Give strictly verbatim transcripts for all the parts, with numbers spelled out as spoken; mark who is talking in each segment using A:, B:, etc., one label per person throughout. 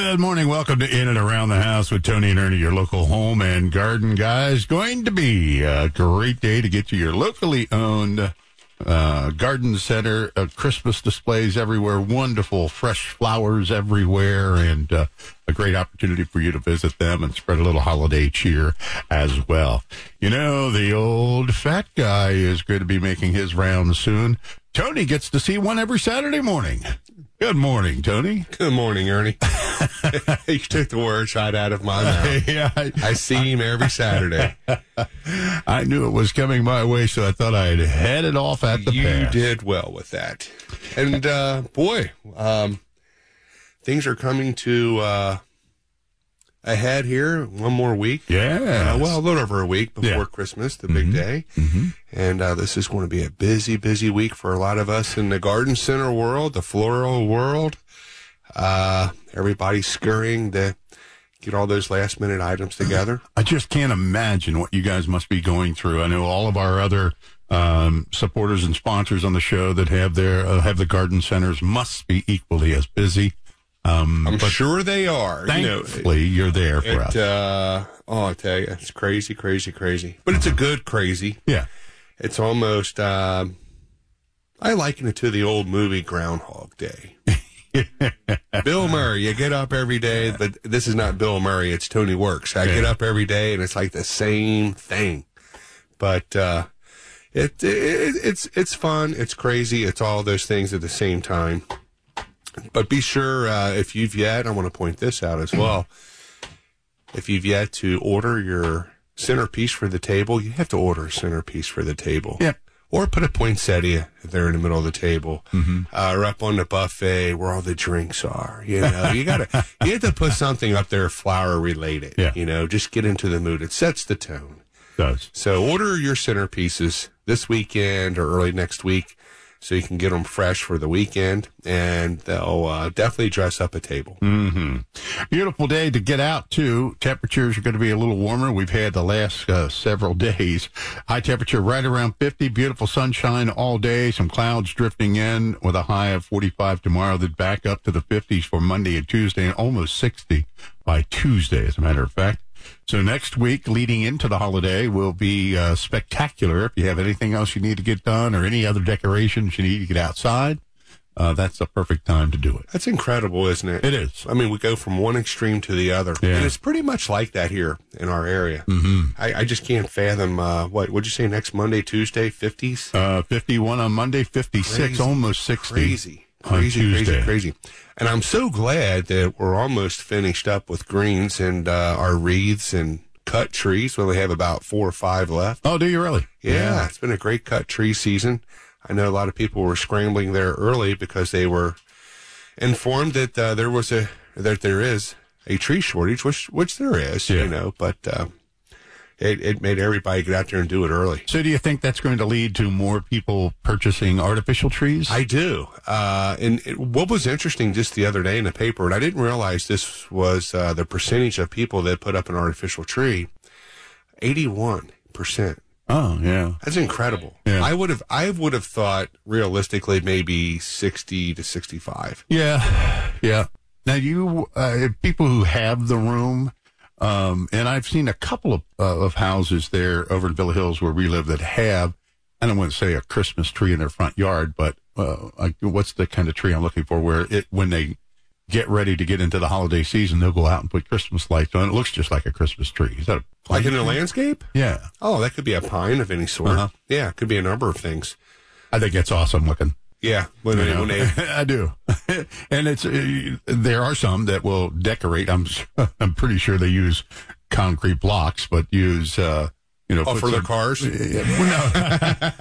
A: Good morning. Welcome to In and Around the House with Tony and Ernie, your local home and garden guys. Going to be a great day to get to your locally owned uh, garden center. Uh, Christmas displays everywhere, wonderful fresh flowers everywhere, and uh, a great opportunity for you to visit them and spread a little holiday cheer as well. You know, the old fat guy is going to be making his rounds soon. Tony gets to see one every Saturday morning. Good morning, Tony.
B: Good morning, Ernie. You took the words right out of my mouth.
A: yeah, I,
B: I see him every Saturday.
A: I knew it was coming my way, so I thought I'd head it off at the
B: You
A: pass.
B: did well with that. And, uh, boy, um, things are coming to uh, a head here. One more week.
A: Yeah.
B: Uh, well, a little over a week before
A: Yeah.
B: Christmas, the
A: Mm-hmm.
B: big day.
A: Mm-hmm.
B: And uh, this is going to be a busy, busy week for a lot of us in the garden center world, the floral world. Uh, everybody's scurrying to get all those last minute items together.
A: I just can't imagine what you guys must be going through. I know all of our other um, supporters and sponsors on the show that have their uh, have the garden centers must be equally as busy. Um,
B: I'm
A: but
B: sure they are.
A: thankfully,
B: you know,
A: you're there for
B: it,
A: us.
B: Uh, oh, I tell you, it's crazy, crazy, crazy. But it's a good crazy.
A: Yeah.
B: It's almost, um, I liken it to the old movie Groundhog Day. Bill Murray, you get up every day, but this is not Bill Murray, it's Tony Works. I
A: Yeah.
B: get up every day and it's like the same thing. But, uh, it, it, it's, it's fun. It's crazy. It's all those things at the same time. But be sure, uh, if you've yet, I want to point this out as well. If you've yet to order your centerpiece for the table, you have to order a centerpiece for the table.
A: Yep.
B: Or put a poinsettia there in the middle of the table,
A: Mm-hmm.
B: uh, or up on the buffet where all the drinks are. You know, you gotta, you have to put something up there flower related.
A: Yeah.
B: You know, just get into the mood. It sets the tone.
A: Does.
B: So order your centerpieces this weekend or early next week, so you can get them fresh for the weekend, and they'll uh, definitely dress up a table.
A: Mm-hmm. Beautiful day to get out, too. Temperatures are going to be a little warmer. We've had the last uh, several days. High temperature right around fifty. Beautiful sunshine all day. Some clouds drifting in with a high of forty-five tomorrow. Then back up to the fifties for Monday and Tuesday, and almost sixty by Tuesday, as a matter of fact. So next week, leading into the holiday, will be uh, spectacular. If you have anything else you need to get done or any other decorations you need to get outside, uh, that's the perfect time to do it.
B: That's incredible, isn't it?
A: It is.
B: I mean, we go from one extreme to the other,
A: Yeah.
B: and it's pretty much like that here in our area.
A: Mm-hmm.
B: I, I just can't fathom, uh, what, what'd you say, next Monday, Tuesday, fifties?
A: Uh, fifty-one on Monday, fifty-six,
B: Crazy.
A: almost sixty.
B: Crazy,
A: on
B: crazy, crazy,
A: Tuesday.
B: crazy. And I'm so glad that we're almost finished up with greens and uh, our wreaths and cut trees. We only have about four or five left.
A: Oh, do you really?
B: Yeah, it's been a great cut tree season. I know a lot of people were scrambling there early because they were informed that uh, there was a that there is a tree shortage, which which there is,
A: Yeah.
B: you know. But uh, it it made everybody get out there and do it early.
A: So do you think that's going to lead to more people purchasing artificial trees?
B: I do. Uh, and it, what was interesting just the other day in the paper, and I didn't realize this was uh, the percentage of people that put up an artificial tree, eighty-one percent.
A: Oh, yeah.
B: That's incredible.
A: Yeah.
B: I would have, I would have thought realistically maybe sixty to sixty-five.
A: Yeah, yeah. Now, you, uh, people who have the room, um, and I've seen a couple of, uh, of houses there over in Villa Hills where we live that have, I don't want to say a Christmas tree in their front yard, but uh, like, what's the kind of tree I'm looking for where it, when they get ready to get into the holiday season, they'll go out and put Christmas lights on. It looks just like a Christmas tree. Is that a
B: Like in the
A: tree?
B: landscape?
A: Yeah.
B: Oh, that could be a pine of any sort.
A: Uh-huh.
B: Yeah, it could be a number of things.
A: I think it's awesome looking.
B: Yeah, when
A: You
B: they,
A: know?
B: when they,
A: I do. And it's, uh, there are some that will decorate. I'm, I'm pretty sure they use concrete blocks, but use, uh, you know,
B: oh,
A: put
B: for their
A: some-
B: cars?
A: Yeah, well, no.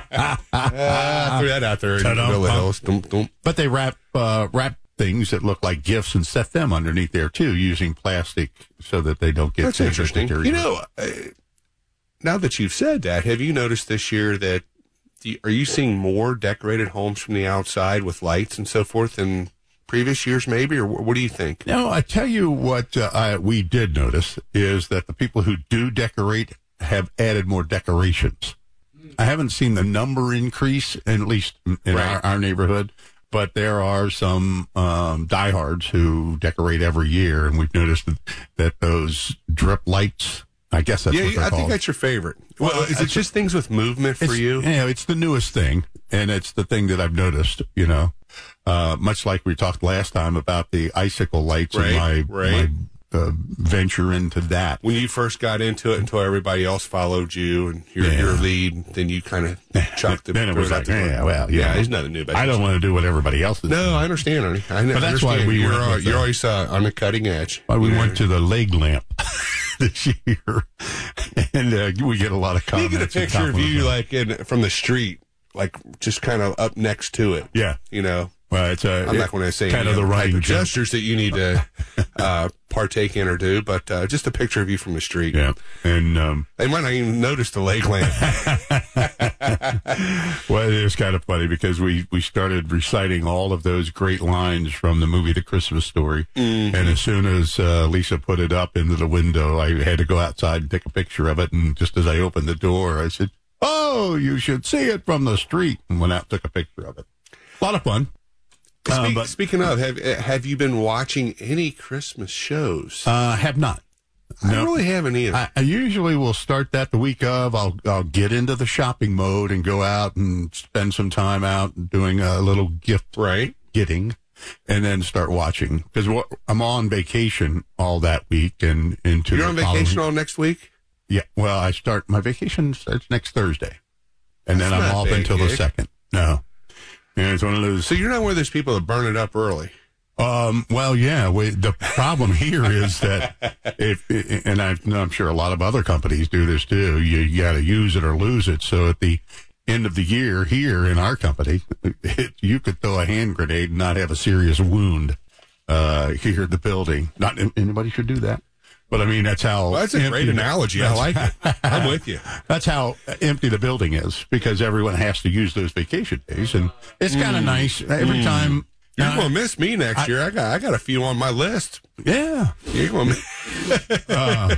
B: Ah, threw that out there in
A: Ta-dum,
B: Villa
A: bum.
B: Hills. Dum, dum.
A: But they wrap, uh, wrap things that look like gifts and set them underneath there too, using plastic so that they don't get
B: That's
A: things
B: interesting.
A: that
B: You know, uh, now that you've said that, have you noticed this year that, do you- are you seeing more decorated homes from the outside with lights and so forth than previous years maybe, or wh- what do you think?
A: No, I tell you what uh, I, we did notice is that the people who do decorate have added more decorations. I haven't seen the number increase, at least in
B: Right.
A: our, our neighborhood, but there are some um, diehards who decorate every year, and we've noticed that, that those drip lights, I guess that's
B: yeah,
A: what they're
B: I
A: called.
B: think that's your favorite. Well,
A: Well,
B: is it just things with movement for
A: it's,
B: you?
A: You know, it's the newest thing, and it's the thing that I've noticed, you know, uh, much like we talked last time about the icicle lights
B: Right,
A: and my,
B: right.
A: my uh, venture into that.
B: When you first got into it until everybody else followed you and your,
A: Yeah.
B: your lead, then you kind of chucked it.
A: Then it was
B: threw
A: like,
B: out the door.
A: yeah, well, you
B: yeah,
A: know,
B: there's nothing new about
A: I
B: it.
A: don't want to do what everybody else is doing.
B: No, I understand, Ernie. I know,
A: But that's why
B: understand.
A: we
B: you're,
A: went
B: uh,
A: with
B: you're
A: the-
B: always uh, on the cutting edge.
A: Why we
B: Yeah.
A: went to the leg lamp this year, and uh, we get a lot of
B: You
A: comments.
B: get a
A: and
B: picture of you
A: compliments.
B: like in, from the street, like just kind of up next to it.
A: Yeah.
B: You know,
A: Well, it's a,
B: I'm
A: it-
B: not going to say
A: kind
B: any
A: of the
B: other type
A: running
B: of
A: joke.
B: gestures that you need to uh, partake in or do, but uh, just a picture of you from the street.
A: Yeah, and um,
B: They might not even notice the leg lamp.
A: well, it is kind of funny because we, we started reciting all of those great lines from the movie The Christmas Story.
B: Mm-hmm.
A: And as soon as uh, Lisa put it up into the window, I had to go outside and take a picture of it. And just as I opened the door, I said, "Oh, you should see it from the street," and went out and took a picture of it. A lot of fun. Um,
B: Speak,
A: but
B: speaking of, have have you been watching any Christmas shows?
A: uh, have not.
B: I
A: no.
B: really haven't either.
A: I, I usually will start that the week of. I'll I'll get into the shopping mode and go out and spend some time out doing a little gift
B: right.
A: getting, and then start watching because I'm on vacation all that week and into.
B: You're
A: the
B: on vacation
A: following-
B: all next week?
A: Yeah. Well, I start my vacation starts next Thursday, and
B: That's
A: then I'm
B: not
A: off
B: big,
A: until the
B: Dick.
A: second. No. Yeah, it's one of those.
B: So you're not one of those people that burn it up early.
A: Um, well, yeah, we, the problem here is that if, and I, I'm sure a lot of other companies do this too, you, you got to use it or lose it. So at the end of the year here in our company, it, you could throw a hand grenade and not have a serious wound, uh, here at the building. Not anybody should do that. But I mean, that's how.
B: Well, that's a great
A: empty-
B: analogy. I like it. I'm with you.
A: That's how empty the building is because everyone has to use those vacation days. And it's kind of nice every time.
B: You're
A: uh,
B: going to miss me next year. I got I got a few on my list.
A: Yeah.
B: You're going to
A: Uh,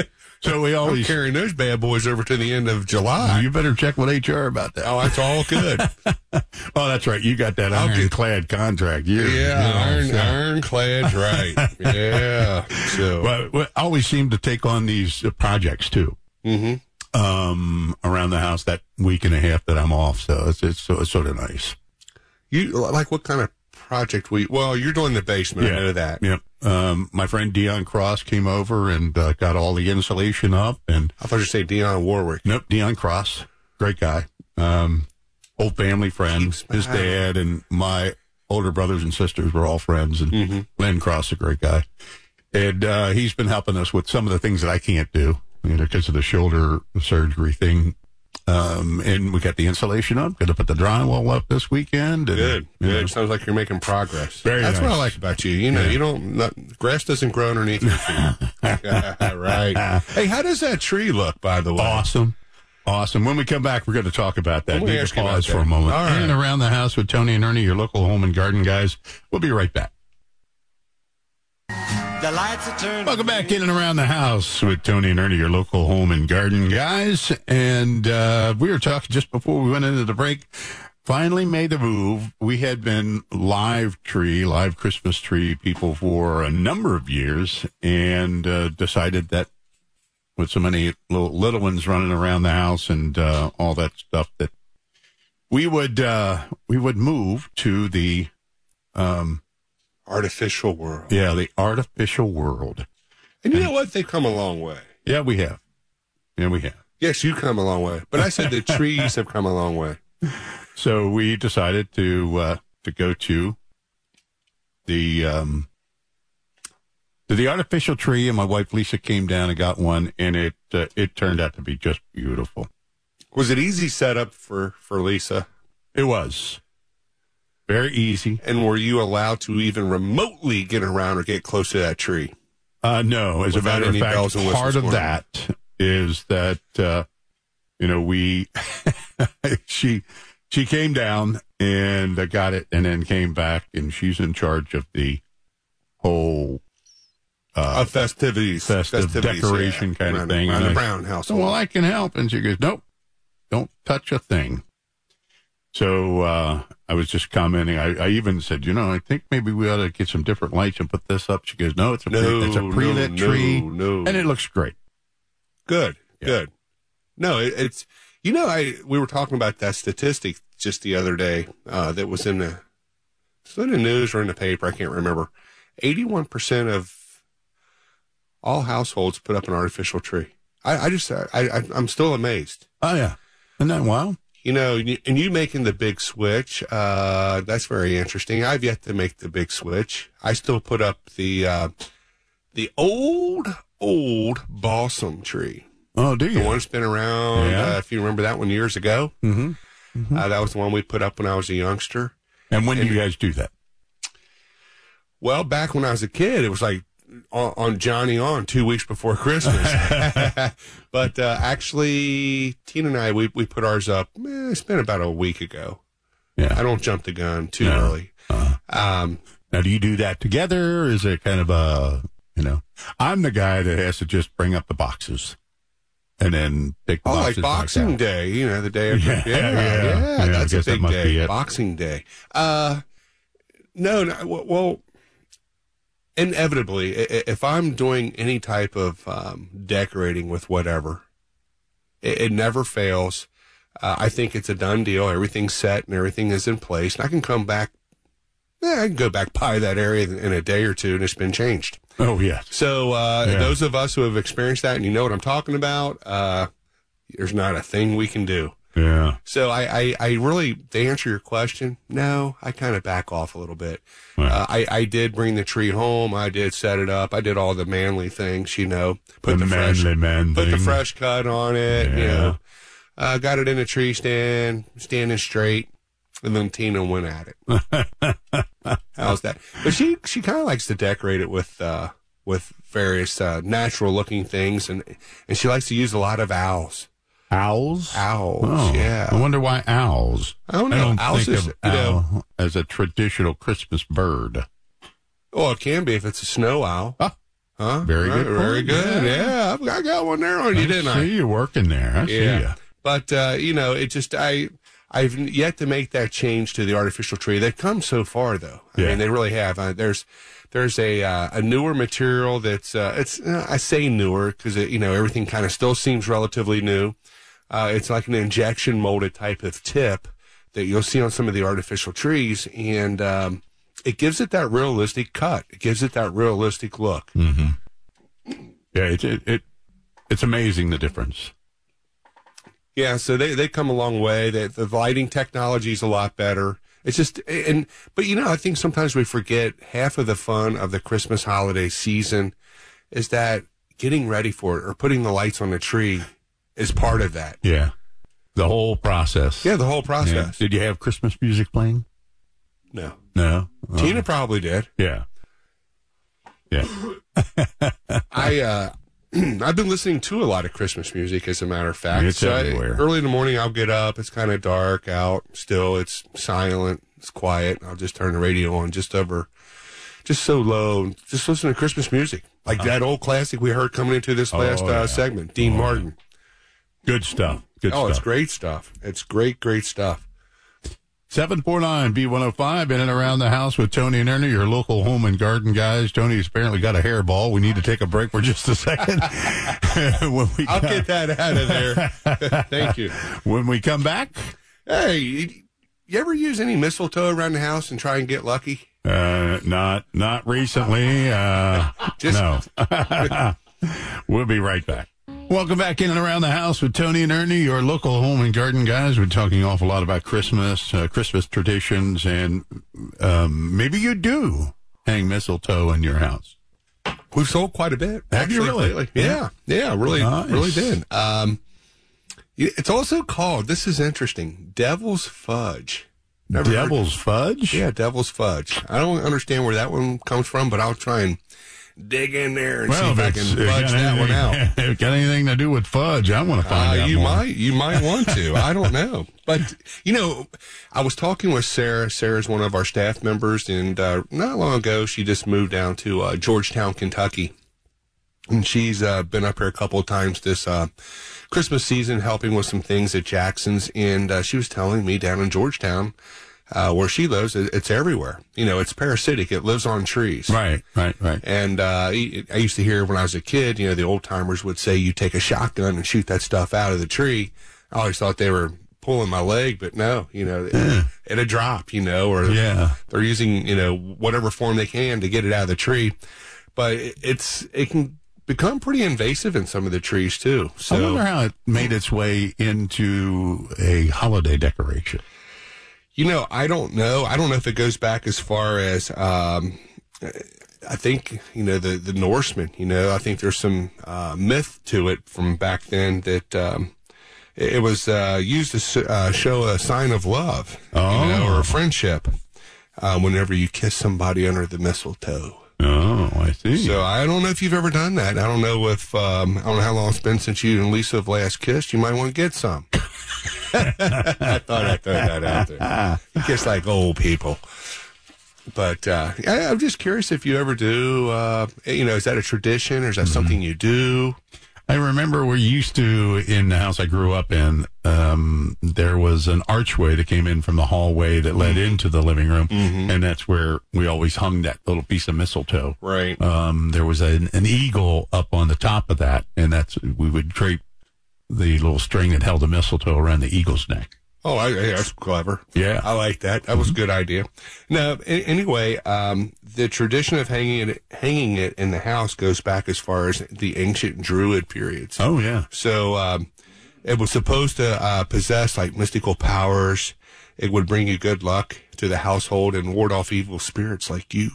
A: so we
B: I'm
A: always.
B: carrying those bad boys over to the end of July.
A: You better check with H R about that.
B: Oh, that's all good.
A: Oh, that's right. You got that
B: I'll get-
A: ironclad contract. You,
B: Yeah,
A: you know,
B: iron,
A: so-
B: ironclad's right. Yeah. So,
A: Well, we always seem to take on these uh, projects too.
B: mm-hmm.
A: Um, around the house that week and a half that I'm off, so it's it's, so, it's sort of nice.
B: You like what kind of project we? Well, you're doing the basement. I know that.
A: Yep. Um, my friend Dion Cross came over and uh, got all the insulation up, and
B: I thought you say Dionne Warwick.
A: nope, Dion Cross, great guy, um, old family friend.
B: Keep
A: His
B: smiling.
A: dad and my older brothers and sisters were all friends, and
B: Mm-hmm.
A: Len Cross, a great guy, and uh, he's been helping us with some of the things that I can't do, you know, because of the shoulder surgery thing. Um, and we got the insulation up. Going to put the drywall up this weekend. And,
B: Good.
A: you
B: Good.
A: know,
B: Sounds like you're making progress.
A: Very
B: That's what I
A: nice.
B: like about you. You know,
A: Yeah.
B: you don't not, grass doesn't grow underneath your feet. Right. Hey, how does that tree look? By the way.
A: Awesome. Awesome. When we come back, we're going to talk about that.
B: I'm gonna
A: Need to
B: ask you about
A: pause
B: that.
A: for a moment.
B: All right.
A: In and around the house with Tony and Ernie, your local home and garden guys. We'll be right back.
C: The lights are turned.
A: Welcome back in and around the house with Tony and Ernie, your local home and garden guys. And uh, we were talking just before we went into the break. Finally made the move. We had been live tree, live Christmas tree people for a number of years, and uh, decided that with so many little, little ones running around the house and uh, all that stuff, that we would uh, we would move to the um,
B: Artificial world.
A: yeah the artificial world.
B: And you know what? They've come a long way.
A: Yeah, we have. Yeah, we have.
B: Yes, you come a long way. But I said the trees have come a long way.
A: So we decided to uh, to go to the um, to the artificial tree, and my wife Lisa came down and got one, and it uh, it turned out to be just beautiful.
B: Was it easy setup for, for Lisa?
A: It was very easy.
B: And were you allowed to even remotely get around or get close to that tree?
A: Uh, no, as
B: Without
A: a matter of
B: any bells
A: fact,
B: and whistles
A: part of
B: going on.
A: that is that uh, you know we she she came down and uh, got it, and then came back, and she's in charge of the whole
B: Uh, festivities.
A: festive
B: festivities,
A: decoration
B: yeah.
A: kind of
B: Around-
A: thing.
B: around
A: And
B: the
A: I-
B: Brown
A: So,
B: household.
A: well, I can help. And she goes, nope, don't touch a thing. So uh, I was just commenting. I, I even said, you know, I think maybe we ought to get some different lights and put this up. She goes, no, it's a,
B: no,
A: pre- it's a pre-lit
B: no,
A: tree,
B: no, no.
A: and it looks great.
B: Good,
A: Yeah.
B: good. No, it, it's, you know, I we were talking about that statistic just the other day uh, that was in the, was it in the news or in the paper? I can't remember. eighty-one percent of all households put up an artificial tree. I, I just, I, I, I'm still amazed.
A: Oh, yeah. Isn't that wild?
B: You know, and you making the big switch, uh, that's very interesting. I've yet to make the big switch. I still put up the, uh, the old, old balsam tree.
A: Oh, do you?
B: The one that's been around,
A: Yeah.
B: uh, if you remember that one years ago.
A: Mm-hmm. Mm-hmm.
B: Uh, that was the one we put up when I was a youngster.
A: And when
B: and,
A: do you guys do that?
B: Well, back when I was a kid, it was like on, on Johnny on two weeks before Christmas. But uh, actually, Tina and I, we, we put ours up, eh, it's been about a week ago.
A: Yeah.
B: I don't jump the gun too
A: No.
B: early.
A: Uh,
B: Um,
A: now, do you do that together, or is it kind of a, you know, I'm the guy that has to just bring up the boxes and then take the
B: oh,
A: boxes
B: like
A: back
B: Boxing
A: down.
B: Day, you know, the day after.
A: Yeah,
B: Yeah,
A: yeah,
B: yeah,
A: yeah. I
B: that's a
A: guess that
B: big
A: must be
B: day.
A: it.
B: Boxing Day. Uh, no, no, well, inevitably, i- if I'm doing any type of um, decorating with whatever, it, it never fails. Uh, I think it's a done deal. Everything's set and everything is in place. And I can come back, yeah, I can go back by that area in a day or two and it's been changed.
A: Oh, yes.
B: So uh,
A: Yeah.
B: those of us who have experienced that and you know what I'm talking about, uh, there's not a thing we can do.
A: Yeah.
B: So I, I, I really, to answer your question, no, I kind of back off a little bit.
A: Right.
B: Uh, I, I did bring the tree home. I did set it up. I did all the manly things, you know, put
A: The
B: the, fresh,
A: manly man
B: put the
A: thing.
B: fresh cut on it, you
A: Yeah.
B: know, uh, got it in a tree stand, standing straight. And then Tina went at it. How's that? But she, she kind of likes to decorate it with, uh, with various, uh, natural looking things. And, and she likes to use a lot of owls.
A: Owls?
B: Owls,
A: Oh,
B: yeah.
A: I wonder why owls.
B: I don't know.
A: I don't
B: Owls
A: think
B: is,
A: of
B: you know,
A: owl as a traditional Christmas bird.
B: oh, it can be if it's a snow owl.
A: Ah,
B: Huh?
A: very good
B: Very
A: point.
B: good.
A: Yeah.
B: Yeah, I've- I got one there on you,
A: I
B: didn't
A: see
B: I?
A: you working there. I see
B: Yeah.
A: you.
B: But, uh, you know, it just, I, I've yet to make that change to the artificial tree. They've come so far, though. I
A: Yeah.
B: mean, they really have. Uh, there's, there's a, uh, a newer material that's, uh, it's, uh, I say newer because, you know, everything kind of still seems relatively new. Uh, it's like an injection molded type of tip that you'll see on some of the artificial trees. And, um, it gives it that realistic cut. It gives it that realistic look.
A: Mm-hmm. Yeah, it, it, it, it's amazing the difference.
B: Yeah, so they, they come a long way. They, the lighting technology is a lot better. It's just, and, but you know, I think sometimes we forget half of the fun of the Christmas holiday season is that getting ready for it or putting the lights on the tree is part of that.
A: Yeah. The whole process.
B: Yeah, the whole
A: Yeah.
B: process.
A: Did you have Christmas music playing?
B: No.
A: No. Oh.
B: Tina probably did.
A: Yeah. Yeah.
B: I, uh, I've been listening to a lot of Christmas music, as a matter of fact.
A: It's
B: So I-
A: everywhere.
B: early in the morning, I'll get up. It's kind of dark out. Still, it's silent. It's quiet. I'll just turn the radio on just over, just so low. Just listen to Christmas music, like that old classic we heard coming into this last
A: Oh,
B: uh,
A: yeah.
B: segment, Dean
A: Oh,
B: Martin.
A: Good stuff. Good
B: Oh,
A: stuff.
B: it's great stuff. It's great, great stuff.
A: seven four nine B one oh five in and around the house with Tony and Ernie, your local home and garden guys. Tony's apparently got a hairball. We need to take a break for just a second. when we
B: I'll
A: come,
B: get that out of there. Thank you.
A: when we come back,
B: Hey, you, you ever use any mistletoe around the house and try and get lucky?
A: uh, not not recently. Uh,
B: Just-
A: no. We'll be right back. Welcome back in and around the house with Tony and Ernie, your local home and garden guys. We're talking an awful lot about Christmas, uh, Christmas traditions, and um, maybe you do hang mistletoe in your house.
B: We've sold quite a bit.
A: Have you
B: actually,
A: really?
B: lately. Yeah, yeah, really,
A: Nice.
B: really did. Um, it's also called, this is interesting, Devil's Fudge. Never heard-
A: Devil's fudge?
B: Yeah, Devil's Fudge. I don't understand where that one comes from, but I'll try and dig in there and see if I can
A: it's-
B: fudge
A: got
B: that one out.
A: anything- if it got anything to do with fudge, I want to find
B: Uh,
A: out
B: you
A: more.
B: might, you might want to. I don't know, but you know, I was talking with Sarah. Sarah's one of our staff members, and uh, not long ago, she just moved down to uh, Georgetown, Kentucky, And she's uh, been up here a couple of times this uh, Christmas season, helping with some things at Jackson's. And uh, she was telling me down in Georgetown, uh, where she lives, it, it's everywhere. You know, it's parasitic. It lives on trees.
A: Right, right, right.
B: And uh, I used to hear when I was a kid, you know, the old timers would say you take a shotgun and shoot that stuff out of the tree. I always thought they were pulling my leg, but no, you know, yeah. it, it'll drop, you know, or
A: yeah.
B: they're using, you know, whatever form they can to get it out of the tree. But it, it's it can become pretty invasive in some of the trees too. So
A: I wonder how it made its way into a holiday decoration.
B: You know, I don't know. I don't know if it goes back as far as, um, I think, you know, the, the Norsemen, you know, I think there's some uh, myth to it from back then that um, it was uh, used to uh, show a sign of love,
A: oh.
B: you know, or friendship uh, whenever you kiss somebody under the mistletoe.
A: Oh, I see.
B: So I don't know if you've ever done that. I don't know if, um, I don't know how long it's been since you and Lisa have last kissed. You might want to get some. I thought I'd throw that out there. You kiss like old people. But uh, I, I'm just curious if you ever do, uh, you know, is that a tradition or is that mm-hmm. something you do?
A: I remember we used to, in the house I grew up in, um, there was an archway that came in from the hallway that led mm-hmm. into the living room,
B: mm-hmm.
A: and that's where we always hung that little piece of mistletoe.
B: Right.
A: Um, there was an, an eagle up on the top of that, and that's we would drape the little string that held the mistletoe around the eagle's neck.
B: Oh, I, I, that's clever.
A: Yeah.
B: I like that. That was a good idea. Now, a- anyway, um, the tradition of hanging it, hanging it in the house goes back as far as the ancient Druid periods.
A: Oh, yeah.
B: So, um, it was supposed to, uh, possess like mystical powers. It would bring you good luck to the household and ward off evil spirits like you.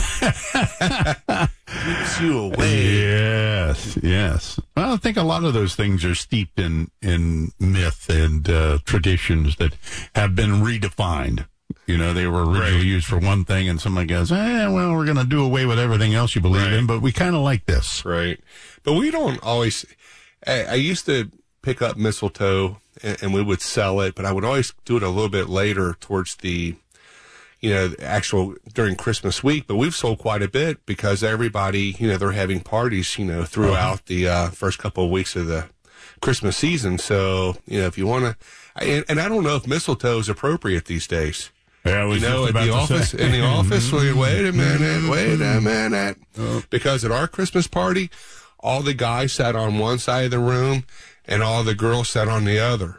B: Keeps you away.
A: Yes, yes. Well, I think a lot of those things are steeped in, in myth and uh, traditions that have been redefined. You know, they were originally
B: right.
A: used for one thing, and somebody goes, eh, well, we're going to do away with everything else you believe
B: right.
A: in, but we kind of like this.
B: Right. But we don't always, I, I used to pick up mistletoe, and, and we would sell it, but I would always do it a little bit later towards the, you know, actual during Christmas week, but we've sold quite a bit because everybody, you know, they're having parties, you know, throughout uh-huh. the uh, first couple of weeks of the Christmas season. So, you know, if you want to, and, and I don't know if mistletoe is appropriate these days.
A: Yeah, I was
B: you know,
A: just
B: at the office,
A: say.
B: in the office, wait, wait a minute, wait a minute.
A: Oh.
B: Because at our Christmas party, all the guys sat on one side of the room and all the girls sat on the other.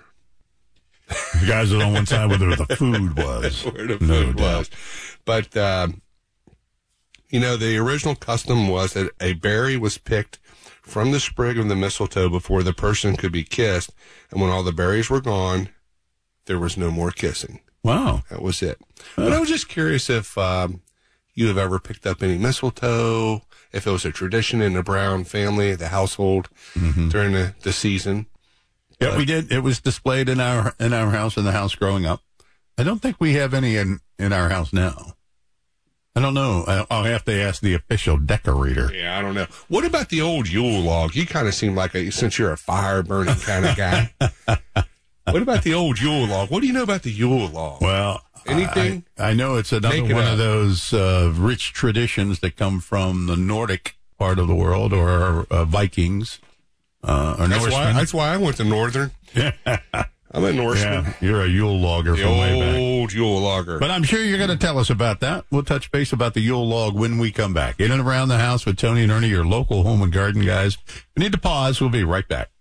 A: The guys are on one side where the food was.
B: Where the
A: no
B: food
A: doubt.
B: was. But, um, you know, the original custom was that a berry was picked from the sprig of the mistletoe before the person could be kissed. And when all the berries were gone, there was no more kissing.
A: Wow.
B: That was it. Huh. But I was just curious if um, you have ever picked up any mistletoe, if it was a tradition in the Brown family, the household, mm-hmm. during the, the season.
A: Yeah,
B: But,
A: we did. It was displayed in our in our house, in the house growing up. I don't think we have any in, in our house now. I don't know. I, I'll have to ask the official decorator.
B: Yeah, I don't know. What about the old Yule log? You kind of seem like a, since you're a fire burning kind of guy. What about the old Yule log? What do you know about the Yule log?
A: Well,
B: anything?
A: I, I know it's another
B: Make it
A: one
B: up.
A: of those uh, rich traditions that come from the Nordic part of the world, or uh, Vikings, uh, or
B: That's why,
A: Norsemen.
B: that's why I went to Northern. I'm a Norseman.
A: Yeah, you're a Yule logger
B: The
A: from way back.
B: old Yule logger.
A: But I'm sure you're going to tell us about that. We'll touch base about the Yule log when we come back. In and around the house with Tony and Ernie, your local home and garden guys. We need to pause. We'll be right back.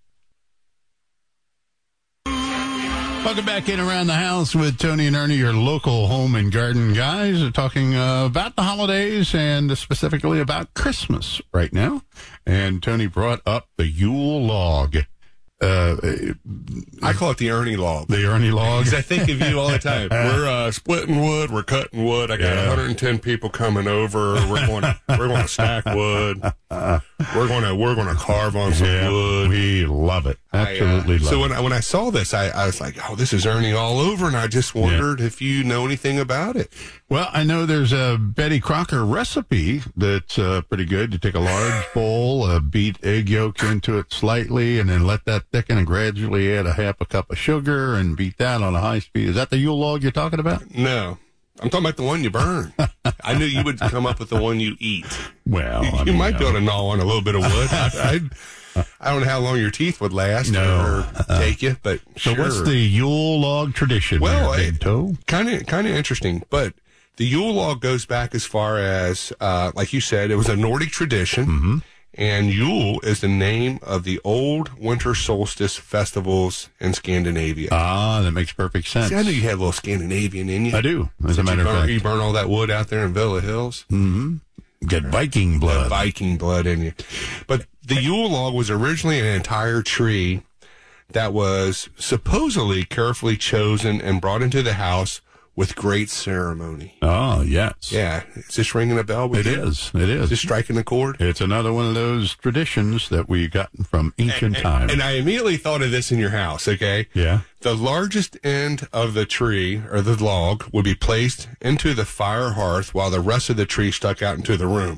A: Welcome back in around the house with Tony and Ernie, your local home and garden guys. We're talking uh, about the holidays and specifically about Christmas right now. And Tony brought up the Yule log. Uh,
B: I call it the Ernie log.
A: the Ernie log.
B: Because I think of you all the time. We're uh, splitting wood. We're cutting wood. I got
A: Yeah.
B: one hundred ten people coming over. We're going. To, we're going to stack wood. We're going to. We're going to carve on some
A: Yeah,
B: wood.
A: we love it. Absolutely
B: I, uh,
A: love
B: so
A: it.
B: when I, when I saw this, I, I was like, "Oh, this is Ernie all over," and I just wondered if you know anything about it.
A: Well, I know there's a Betty Crocker recipe that's uh, pretty good. You take a large bowl, uh, beat egg yolks into it slightly, and then let that thicken and gradually add a half a cup of sugar and beat that on a high speed. Is that the Yule log you're talking about?
B: No, I'm talking about the one you burn. I knew you would come up with the one you eat.
A: Well,
B: you,
A: I
B: you
A: mean,
B: might be able
A: uh,
B: to gnaw on a little bit of wood. I, I, I don't know how long your teeth would last
A: No,
B: or uh, take you, but
A: So
B: sure.
A: what's the Yule log tradition?
B: Well,
A: there, Big Toe?
B: kind of kind of interesting, but the Yule log goes back as far as, uh, like you said, it was a Nordic tradition.
A: Mm-hmm.
B: And Yule is the name of the old winter solstice festivals in Scandinavia.
A: Ah, that makes perfect sense.
B: See, I knew you had a little Scandinavian in you.
A: I do, as a
B: Since
A: matter
B: you
A: of
B: burn,
A: fact.
B: You burn all that wood out there in Villa Hills.
A: Mm-hmm. Get Viking blood.
B: Viking blood in you. But the Yule log was originally an entire tree that was supposedly carefully chosen and brought into the house with great ceremony.
A: Oh, yes.
B: Yeah. Is this ringing a bell with
A: It
B: you?
A: is. It
B: Is
A: is.
B: this striking a chord?
A: It's another one of those traditions that we gotten from ancient
B: And,
A: times.
B: and I immediately thought of this in your house, okay?
A: Yeah.
B: The largest end of the tree, or the log, would be placed into the fire hearth while the rest of the tree stuck out into the room.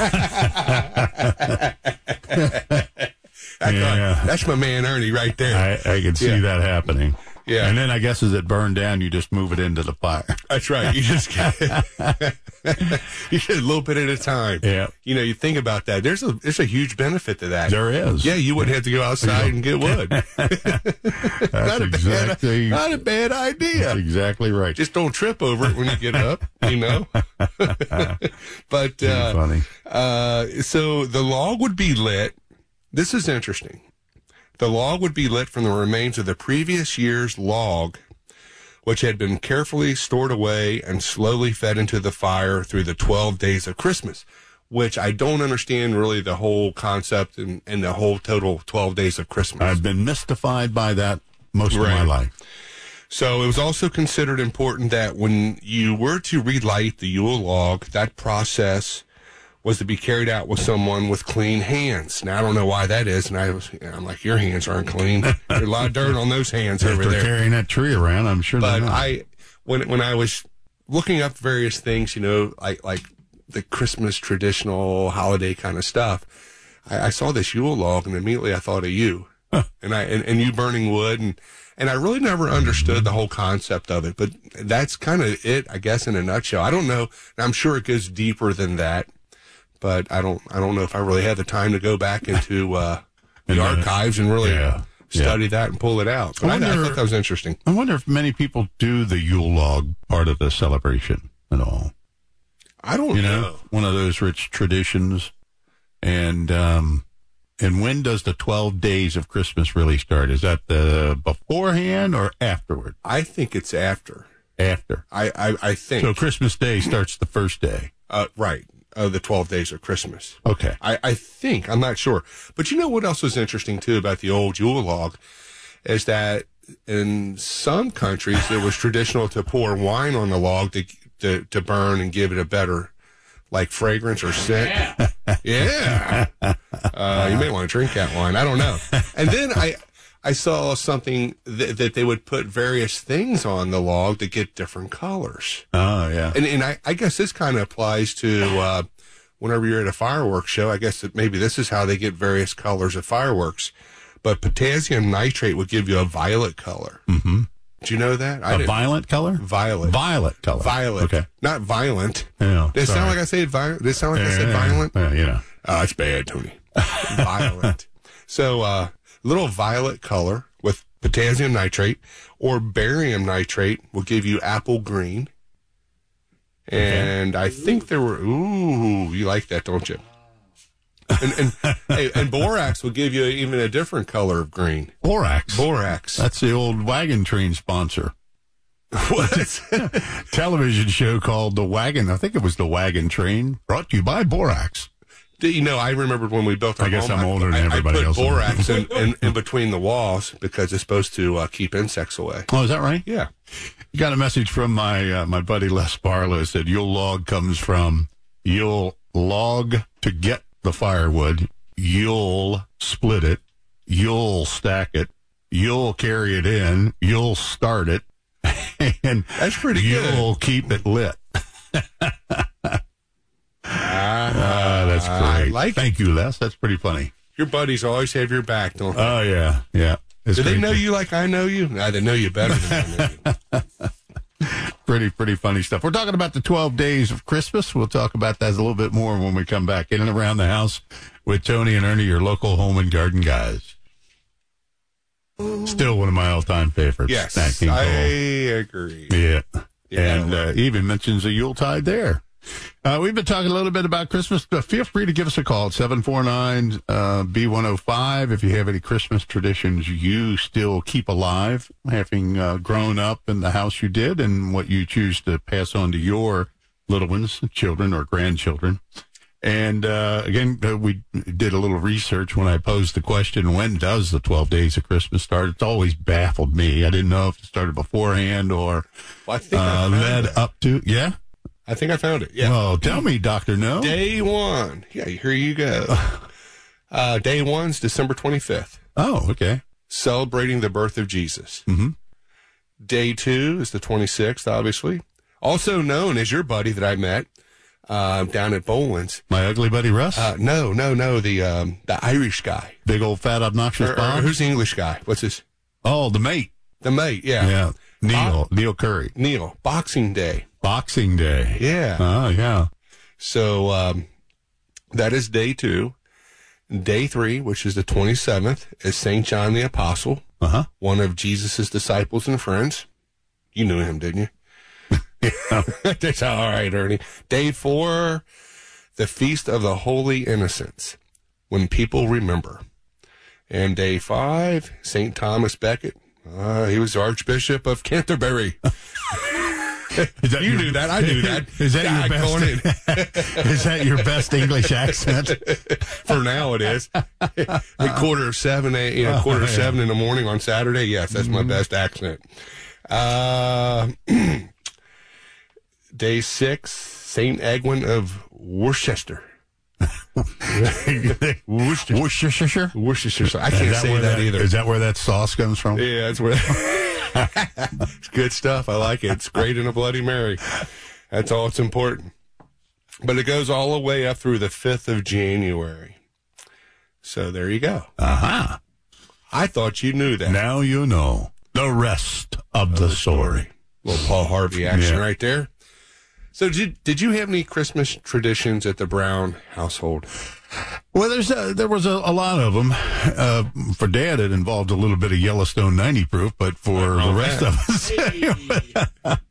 B: That's,
A: Yeah.
B: right. That's my man Ernie right there.
A: I, I can see
B: Yeah.
A: that happening.
B: Yeah.
A: And then I guess as it burned down, you just move it into the fire.
B: That's right. You just get, you get a little bit at a time.
A: Yeah.
B: You know, you think about that. There's a there's a huge benefit to that.
A: There is.
B: Yeah, you wouldn't have to go outside and get wood.
A: That's
B: not, a
A: exactly,
B: bad, not a bad idea.
A: that's exactly right.
B: Just don't trip over it when you get up, you know. But
A: Too
B: uh,
A: funny.
B: uh, so the log would be lit. This is interesting. The log would be lit from the remains of the previous year's log, which had been carefully stored away and slowly fed into the fire through the twelve days of Christmas, which I don't understand really the whole concept and, and the whole total twelve days of Christmas.
A: I've been mystified by that most of my
B: Right.
A: life.
B: So it was also considered important that when you were to relight the Yule log, that process was to be carried out with someone with clean hands. Now, I don't know why that is, and I was, I'm like, your hands aren't clean. There's a lot of dirt on those hands
A: If
B: over
A: they're
B: there.
A: carrying that tree around, I'm sure
B: But
A: they're not.
B: I, when when I was looking up various things, you know, like like the Christmas traditional holiday kind of stuff, I, I saw this Yule log, and immediately I thought of you, and I and, and you burning wood, and and I really never understood the whole concept of it. But that's kind of it, I guess, in a nutshell. I don't know, and I'm sure it goes deeper than that. But I don't, I don't know if I really had the time to go back into uh, the
A: And, uh,
B: archives and really
A: yeah,
B: study that and pull it out. But I,
A: I
B: I
A: wonder-
B: thought that was interesting.
A: I wonder if many people do the Yule log part of the celebration at all.
B: I don't
A: You know,
B: know.
A: one of those rich traditions. And um, and when does the twelve days of Christmas really start? Is that the beforehand or afterward?
B: I think it's after.
A: After.
B: I, I, I think.
A: So Christmas Day starts the first day.
B: uh, right. Of the twelve days of Christmas.
A: Okay.
B: I, I think, I'm not sure. But you know what else was interesting, too, about the old Yule log? Is that in some countries, it was traditional to pour wine on the log to, to, to burn and give it a better, like, fragrance or scent. Yeah. Uh, you may want to drink that wine. I don't know. And then I, I saw something th- that they would put various things on the log to get different colors.
A: Oh, yeah.
B: And, and I, I guess this kind of applies to uh, whenever you're at a fireworks show. I guess that maybe this is how they get various colors of fireworks. But potassium nitrate would give you a violet color.
A: Mm-hmm.
B: Do you know that? I
A: A
B: didn't-
A: violet color?
B: Violet.
A: Violet color.
B: Violet.
A: Okay.
B: Not violent.
A: Yeah,
B: Did it sound
A: sorry.
B: like I said violent? Did it sound like I said
A: Yeah,
B: violent?
A: yeah, you know.
B: Oh, that's bad, Tony. Violet. So, uh, little violet color with potassium nitrate or barium nitrate will give you apple green. And I think there were, ooh, you like that, don't you? And, and, hey, and borax will give you even a different color of green.
A: Borax.
B: Borax.
A: That's the old wagon train sponsor.
B: What?
A: Television show called The Wagon. I think it was The Wagon Train. Brought to you by Borax.
B: You know, I remembered when we built our
A: I guess
B: home,
A: I'm older than
B: I,
A: everybody
B: I put
A: else.
B: borax in, in, in between the walls because it's supposed to uh, keep insects away.
A: Oh, is that right?
B: Yeah.
A: You got a message from my uh, my buddy Les Barlow. Said Yule log comes from you'll log to get the firewood. You'll split it. You'll stack it. You'll carry it in. You'll start it. And
B: That's pretty good.
A: you'll keep it lit.
B: Ah,
A: That's
B: I
A: great.
B: like
A: Thank you, Les. That's pretty funny.
B: Your buddies always have your back, don't they?
A: Oh, yeah. Yeah. It's
B: Do they
A: great
B: know
A: to-
B: you like I know you? Nah, they know you better than I know you.
A: pretty, pretty funny stuff. We're talking about the twelve days of Christmas. We'll talk about that a little bit more when we come back. In and around the house with Tony and Ernie, your local home and garden guys. Still one of my all-time favorites.
B: Yes,
A: Snacking
B: I
A: Bowl.
B: agree.
A: Yeah.
B: Yeah,
A: and uh, even mentions a Yuletide there. Uh, we've been talking a little bit about Christmas, but feel free to give us a call at seven four nine B one oh five if you have any Christmas traditions you still keep alive, having uh, grown up in the house you did, and what you choose to pass on to your little ones, children or grandchildren. And uh, again, uh, we did a little research when I posed the question, when does the twelve days of Christmas start? It's always baffled me. I didn't know if it started beforehand or
B: Well, I think
A: uh,
B: I found
A: led
B: it.
A: up to. Yeah?
B: I think I found it. Yeah.
A: Well, tell me, Doctor No.
B: Day one. Yeah, here you go. Uh, day one's December twenty-fifth,
A: Oh, okay.
B: celebrating the birth of Jesus.
A: Mm-hmm.
B: Day two is the twenty-sixth, obviously. Also known as your buddy that I met uh, down at Boland's.
A: My ugly buddy Russ?
B: Uh, no, no, no, the um, the Irish guy.
A: Big old fat obnoxious
B: Or, or
A: Bob?
B: who's the English guy? What's his?
A: Oh, the mate.
B: The mate, yeah.
A: Yeah. Neil. Neil Curry.
B: Neil. Boxing Day.
A: Boxing Day.
B: Yeah.
A: Oh, yeah.
B: So um, that is day two. Day three, which is the twenty-seventh, is Saint John the Apostle,
A: Uh-huh.
B: one of Jesus' disciples and friends. You knew him, didn't you? That's all right, Ernie. Day four, the Feast of the Holy Innocents, when people remember. And day five, Saint Thomas Becket. Uh, he was Archbishop of Canterbury.
A: Is that
B: You
A: your-
B: knew that. I knew that.
A: Is that
B: Yeah,
A: your
B: going in.
A: best? Is that your best English accent?
B: For now, it is. At quarter of seven, a, you know,
A: Oh,
B: quarter of
A: yeah.
B: seven in the morning on Saturday. Yes, that's my best accent. Uh, day six, Saint Egwin of Worcester.
A: Worcestershire. Worcestershire.
B: Worcestershire. I
A: Is
B: can't say
A: where
B: that, either.
A: Is that where that sauce comes from?
B: Yeah, that's where. It's good stuff. I like it. It's great in a Bloody Mary. That's all it's important. But it goes all the way up through the fifth of January. So there you go.
A: Uh-huh.
B: I thought you knew that.
A: Now you know the rest of the story.
B: Little Paul Harvey action
A: Yeah.
B: right there. So did you, did you have any Christmas traditions at the Brown household?
A: Well, there's a, there was a, a lot of them. Uh, for Dad, it involved a little bit of Yellowstone ninety proof, but for the rest of us,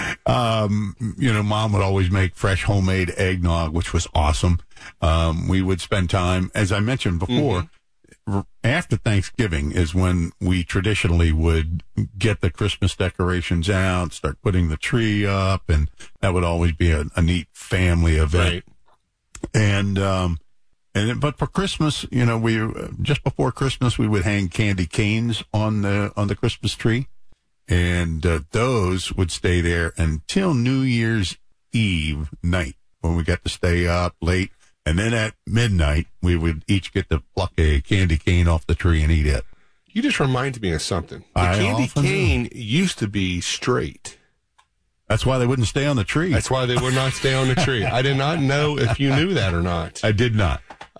A: um, you know, Mom would always make fresh homemade eggnog, which was awesome. Um, we would spend time, as I mentioned before,
B: Mm-hmm.
A: r- after Thanksgiving is when we traditionally would get the Christmas decorations out, start putting the tree up, and that would always be a, a neat family event.
B: Right.
A: And, um, and then, but for Christmas, you know, we, uh, just before Christmas, we would hang candy canes on the, on the Christmas tree. And, uh, those would stay there until New Year's Eve night when we got to stay up late. And then at midnight, we would each get to pluck a candy cane off the tree and eat it.
B: You just reminded me of something. The
A: I
B: candy
A: often do.
B: cane used to be straight.
A: That's why they wouldn't stay on the tree.
B: That's why they would not stay on the tree. I did not know if you knew that or not.
A: I did not.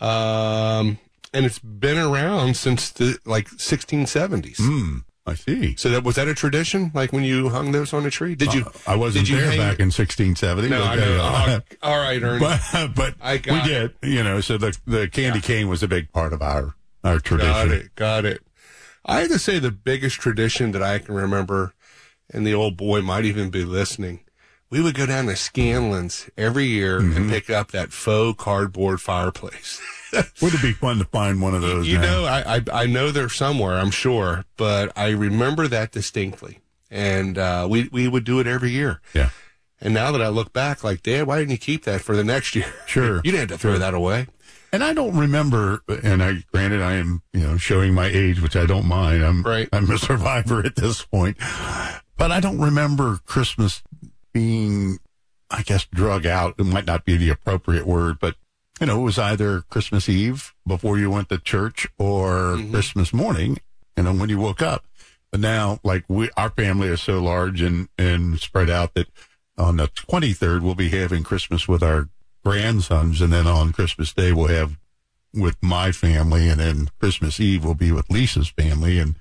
B: Um, and it's been around since the like sixteen seventies.
A: Hmm. I see.
B: So that was that a tradition? Like when you hung those on a tree? Did you?
A: Uh, I wasn't
B: did you
A: there
B: hang-
A: back in sixteen seventy.
B: No, I
A: but,
B: know.
A: uh,
B: Oh, all right, Ernie.
A: but but
B: I
A: we
B: got
A: did, you know. So the the candy cane was a big part of our our
B: Got
A: tradition.
B: it. Got it. I have to say the biggest tradition that I can remember, and the old boy might even be listening, we would go down to Scanlon's every year
A: Mm-hmm.
B: and pick up that faux cardboard fireplace.
A: Would it be fun to find one of those?
B: You
A: now?
B: know, I, I I know they're somewhere, I'm sure, but I remember that distinctly. And uh, we, we would do it every year.
A: Yeah,
B: And now that I look back, like, Dad, why didn't you keep that for the next year?
A: Sure.
B: You didn't have to throw
A: Sure.
B: that away.
A: and I don't remember. And I granted, I am you know showing my age, which I don't mind. I'm
B: Right.
A: I'm a survivor at this point, but I don't remember Christmas being, I guess, drug out. It might not be the appropriate word, but you know, it was either Christmas Eve before you went to church or
B: Mhm.
A: Christmas morning, you know, when you woke up. But now, like we, our family is so large and, and spread out that on the twenty-third, we'll be having Christmas with our grandsons. And then on Christmas Day, we'll have with my family. And then Christmas Eve will be with Lisa's family. And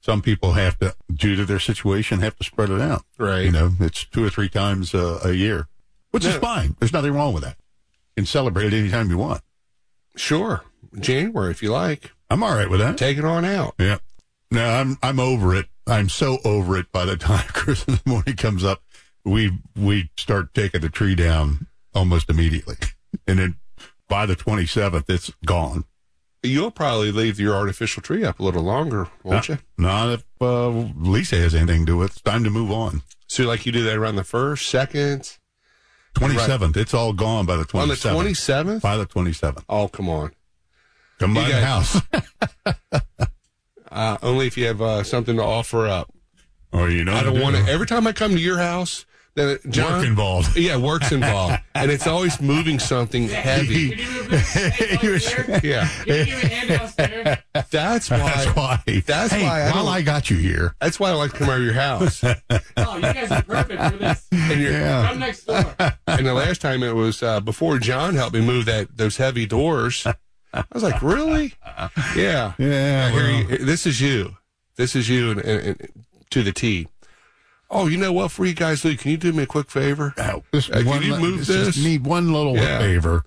A: some people have to, due to their situation, have to spread it out.
B: Right.
A: You know, it's two or three times uh, a year, which
B: No.
A: is fine. There's nothing wrong with that. You can celebrate it anytime you want.
B: Sure. January, if you like.
A: I'm all right with that.
B: Take it on out.
A: Yeah. No, I'm I'm over it. I'm so over it by the time Christmas morning comes up. We we start taking the tree down almost immediately. And then by the twenty-seventh, it's gone.
B: You'll probably leave your artificial tree up a little longer, won't you?
A: Not if uh, Lisa has anything to do with it. It's time to move on.
B: So, like, you do that around the first, second?
A: twenty-seventh. Right. It's all gone by the twenty-seventh.
B: On the twenty-seventh?
A: By the twenty-seventh.
B: Oh, come on.
A: Come
B: You
A: by
B: guys-
A: the house.
B: Uh, only if you have uh, something to offer up.
A: Or you know,
B: I don't want to. Every time I come to your house, then John,
A: work involved.
B: Yeah, work's involved, and it's always moving something heavy.
C: Can you move this table upstairs?
B: Yeah,
C: Can you give me a hand downstairs?
B: that's why.
A: That's why.
B: That's
A: hey,
B: why I
A: while
B: don't-
A: I got you here.
B: That's why I like to come over to your house.
C: Oh, you guys are perfect for this.
B: And, you're,
A: Yeah.
C: Come next door.
B: and the last time it was uh, before John helped me move that those heavy doors. I was like, really? Yeah.
A: Yeah.
B: Here
A: well,
B: you- this is you. This is you, and, and, and to the T. Oh, you know what? Before you guys leave, can you do me a quick favor?
A: uh, just
B: Uh, can
A: one,
B: you
A: li-
B: move
A: just
B: this?
A: Need one little
B: Yeah.
A: favor.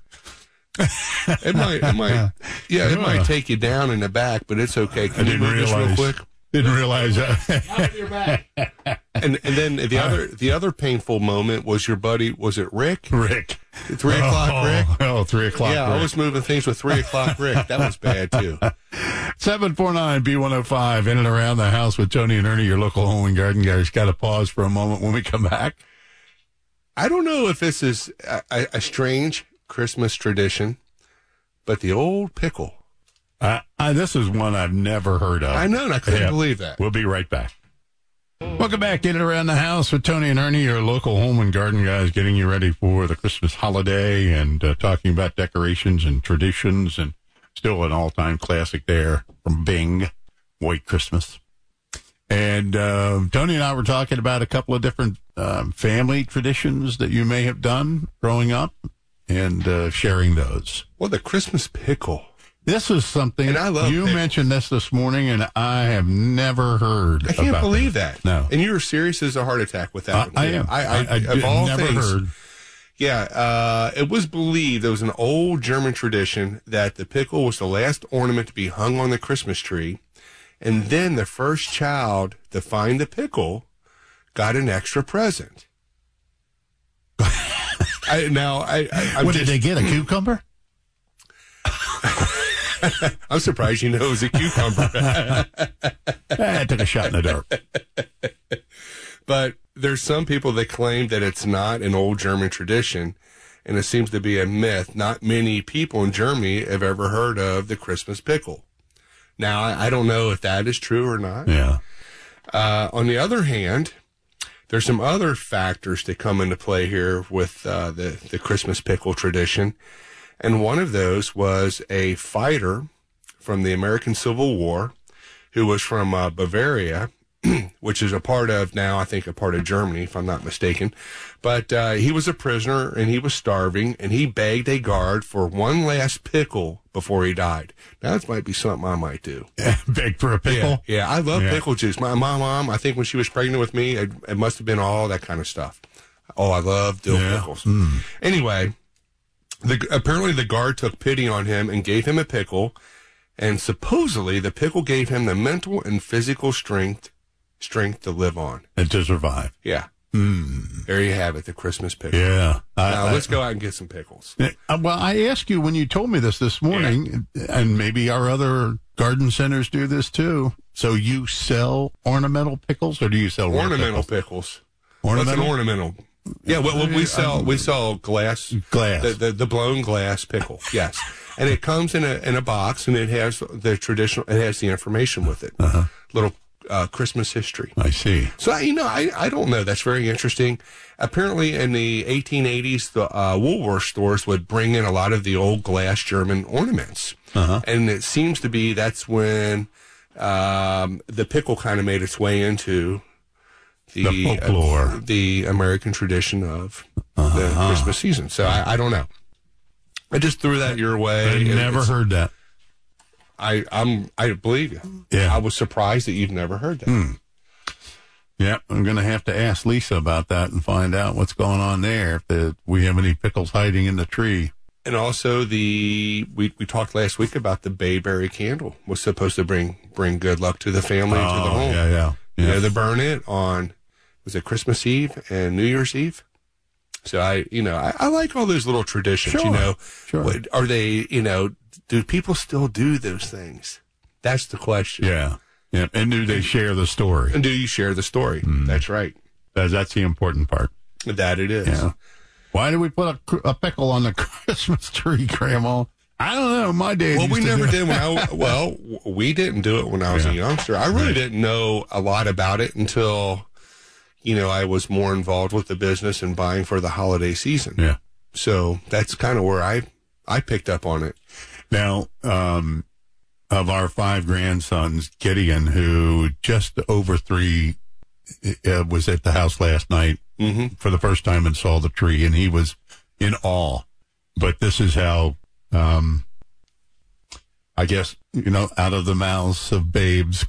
B: It might, it might, yeah, it
A: Yeah.
B: might take you down in the back, but it's okay. Can
A: I
B: you
A: didn't
B: move this real
A: realize.
B: quick?
A: Didn't realize that.
C: Not with your back.
B: And and then the other the other painful moment was your buddy. Was it Rick?
A: Rick.
B: Three o'clock,
A: oh,
B: Rick.
A: Oh, three o'clock.
B: Yeah,
A: Rick.
B: I was moving things with three o'clock, Rick. That was bad too.
A: seven four nine B one oh five in and around the house with Tony and Ernie, your local home and garden guys. Got to pause for a moment when we come back.
B: I don't know if this is a, a, a strange Christmas tradition, but the old pickle.
A: Uh, I, this is one I've never heard of.
B: I know, and I couldn't
A: Yeah.
B: believe that.
A: We'll be right back. Welcome back. Get it around the house with Tony and Ernie, your local home and garden guys, getting you ready for the Christmas holiday and uh, talking about decorations and traditions, and still an all-time classic there from Bing, White Christmas. And uh, Tony and I were talking about a couple of different um, family traditions that you may have done growing up and uh, sharing those.
B: Well, the Christmas pickle.
A: This is something
B: And I love
A: you
B: pickles.
A: mentioned this this morning, and I have never heard.
B: I can't
A: about
B: believe
A: this.
B: that.
A: No,
B: And you were serious as a heart attack with that
A: I,
B: one.
A: I
B: too.
A: am.
B: I, I,
A: I, I
B: of
A: did-
B: all
A: never
B: things,
A: heard.
B: Yeah, uh, it was believed there was an old German tradition that the pickle was the last ornament to be hung on the Christmas tree, and then the first child to find the pickle got an extra present. I, now, I, I, I'm,
A: What
B: just,
A: did they get? A cucumber?
B: I'm surprised you know it was a cucumber.
A: I took a shot in the dark.
B: But there's some people that claim that it's not an old German tradition, and it seems to be a myth. Not many people in Germany have ever heard of the Christmas pickle. Now, I, I don't know if that is true or not.
A: Yeah.
B: Uh, on the other hand, there's some other factors that come into play here with uh, the, the Christmas pickle tradition. And one of those was a fighter from the American Civil War who was from uh, Bavaria, which is a part of now, I think, a part of Germany, if I'm not mistaken. But uh, he was a prisoner, and he was starving, and he begged a guard for one last pickle before he died. Now, that might be something I might do.
A: Beg for a pickle?
B: Yeah, yeah, I love
A: Yeah.
B: pickle juice. My, my mom, I think when she was pregnant with me, it, it must have been all that kind of stuff. Oh, I love dill
A: Yeah.
B: pickles.
A: Mm.
B: Anyway, the, apparently the guard took pity on him and gave him a pickle, and supposedly the pickle gave him the mental and physical strength strength to live on.
A: And to survive.
B: Yeah.
A: Mm.
B: There you have it, the Christmas pickle.
A: Yeah. I,
B: Now,
A: I-
B: let's go out and get some pickles.
A: Uh, Well, I asked you when you told me this this morning, and maybe our other garden centers do this too. So you sell ornamental pickles, or do you sell real
B: Ornamental
A: pickles?
B: pickles. What's an
A: Ornamental
B: ornamental? Yeah, well, we sell we sell glass
A: glass.
B: the, the the blown glass pickle. Yes, and it comes in a in a box, and it has the traditional. It has the information with it.
A: Uh-huh.
B: Little uh, Christmas history.
A: I see.
B: So you know, I I don't know. That's very interesting. Apparently, in the eighteen eighties, the uh, Woolworth stores would bring in a lot of the old glass German ornaments,
A: Uh-huh.
B: and it seems to be that's when um, the pickle kind of made its way into the,
A: The folklore.
B: uh, the American tradition of
A: Uh-huh.
B: the Christmas season. So I, I don't know. I just threw that your way.
A: I
B: It-
A: never
B: it's-
A: heard that.
B: I I'm I believe you.
A: Yeah.
B: I was surprised that you've never heard that.
A: Hmm. Yeah, I'm going to have to ask Lisa about that and find out what's going on there. If the, we have any pickles hiding in the tree.
B: And also the we, we talked last week about the bayberry candle was supposed to bring bring good luck to the family and to the
A: Oh,
B: home.
A: yeah, yeah.
B: You
A: yeah.
B: know, they burn it on was it Christmas Eve and New Year's Eve. So I, you know, I, I like all those little traditions.
A: Sure,
B: you know,
A: sure.
B: What, are they? You know, do people still do those things? That's the question.
A: Yeah, yeah. And do they share the story?
B: And do you share the story? Mm. That's right.
A: That's, that's the important part.
B: That it is.
A: Yeah. Why did we put a, a pickle on the Christmas tree, Grandma? I don't know. My dad.
B: Well,
A: used
B: we
A: to
B: never
A: do
B: did when I. Well, we didn't do it when I was
A: Yeah.
B: a youngster. I really
A: Right.
B: didn't know a lot about it until, you know, I was more involved with the business and buying for the holiday season.
A: Yeah.
B: So that's kind of where I I picked up on it.
A: Now, um, of our five grandsons, Gideon, who just over three, uh, was at the house last night
B: Mm-hmm.
A: for the first time and saw the tree, and he was in awe. But this is how, um, I guess, you know, out of the mouths of babes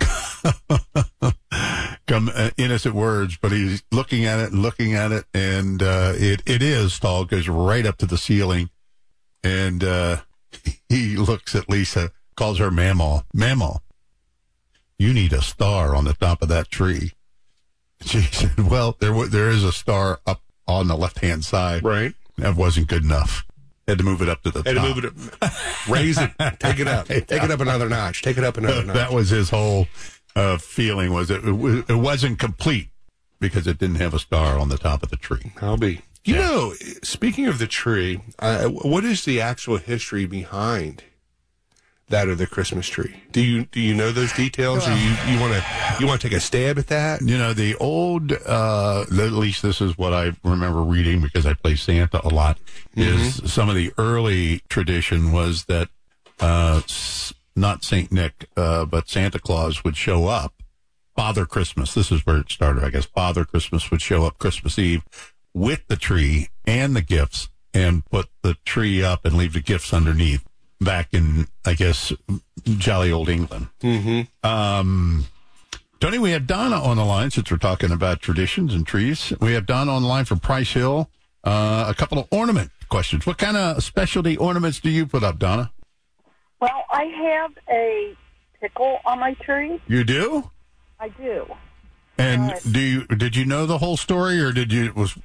A: come uh, innocent words, but he's looking at it and looking at it, and uh, it, it is tall, goes right up to the ceiling, and uh, he looks at Lisa, calls her Mamaw. Mamaw, you need a star on the top of that tree. She said, well, there w- there is a star up on the left-hand side.
B: Right.
A: That wasn't good enough. Had to move it up to the
B: Had
A: top.
B: to move it up, raise it, take it up, take it up another notch, take it up another notch.
A: That was his whole uh, feeling, was it, it, it wasn't complete because it didn't have a star on the top of the tree.
B: I'll be. You
A: Yeah.
B: know, speaking of the tree, uh, what is the actual history behind that of the Christmas tree? Do you do you know those details, or you you want to you want to take a stab at that?
A: You know, the old, uh, at least this is what I remember reading because I play Santa a lot, is some of the early tradition was that, uh, s- not Saint Nick, uh, but Santa Claus would show up, Father Christmas, this is where it started, I guess, Father Christmas would show up Christmas Eve with the tree and the gifts and put the tree up and leave the gifts underneath back in, I guess, jolly old England.
B: Mm-hmm.
A: Um, Tony, we have Donna on the line since we're talking about traditions and trees. We have Donna on the line from Price Hill. Uh, a couple of ornament questions. What kind of specialty ornaments do you put up, Donna?
D: Well, I have a pickle on my tree.
A: You do?
D: I do.
A: And
D: Yes.
A: do you did you know the whole story, or did you was?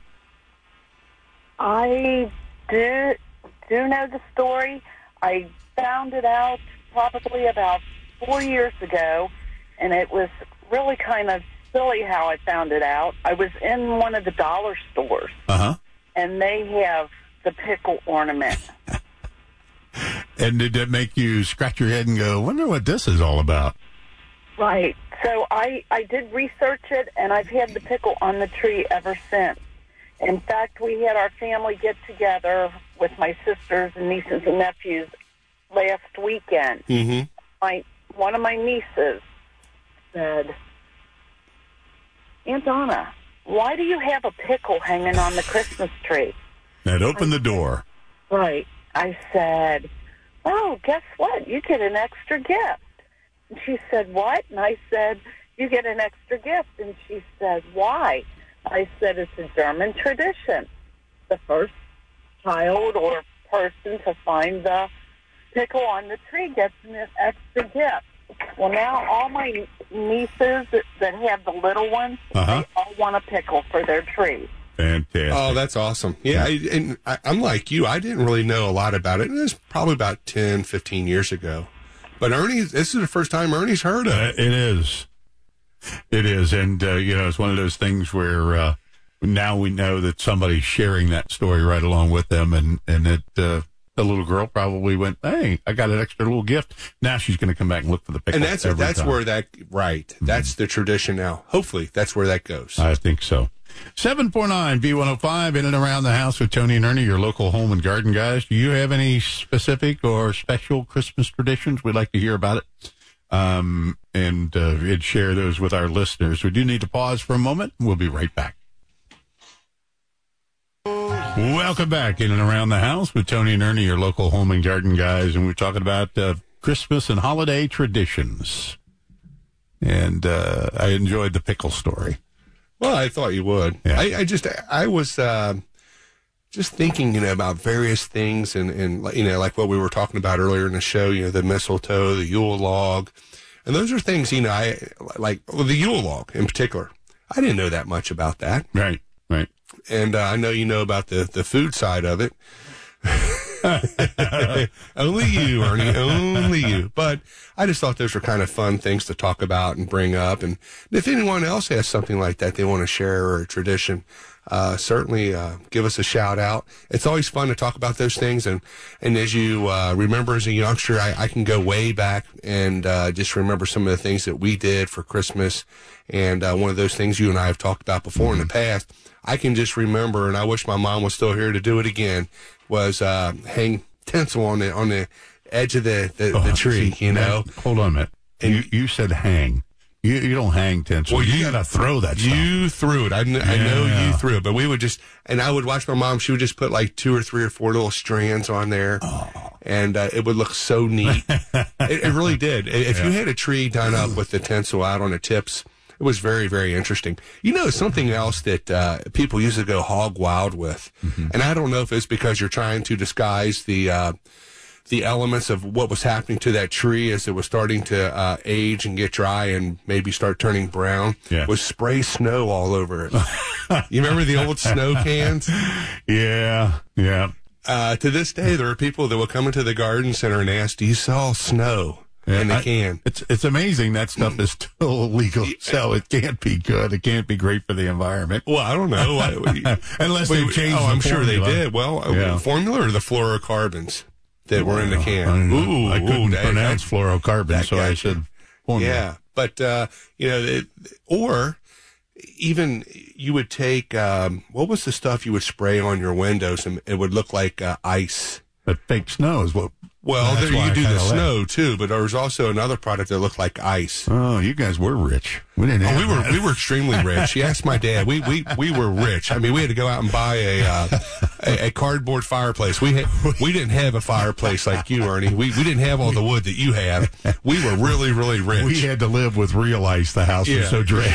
D: I do do know the story. I found it out probably about four years ago, and it was really kind of silly how I found it out. I was in one of the dollar stores,
A: Uh huh.
D: and they have the pickle ornament.
A: And did that make you scratch your head and go, "Wonder what this is all about"?
D: Right. So I, I did research it, and I've had the pickle on the tree ever since. In fact, we had our family get together with my sisters and nieces and nephews last weekend.
B: Mm-hmm.
D: My one of my nieces said, "Aunt Donna, why do you have a pickle hanging on the Christmas tree?"
A: That opened the door.
D: Right. I said, "Oh, guess what? You get an extra gift." And she said, "What?" And I said, "You get an extra gift." And she said, "Why?" I said, "It's a German tradition. The first child or person to find the pickle on the tree gets an extra gift." Well, now all my nieces that have the little ones,
A: Uh-huh.
D: they all want a pickle for their tree.
A: Fantastic.
B: Oh, that's awesome. Yeah, I, and I, I'm like you. I didn't really know a lot about it. It was probably about ten, fifteen years ago. But Ernie, this is the first time Ernie's heard of
A: Uh,
B: it.
A: it is. It is. And, uh, you know, it's one of those things where uh, now we know that somebody's sharing that story right along with them. And, and it, uh, the little girl probably went, "Hey, I got an extra little gift." Now she's going to come back and look for the pickle.
B: And that's
A: every
B: that's
A: time.
B: where that, right. That's the tradition now. Hopefully, that's where that goes.
A: I think so. seven four nine V one oh five, in and around the house with Tony and Ernie, your local home and garden guys. Do you have any specific or special Christmas traditions? We'd like to hear about it. Um, and uh, we'd share those with our listeners. We do need to pause for a moment. We'll be right back. Welcome back in and around the house with Tony and Ernie, your local home and garden guys. And we're talking about uh, Christmas and holiday traditions. And uh, I enjoyed the pickle story.
B: Well, I thought you would.
A: Yeah.
B: I, I just, I was uh, just thinking, you know, about various things and, and, you know, like what we were talking about earlier in the show, you know, the mistletoe, the Yule log. And those are things, you know, I like well, the Yule log in particular. I didn't know that much about that.
A: Right, right.
B: And uh, I know you know about the, the food side of it. Only you, Ernie, only you. But I just thought those were kind of fun things to talk about and bring up. And if anyone else has something like that they want to share or a tradition, uh, certainly uh, give us a shout out. It's always fun to talk about those things. And, and as you uh, remember as a youngster, I, I can go way back and uh, just remember some of the things that we did for Christmas. And uh, one of those things you and I have talked about before mm-hmm. in the past, I can just remember, and I wish my mom was still here to do it again, was uh, hang tinsel on the on the edge of the, the,
A: oh,
B: the tree,
A: see,
B: you know.
A: Man, hold on a minute.
B: And
A: you, you said hang. You you don't hang tinsel.
B: Well,
A: you,
B: you
A: got to throw that stuff.
B: You threw it. I, kn- I know
A: Yeah.
B: you threw it, but we would just, and I would watch my mom. She would just put like two or three or four little strands on there,
A: Oh.
B: and uh, it would look so neat. it, it really did. If
A: Yeah.
B: you had a tree done up with the tinsel out on the tips, it was very, very interesting. You know, something else that uh, people used to go hog wild with, mm-hmm. and I don't know if it's because you're trying to disguise the uh, the elements of what was happening to that tree as it was starting to uh, age and get dry and maybe start turning brown,
A: yeah.
B: was spray snow all over it. You remember the old snow cans?
A: Yeah, yeah.
B: Uh, to this day, there are people that will come into the garden center and ask, do you sell snow?
A: Yeah,
B: and they
A: I,
B: can.
A: It's it's amazing that stuff is still illegal, so it can't be good. It can't be great for the environment.
B: Well, I don't know.
A: Unless they changed
B: Oh,
A: the
B: I'm sure they
A: formula.
B: did. Well,
A: Yeah.
B: formula or the fluorocarbons that were in the
A: I,
B: can. Ooh,
A: I couldn't
B: ooh,
A: pronounce
B: that,
A: fluorocarbon,
B: that
A: so I
B: gotcha.
A: said formula.
B: Yeah, but, uh, you know, it, or even you would take, um, what was the stuff you would spray on your windows and it would look like uh, ice?
A: But fake snow is what.
B: Well,
A: that's
B: there,
A: why
B: you
A: I
B: do the
A: kinda
B: snow
A: laughed.
B: too, but there was also another product that looked like ice.
A: Oh, you guys were rich. We didn't.
B: Oh,
A: Have
B: we were
A: that.
B: we were extremely rich. You asked my dad. We we we were rich. I mean, we had to go out and buy a uh, a, a cardboard fireplace. We had, we didn't have a fireplace like you, Ernie. We we didn't have all the wood that you have. We were really really rich.
A: We had to live with real ice. The house
B: Yeah.
A: was so dry.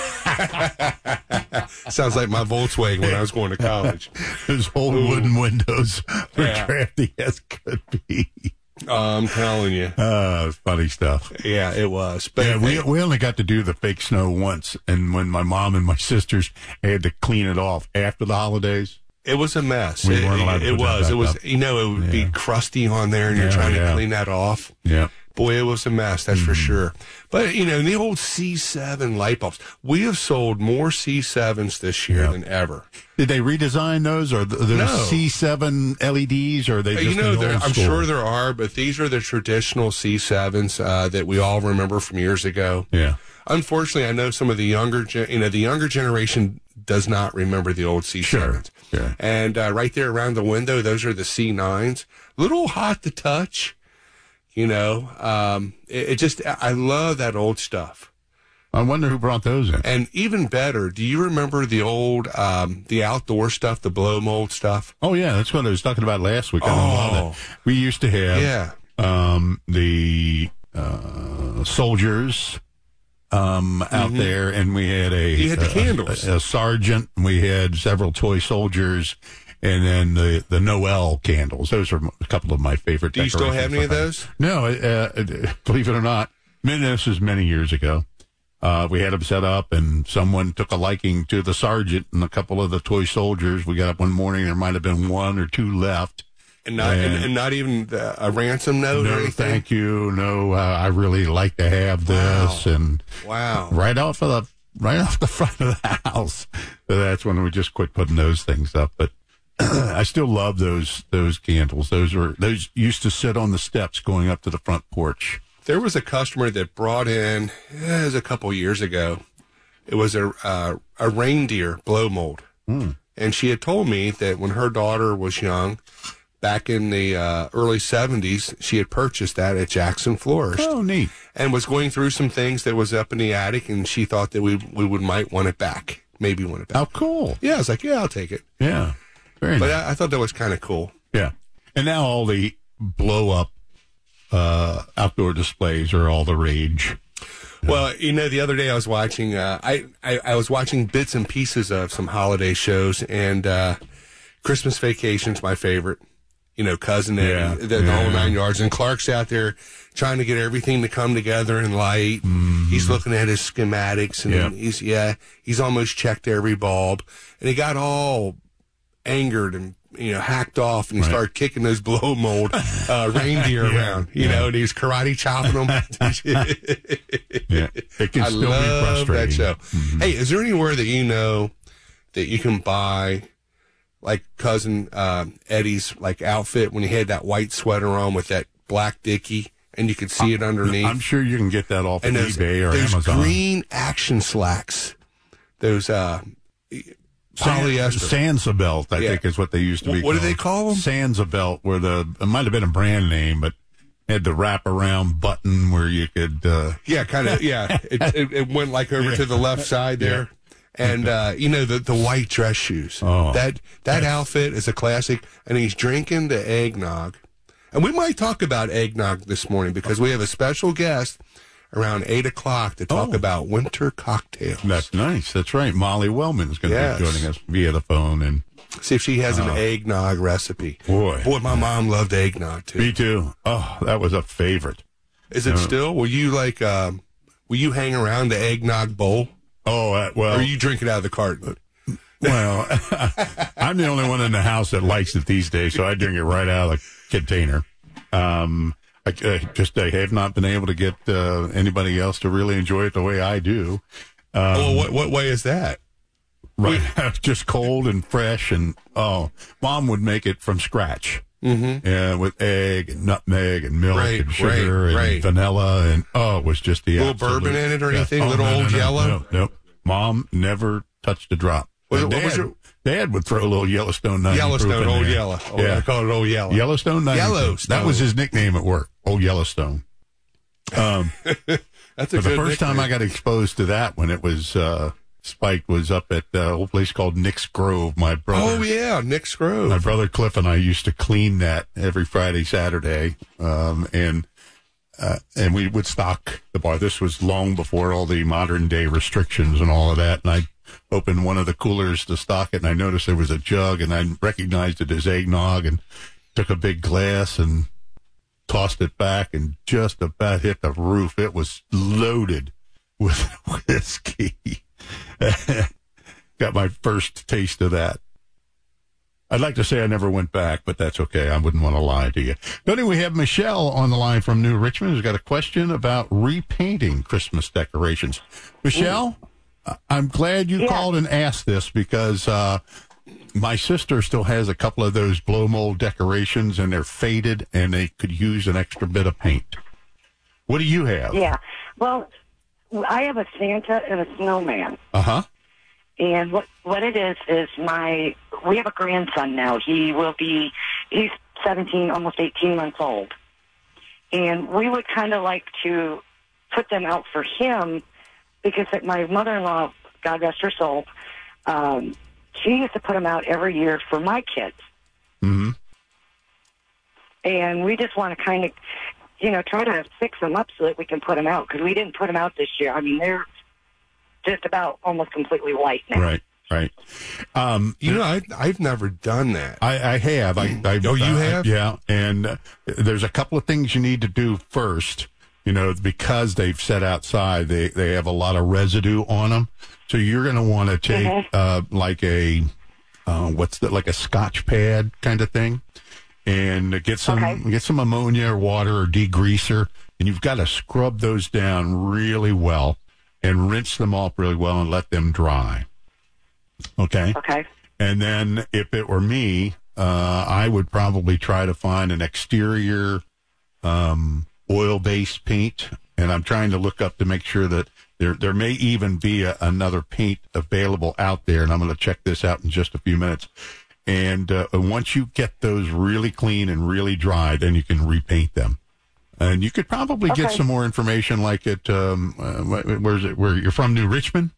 B: Sounds like my Volkswagen when I was going to college.
A: Those old wooden windows were
B: Yeah.
A: drafty as could be.
B: Oh, I'm telling you.
A: Uh, funny stuff.
B: Yeah, it was. But
A: Yeah, we we only got to do the fake snow once, and when my mom and my sisters had to clean it off after the holidays.
B: it was a mess.
A: We
B: it
A: weren't allowed to
B: it,
A: put that
B: was.
A: back
B: It was.
A: up.
B: You know, it would
A: Yeah.
B: be crusty on there, and you're
A: Yeah,
B: trying to
A: yeah.
B: clean that off.
A: Yeah.
B: Boy, it was a mess, that's for sure. But, you know, the old C seven light bulbs, we have sold more C sevens this year
A: Yeah.
B: than ever.
A: Did they redesign those, or th- those
B: No.
A: C seven L E Ds, or are they just
B: you know,
A: the
B: there,
A: old
B: I'm
A: school?
B: sure there are, but these are the traditional C sevens uh, that we all remember from years ago.
A: Yeah.
B: Unfortunately, I know some of the younger, gen- you know, the younger generation does not remember the old C sevens.
A: Sure, sure.
B: And uh, right there around the window, those are the C nines. A little hot to touch. You know, um, it, it just, I love that old stuff.
A: I wonder who brought those in.
B: And even better, do you remember the old, um, the outdoor stuff, the blow mold stuff?
A: Oh, yeah, that's what I was talking about last week. I love
B: Oh.
A: it. We used to have
B: Yeah.
A: um, the uh, soldiers um, out there, and we had a,
B: You had the
A: a-
B: candles.
A: a, a sergeant, and we had several toy soldiers, and then the, the Noel candles. Those are a couple of my favorite
B: Do you still have any of
A: decorations.
B: those?
A: No, uh, uh, believe it or not, man, this was many years ago. Uh, we had them set up, and someone took a liking to the sergeant and a couple of the toy soldiers. We got up one morning, there might have been one or two left.
B: And not, and,
A: And-
B: and not even the, a ransom note or
A: No,
B: anything?
A: thank you. No, uh, I really like to have this.
B: Wow.
A: And
B: Wow.
A: right off of the right off the front of the house. So that's when we just quit putting those things up. But I still love those those candles. Those were those used to sit on the steps going up to the front porch.
B: There was a customer that brought in, eh, it was a couple years ago. It was a uh, a reindeer blow mold.
A: Mm.
B: And she had told me that when her daughter was young, back in the uh, early seventies, she had purchased that at Jackson Florist
A: Oh, neat.
B: and was going through some things that was up in the attic, and she thought that we we would might want it back, maybe want it back.
A: How cool.
B: Yeah, I was like, yeah, I'll take it.
A: Yeah. Very
B: But
A: nice.
B: I, I thought that was kind of cool.
A: Yeah. And now all the blow up uh, outdoor displays are all the rage.
B: Well, you know, the other day I was watching, uh, I, I, I was watching bits and pieces of some holiday shows, and uh, Christmas Vacation's my favorite. You know, Cousin Eddie,
A: Yeah,
B: the, the
A: yeah.
B: whole nine yards. And Clark's out there trying to get everything to come together in light.
A: Mm-hmm.
B: He's looking at his schematics, and
A: Yeah.
B: he's, yeah, he's almost checked every bulb. And he got all angered and, you know, hacked off, and he
A: Right.
B: started kicking those blow mold uh, reindeer
A: Yeah,
B: around, you
A: yeah.
B: know, and he was karate chopping them.
A: Yeah, it can
B: I
A: still be
B: love
A: frustrating.
B: that show.
A: Mhm.
B: Hey, is there anywhere that you know that you can buy, like Cousin uh, Eddie's like outfit when he had that white sweater on with that black dicky, and you could see it underneath?
A: I'm sure you can get that off of
B: and those,
A: eBay or
B: those
A: Amazon.
B: green action slacks, those uh, polyester.
A: Sansa belt, I
B: Yeah.
A: think, is what they used to be.
B: What do
A: called.
B: they call 'em?
A: Sansa belt, where the it might have been a brand name, but had the wrap around button where you could. Uh,
B: Yeah, kind of. Yeah, it, it, it went like over to the left side there, and uh, you know the the white dress shoes.
A: Oh.
B: that that outfit is a classic, and he's drinking the eggnog, and we might talk about eggnog this morning because we have a special guest around eight o'clock to talk
A: Oh.
B: about winter cocktails.
A: that's nice. That's right. Molly Wellman is going to
B: Yes.
A: be joining us via the phone, and
B: See if she has an eggnog recipe.
A: boy,
B: Boy, my mom loved eggnog too.
A: me too. Oh, that was a favorite.
B: Is it still? Will you like? Um, will you hang around the eggnog bowl,
A: Oh, uh, well,
B: or you drink it out of the carton?
A: well, I'm the only one in the house that likes it these days, so I drink it right out of the container. Um, I, I just I have not been able to get uh, anybody else to really enjoy it the way I do.
B: oh, what what way is that?
A: Right, just cold and fresh, and oh, Mom would make it from scratch. Mm-hmm. Yeah, with egg and nutmeg and milk
B: Right,
A: and sugar
B: right,
A: and
B: right.
A: vanilla, and oh, it was just the
B: Little
A: absolute-
B: bourbon in it or
A: Yeah.
B: anything?
A: Oh,
B: Little
A: no, no,
B: Old
A: no,
B: Yellow?
A: No, no. Mom never touched a drop.
B: Was
A: And
B: it- what was
A: Dad,
B: your-
A: Dad would throw a little Yellowstone ninety proof
B: Yellowstone,
A: in
B: Old
A: there.
B: Yellow. Oh,
A: yeah,
B: I call it Old Yellow.
A: Yellowstone ninety proof.
B: Yellowstone.
A: That was his nickname at work, Old Yellowstone. Um,
B: That's a
A: but the
B: good
A: first time I got exposed to that when it was uh, spiked was up at uh, a old place called Nick's Grove. My brother,
B: Oh yeah, Nick's Grove.
A: my brother Cliff and I used to clean that every Friday, Saturday, um, and uh, and we would stock the bar. This was long before all the modern day restrictions and all of that. And I opened one of the coolers to stock it, and I noticed there was a jug, and I recognized it as eggnog, and took a big glass and tossed it back, and just about hit the roof. It was loaded with whiskey. Got my first taste of that. I'd like to say I never went back, but that's okay. I wouldn't want to lie to you. But anyway, we have Michelle on the line from New Richmond who's got a question about repainting Christmas decorations. Michelle, I- I'm glad you
D: Yeah.
A: called and asked this because uh, my sister still has a couple of those blow mold decorations, and they're faded, and they could use an extra bit of paint. What do you have?
E: Yeah. Well, I have a Santa and a snowman.
A: Uh-huh.
E: And what what it is is my we have a grandson now. He will be he's seventeen, almost eighteen months old. And we would kind of like to put them out for him because my mother-in-law, God rest her soul, um, she used to put them out every year for my kids.
A: Mm-hmm.
E: And we just want to kind of, you know, try to fix them up so that we can put them out because we didn't put them out this year. I mean, they're just about almost completely white now.
A: Right, right. Um,
B: You know, I, I've never done that.
A: I, I have. I, I,
B: Oh, you
A: uh,
B: have?
A: Yeah. And uh, there's a couple of things you need to do first, you know, because they've set outside, they, they have a lot of residue on them. So you're going to want to take,
E: Mhm.
A: uh, like a, uh, what's that, like a Scotch pad kind of thing, and get some,
E: Okay.
A: get some ammonia or water or degreaser, and you've got to scrub those down really well and rinse them off really well and let them dry. Okay.
E: Okay.
A: And then if it were me, uh, I would probably try to find an exterior um, oil-based paint. And I'm trying to look up to make sure that there there may even be a, another paint available out there. And I'm going to check this out in just a few minutes. And uh, once you get those really clean and really dry, then you can repaint them. And you could probably get
E: Okay.
A: some more information like it, um, uh, wh- where's it, where you're from, New Richmond?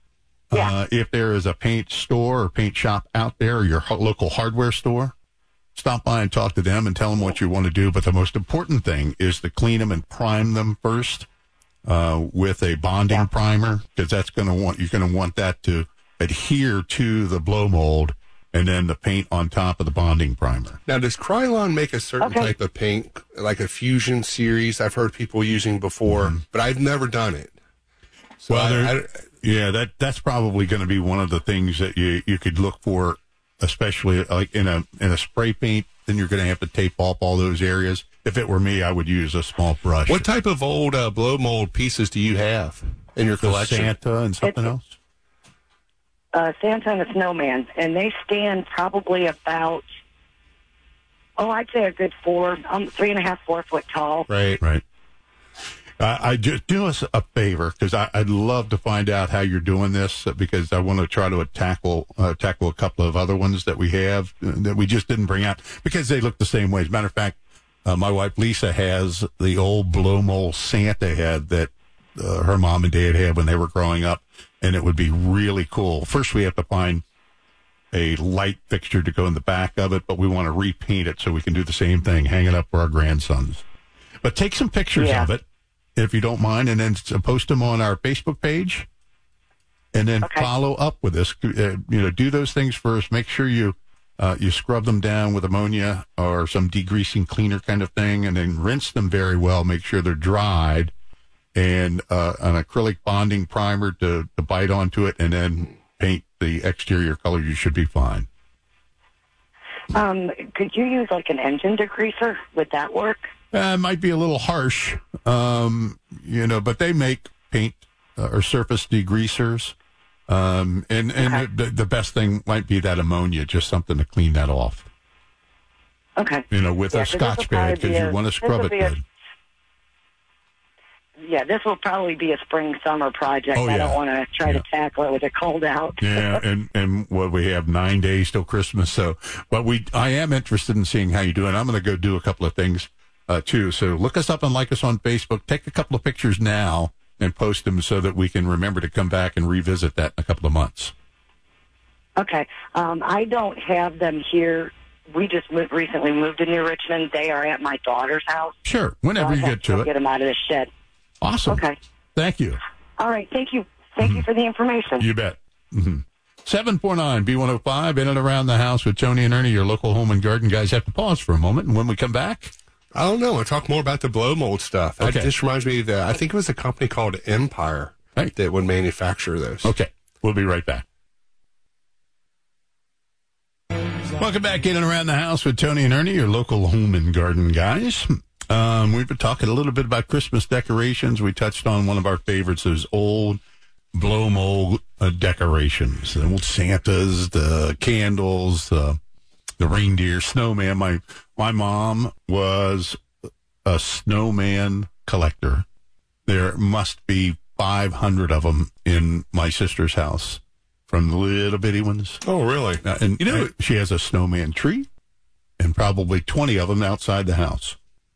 E: Yeah.
A: Uh, if there is a paint store or paint shop out there, or your ho- local hardware store, stop by and talk to them and tell them what you want to do. But the most important thing is to clean them and prime them first uh, with a bonding
E: Yeah.
A: primer, because that's going to want you're going to want that to adhere to the blow mold, and then the paint on top of the bonding primer.
B: Now, does Krylon make a certain
E: Okay.
B: type of paint, like a Fusion series? I've heard people using before, but I've never done it. So
A: Well,
B: I-
A: there-
B: I-
A: Yeah, that that's probably going to be one of the things that you you could look for, especially like in a in a spray paint. Then you're going to have to tape off all those areas. If it were me, I would use a small brush.
B: what type of old uh, blow mold pieces do you have in your
A: The
B: collection?
A: Santa and something
E: It's-
A: else?
E: Uh, Santa and the Snowman, and they stand probably about, oh, I'd say a good four, um, three and a half, four foot tall.
B: Right.
A: Right. Uh, I just do us a favor, because I'd love to find out how you're doing this, uh, because I want to try to tackle uh, tackle a couple of other ones that we have uh, that we just didn't bring out because they look the same way. As a matter of fact, uh, my wife Lisa has the old blow mold Santa head that uh, her mom and dad had when they were growing up, and it would be really cool. First, we have to find a light fixture to go in the back of it, but we want to repaint it so we can do the same thing, hang it up for our grandsons. But take some pictures
E: Yeah.
A: of it, if you don't mind, and then s- post them on our Facebook page, and then
E: Okay.
A: follow up with us. Uh, you know, do those things first. Make sure you uh, you scrub them down with ammonia or some degreasing cleaner kind of thing, and then rinse them very well. Make sure they're dried, and uh, an acrylic bonding primer to, to bite onto it, and then paint the exterior color. You should be fine.
E: Um, could you use like an engine degreaser? Would that work?
A: Uh, it might be a little harsh, um, you know, but they make paint uh, or surface degreasers. Um, and and
E: Okay.
A: the, the best thing might be that ammonia, just something to clean that off,
E: Okay.
A: you know, with
E: Yeah,
A: a
E: 'cause this'll
A: Scotch pad,
E: probably
A: because
E: be
A: you
E: a-
A: want to scrub
E: this'll
A: it
E: be a-
A: good.
E: Yeah, this will probably be a spring summer project.
A: Oh,
E: I
A: yeah.
E: don't want to try
A: Yeah.
E: to tackle it with it cold out.
A: Yeah, and and what we have nine days till Christmas. So, but we, I am interested in seeing how you do it. I'm going to go do a couple of things uh, too. So look us up and like us on Facebook. Take a couple of pictures now and post them so that we can remember to come back and revisit that in a couple of months.
E: Okay. Um, I don't have them here. We just moved, recently moved to New Richmond. They are at my daughter's house.
A: Sure,
E: So
A: whenever
E: I
A: you
E: have
A: get to
E: go
A: it.
E: Get them out of the shed.
A: Awesome.
E: Okay.
A: Thank you.
E: All right. Thank you. Thank you for the information.
A: You bet. Mm-hmm. seven four nine B one oh five, in and around the house with Tony and Ernie, your local home and garden guys. Have to pause for a moment, and when we come back,
B: I don't know. I talk more about the blow mold stuff. That
A: Okay.
B: just reminds me that I think it was a company called Empire
A: Hey.
B: that would manufacture those.
A: okay, we'll be right back. Welcome back in and around the house with Tony and Ernie, your local home and garden guys. Um, we've been talking a little bit about Christmas decorations. We touched on one of our favorites, those old blow mold uh, decorations, the old Santas, the candles, uh, the reindeer, snowman. My my mom was a snowman collector. There must be five hundred of them in my sister's house, from the little bitty ones.
B: Oh, really?
A: Uh, and
B: You know-
A: uh, she has a snowman tree, and probably twenty of them outside the house.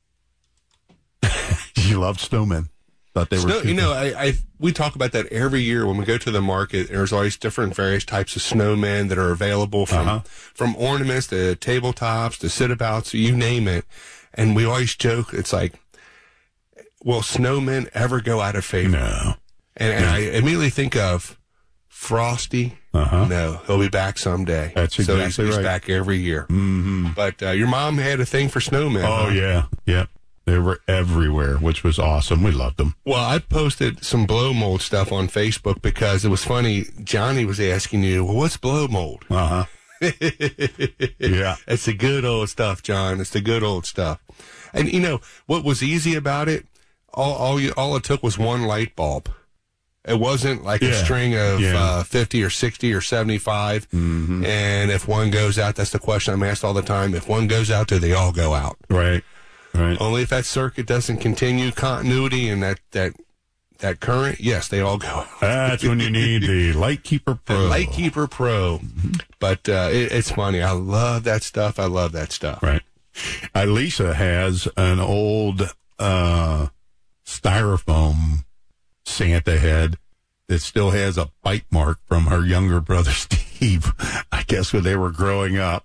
A: She loved snowmen. Thought they were.
B: Snow, you
A: super-
B: know, I, I we talk about that every year when we go to the market. There's always different various types of snowmen that are available, from
A: Uh-huh.
B: from ornaments to tabletops to sit-abouts, you name it. And we always joke, it's like, will snowmen ever go out of favor?
A: No.
B: And, and I immediately think of Frosty.
A: Uh-huh.
B: No, he'll be back someday.
A: That's
B: so he's,
A: exactly
B: he's
A: right.
B: back every year.
A: Mm-hmm.
B: But uh, your mom had a thing for snowmen.
A: Oh
B: huh?
A: yeah, yep. They were everywhere, which was awesome. We loved them.
B: Well, I posted some blow mold stuff on Facebook because it was funny. Johnny was asking you, well, what's blow mold?
A: Uh huh. Yeah.
B: It's the good old stuff, John. It's the good old stuff. And you know what was easy about it? All all you all it took was one light bulb. It wasn't like a
A: Yeah.
B: string of
A: Yeah.
B: uh, fifty or sixty or seventy-five.
A: Mm-hmm.
B: And if one goes out, that's the question I'm asked all the time. If one goes out, do they all go out?
A: Right. Right.
B: Only if that circuit doesn't continue continuity and that that that current, yes, they all go out.
A: That's when you need the Lightkeeper
B: The
A: Pro.
B: Lightkeeper Pro. But uh, it, it's funny. I love that stuff. I love that stuff.
A: Right. Uh, Lisa has an old uh, styrofoam Santa head that still has a bite mark from her younger brother Steve. I guess when they were growing up,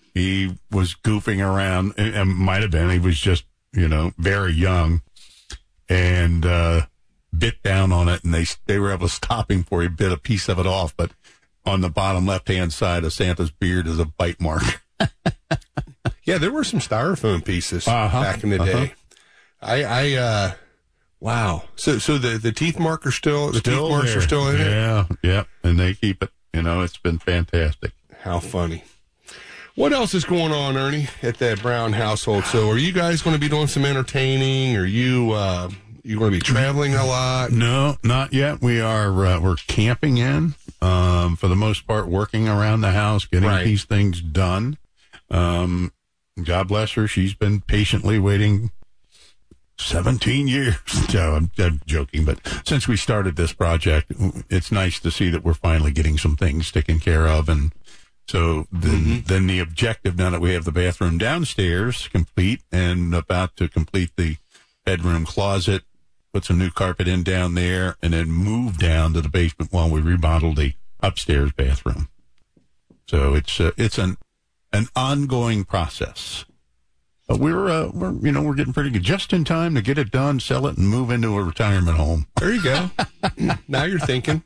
A: he was goofing around, and, and might have been, he was just, you know, very young, and uh, bit down on it, and they they were able to stop him before he bit a piece of it off. But on the bottom left-hand side of Santa's beard is a bite mark.
B: Yeah, there were some styrofoam pieces
A: Uh-huh,
B: back in the
A: uh-huh.
B: day. I, I, uh, wow. So, so the, the teeth mark are still, the
A: Still
B: teeth marks
A: there.
B: are still in it?
A: Yeah, yeah, and they keep it. You know, it's been fantastic.
B: How funny. What else is going on, Ernie, at that Brown household? So are you guys going to be doing some entertaining? Are you, uh, you going to be traveling a lot?
A: No, not yet. We are, uh, we're camping in, um, for the most part, working around the house, getting
B: Right.
A: these things done. Um, God bless her. She's been patiently waiting seventeen years. So I'm, I'm joking, but since we started this project, it's nice to see that we're finally getting some things taken care of. And so then,
B: Mm-hmm.
A: then the objective, now that we have the bathroom downstairs complete and about to complete the bedroom closet, put some new carpet in down there, and then move down to the basement while we remodel the upstairs bathroom. So it's uh, it's an an ongoing process. But we're uh, we're you know we're getting pretty good, just in time to get it done, sell it, and move into a retirement home.
B: There you go. Now you're thinking.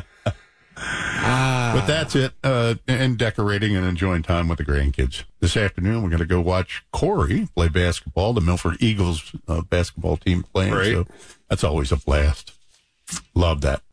B: Ah.
A: But that's it. Uh, and decorating and enjoying time with the grandkids. This afternoon, we're going to go watch Corey play basketball. The Milford Eagles uh, basketball team playing.
B: Great.
A: So that's always a blast. Love that.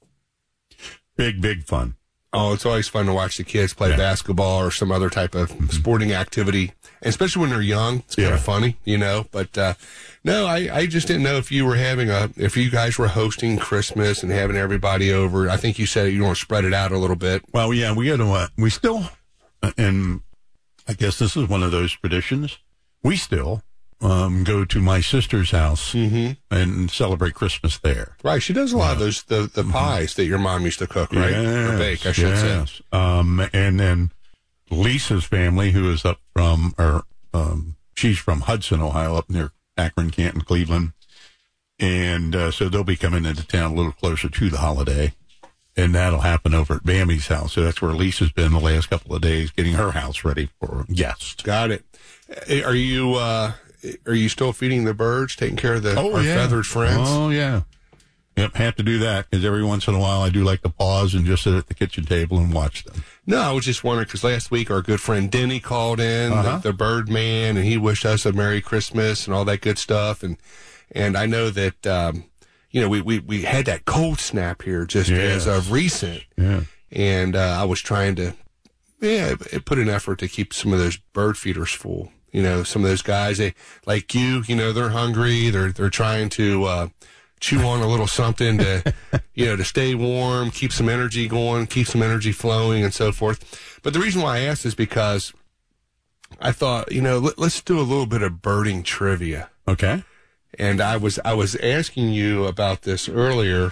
A: Big, big fun.
B: Oh, it's always fun to watch the kids play
A: Yeah.
B: basketball or some other type of sporting activity, and especially when they're young. It's kind
A: Yeah.
B: of funny, you know. But uh, no, I, I just didn't know if you were having a, if you guys were hosting Christmas and having everybody over. I think you said you want to spread it out a little bit.
A: Well, yeah, we got to, uh, we still, uh, and I guess this is one of those traditions. We still um, go to my sister's house and celebrate Christmas there.
B: Right? She does a lot of those the, the pies that your mom used to cook, right? Or bake, I should say.
A: yes. Um, and then Lisa's family, who is up from, or um, she's from Hudson, Ohio, up near Akron, Canton, Cleveland. And uh, so they'll be coming into town a little closer to the holiday. And that'll happen over at Bammy's house. So that's where Lisa's been the last couple of days, getting her house ready for guests.
B: Got it. Eh, Are you uh, are you still feeding the birds, taking care of the our feathered friends?
A: Oh, yeah. Yep, have to do that because every once in a while I do like to pause and just sit at the kitchen table and watch them.
B: No, I was just wondering because last week our good friend Denny called in,
A: Uh-huh.
B: the, the bird man, and he wished us a Merry Christmas and all that good stuff. And and I know that um, you know we, we, we had that cold snap here just
A: Yes.
B: as of recent,
A: Yeah.
B: and uh, I was trying to yeah put an effort to keep some of those bird feeders full. You know, some of those guys they like you. You know, they're hungry. They're they're trying to. Uh, chew on a little something to, you know, to stay warm, keep some energy going, keep some energy flowing and so forth. But the reason why I asked is because I thought, you know, let, let's do a little bit of birding trivia.
A: Okay.
B: And I was, I was asking you about this earlier,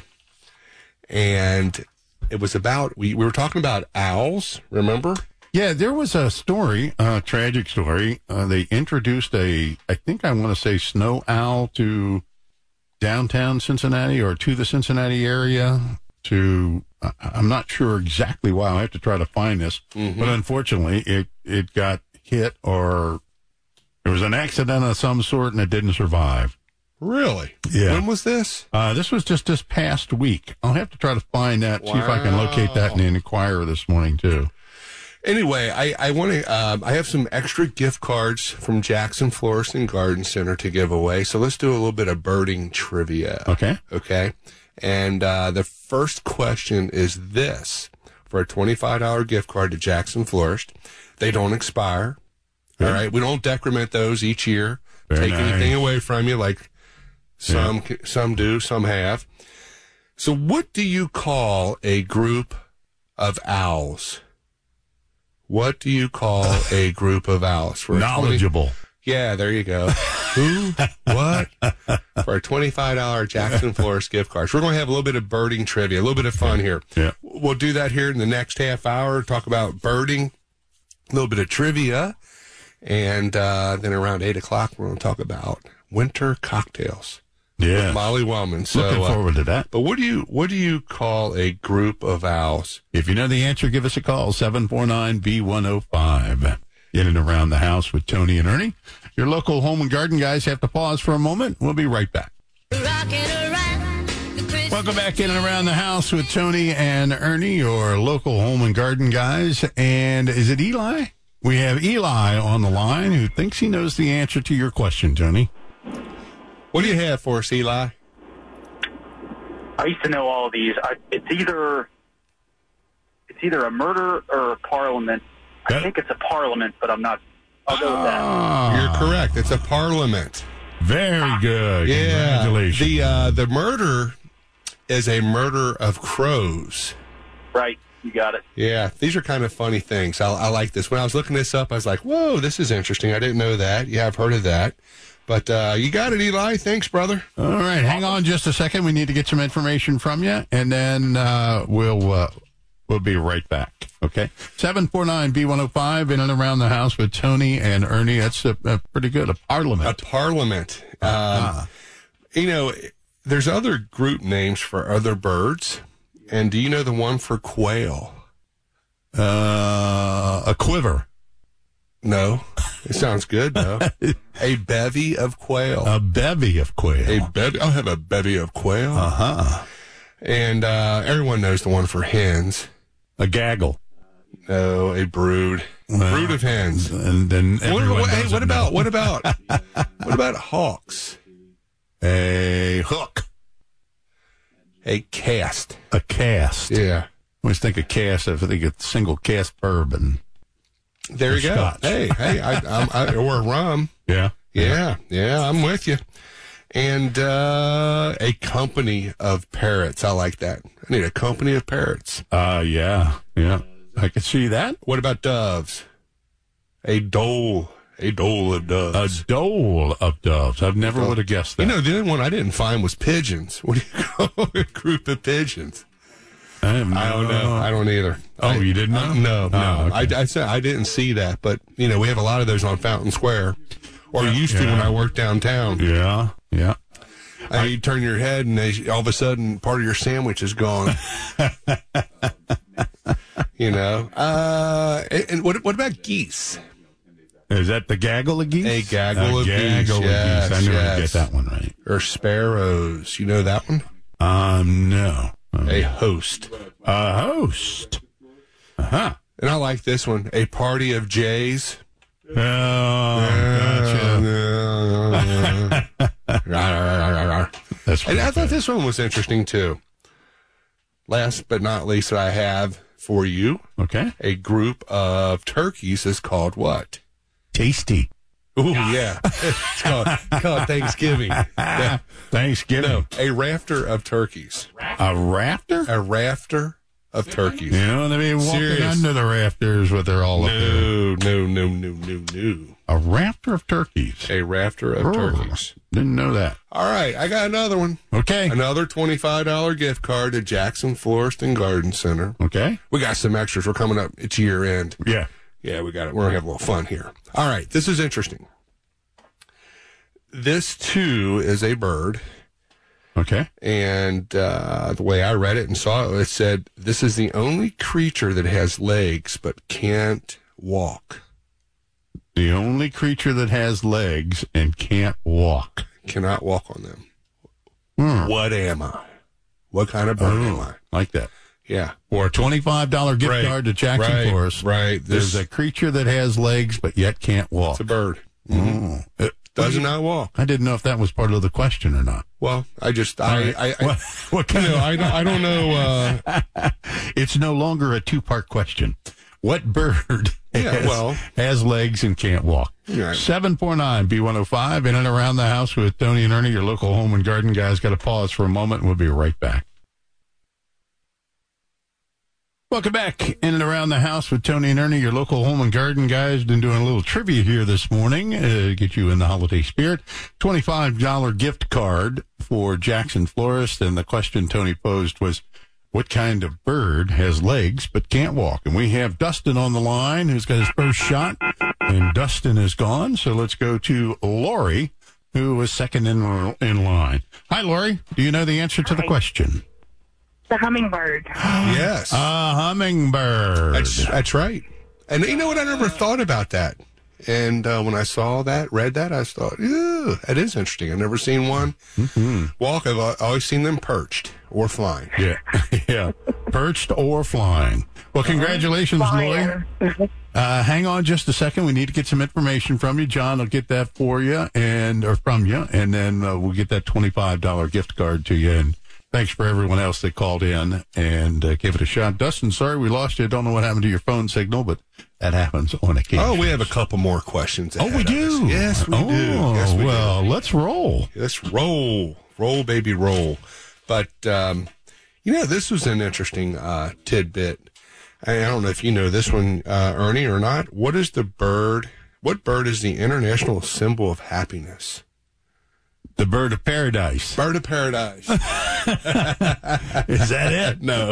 B: and it was about, we, we were talking about owls, remember?
A: Yeah, there was a story, a tragic story. Uh, they introduced a, I think I want to say snow owl to downtown Cincinnati or to the Cincinnati area to, I- I'm not sure exactly why. I have to try to find this,
B: Mm-hmm.
A: but unfortunately it, it got hit or there was an accident of some sort and it didn't survive.
B: Really?
A: Yeah.
B: When was this?
A: Uh, this was just this past week. I'll have to try to find that, see if I can locate that in the Inquirer this morning too.
B: Anyway, I, I want to, um, I have some extra gift cards from Jackson Florist and Garden Center to give away. So let's do a little bit of birding trivia.
A: Okay.
B: Okay. And, uh, the first question is this: for a twenty-five dollars gift card to Jackson Florist, they don't expire. All right. We don't decrement those each year,
A: Very
B: take anything
A: nice.
B: away from you like some, some do, some have. So what do you call a group of owls? What do you call a group of owls? For a twenty
A: Knowledgeable.
B: Yeah, there you go. Who? What? For a twenty-five dollars Jackson Florist gift card. So we're going to have a little bit of birding trivia, a little bit of fun here.
A: Yeah.
B: We'll do that here in the next half hour, talk about birding, a little bit of trivia, and uh, then around eight o'clock, we're going to talk about winter cocktails.
A: Yeah.
B: Molly Wellman. So,
A: Looking
B: uh,
A: forward to that.
B: but what do you what do you call a group of owls?
A: If you know the answer, give us a call, seven four nine B one oh five. in and around the house with Tony and Ernie. Your local home and garden guys have to pause for a moment. We'll be right back. Welcome back in and around the house with Tony and Ernie, your local home and garden guys. And is it Eli? We have Eli on the line who thinks he knows the answer to your question, Tony.
B: What do you have for us, Eli?
F: I used to know all of these. I, it's either it's either a murder or a parliament. I
A: That-
F: think it's a parliament, but I'm not. I'll go with that.
A: Ah,
B: You're correct. It's a parliament.
A: very good.
B: Yeah.
A: Congratulations.
B: The uh, the murder is a murder of crows.
F: Right, you got it.
B: Yeah, these are kind of funny things. I, I like this. When I was looking this up, I was like, whoa, this is interesting. I didn't know that. Yeah, I've heard of that. But uh, you got it, Eli. Thanks, brother.
A: All right, hang on just a second. We need to get some information from you, and then uh, we'll uh, we'll be right back. Okay, seven four nine B one zero five in and around the house with Tony and Ernie. That's a, a pretty good. A
B: A
A: parliament.
B: parliament. Um,
A: Uh-huh.
B: You know, there's other group names for other birds. And do you know the one for quail?
A: Uh, a quiver.
B: No. It sounds good, though. A bevy of quail.
A: A bevy of quail.
B: A bevy. I'll have a bevy of quail.
A: Uh huh.
B: And uh, everyone knows the one for hens.
A: A gaggle.
B: No, a brood.
A: Well,
B: brood of hens.
A: And then
B: What,
A: everyone
B: what, hey,
A: doesn't
B: what about
A: know.
B: what about what about hawks?
A: A hook?
B: A cast.
A: A cast.
B: Yeah.
A: I always think of cast. I think of single cast bourbon.
B: There you go.
A: Scotch.
B: Hey, hey, I, I'm, I, or rum.
A: Yeah.
B: Yeah, yeah, I'm with you. And uh, a company of parrots. I like that. I need a company of parrots.
A: Uh, yeah. Yeah. I can see that.
B: What about doves? A dole. A dole of
A: A
B: doves.
A: dole of doves. I never would have guessed that.
B: You know, the only one I didn't find was pigeons. What do you call a group of pigeons?
A: I, have
B: I don't know. I don't either.
A: Oh,
B: I-
A: you didn't know?
B: I- no,
A: Oh,
B: no.
A: okay.
B: I, I said I didn't see that, but you know, we have a lot of those on Fountain Square, or used to
A: Yeah.
B: when I worked downtown.
A: Yeah. Yeah.
B: Uh, you turn your head, and they, all of a sudden, part of your sandwich is gone. You know. Uh, and, and what what about geese?
A: Is that the gaggle of geese?
B: A gaggle
A: A
B: of geese,
A: gaggle of
B: yes,
A: geese. I never
B: yes.
A: get that one right.
B: Or sparrows? You know that one?
A: Um, no. Um,
B: A host.
A: a host. Uh-huh.
B: And I like this one. A party of jays.
A: Oh, gotcha. That's
B: And I
A: pretty
B: thought
A: good.
B: this one was interesting too. Last but not least, that I have for you,
A: Okay.
B: a group of turkeys is called what?
A: Tasty.
B: Ooh, yeah. It's called, it's called Thanksgiving. Yeah.
A: Thanksgiving.
B: No, a rafter of turkeys.
A: A rafter?
B: A rafter of turkeys.
A: You know what I mean? Walking
B: Serious.
A: under the rafters with their all up there.
B: No, no, no, no, no, no.
A: A rafter of turkeys.
B: A rafter of
A: Oh,
B: turkeys.
A: Didn't know that.
B: All right, I got another one.
A: Okay.
B: Another twenty-five dollars gift card to Jackson Florist and Garden Center.
A: Okay.
B: We got some extras. We're coming up. It's year end.
A: Yeah.
B: Yeah, we got it. We're going to have a little fun here. All right, this is interesting. This, too, is a bird.
A: Okay.
B: And uh, the way I read it and saw it, it said, this is the only creature that has legs but can't walk.
A: The only creature that has legs and can't walk.
B: Cannot walk on them.
A: Hmm.
B: What am I? What kind of bird am I?
A: Like that.
B: Yeah.
A: Or a twenty-five dollars gift
B: Right.
A: card to Jackson
B: Right.
A: Forest.
B: Right.
A: There's
B: This
A: a creature that has legs but yet can't walk.
B: it's a bird.
A: Oh. Uh,
B: Does not walk.
A: I didn't know if that was part of the question or not.
B: Well, I just, I, I, I,
A: what, what
B: you
A: kind
B: know,
A: of,
B: I, don't- I don't know. Uh,
A: it's no longer a two-part question. What bird
B: Yeah,
A: has,
B: well.
A: has legs and can't walk?
B: Right.
A: seven four nine B one oh five in and around the house with Tony and Ernie, your local home and garden guys. Got to pause for a moment. We'll be right back. Welcome back in and around the house with Tony and Ernie, your local home and garden guys. Been doing a little trivia here this morning uh, to get you in the holiday spirit. twenty-five dollars gift card for Jackson Florist. And the question Tony posed was, what kind of bird has legs but can't walk? And we have Dustin on the line who's got his first shot. And Dustin is gone. So let's go to Lori, who was second in, in line. Hi, Lori. Do you know the answer to the question?
E: The hummingbird.
B: yes.
A: A hummingbird.
B: That's, that's right. And you know what? I never thought about that. And uh, when I saw that, read that, I thought, ew, that is interesting. I've never seen one
A: Mm-hmm.
B: walk. I've al- always seen them perched or flying.
A: Yeah, yeah, perched or flying. Well, congratulations, Lloyd. Uh, hang on just a second. We need to get some information from you. John will get that for you, and or from you, and then uh, we'll get that twenty-five dollars gift card to you. And thanks for everyone else that called in and uh, gave it a shot. Dustin, sorry we lost you. Don't know what happened to your phone signal, but that happens on occasion.
B: Oh, we have a couple more questions.
A: Oh, we
B: ahead of
A: do?
B: us. Yes, we
A: oh,
B: do. Yes, we
A: well,
B: do.
A: let's roll.
B: Let's roll. Roll, baby, roll. But, um, you know, this was an interesting uh, tidbit. I don't know if you know this one, uh, Ernie, or not. What is the bird? What bird is the international symbol of happiness?
A: The bird of paradise.
B: Bird of paradise.
A: Is that it?
B: No.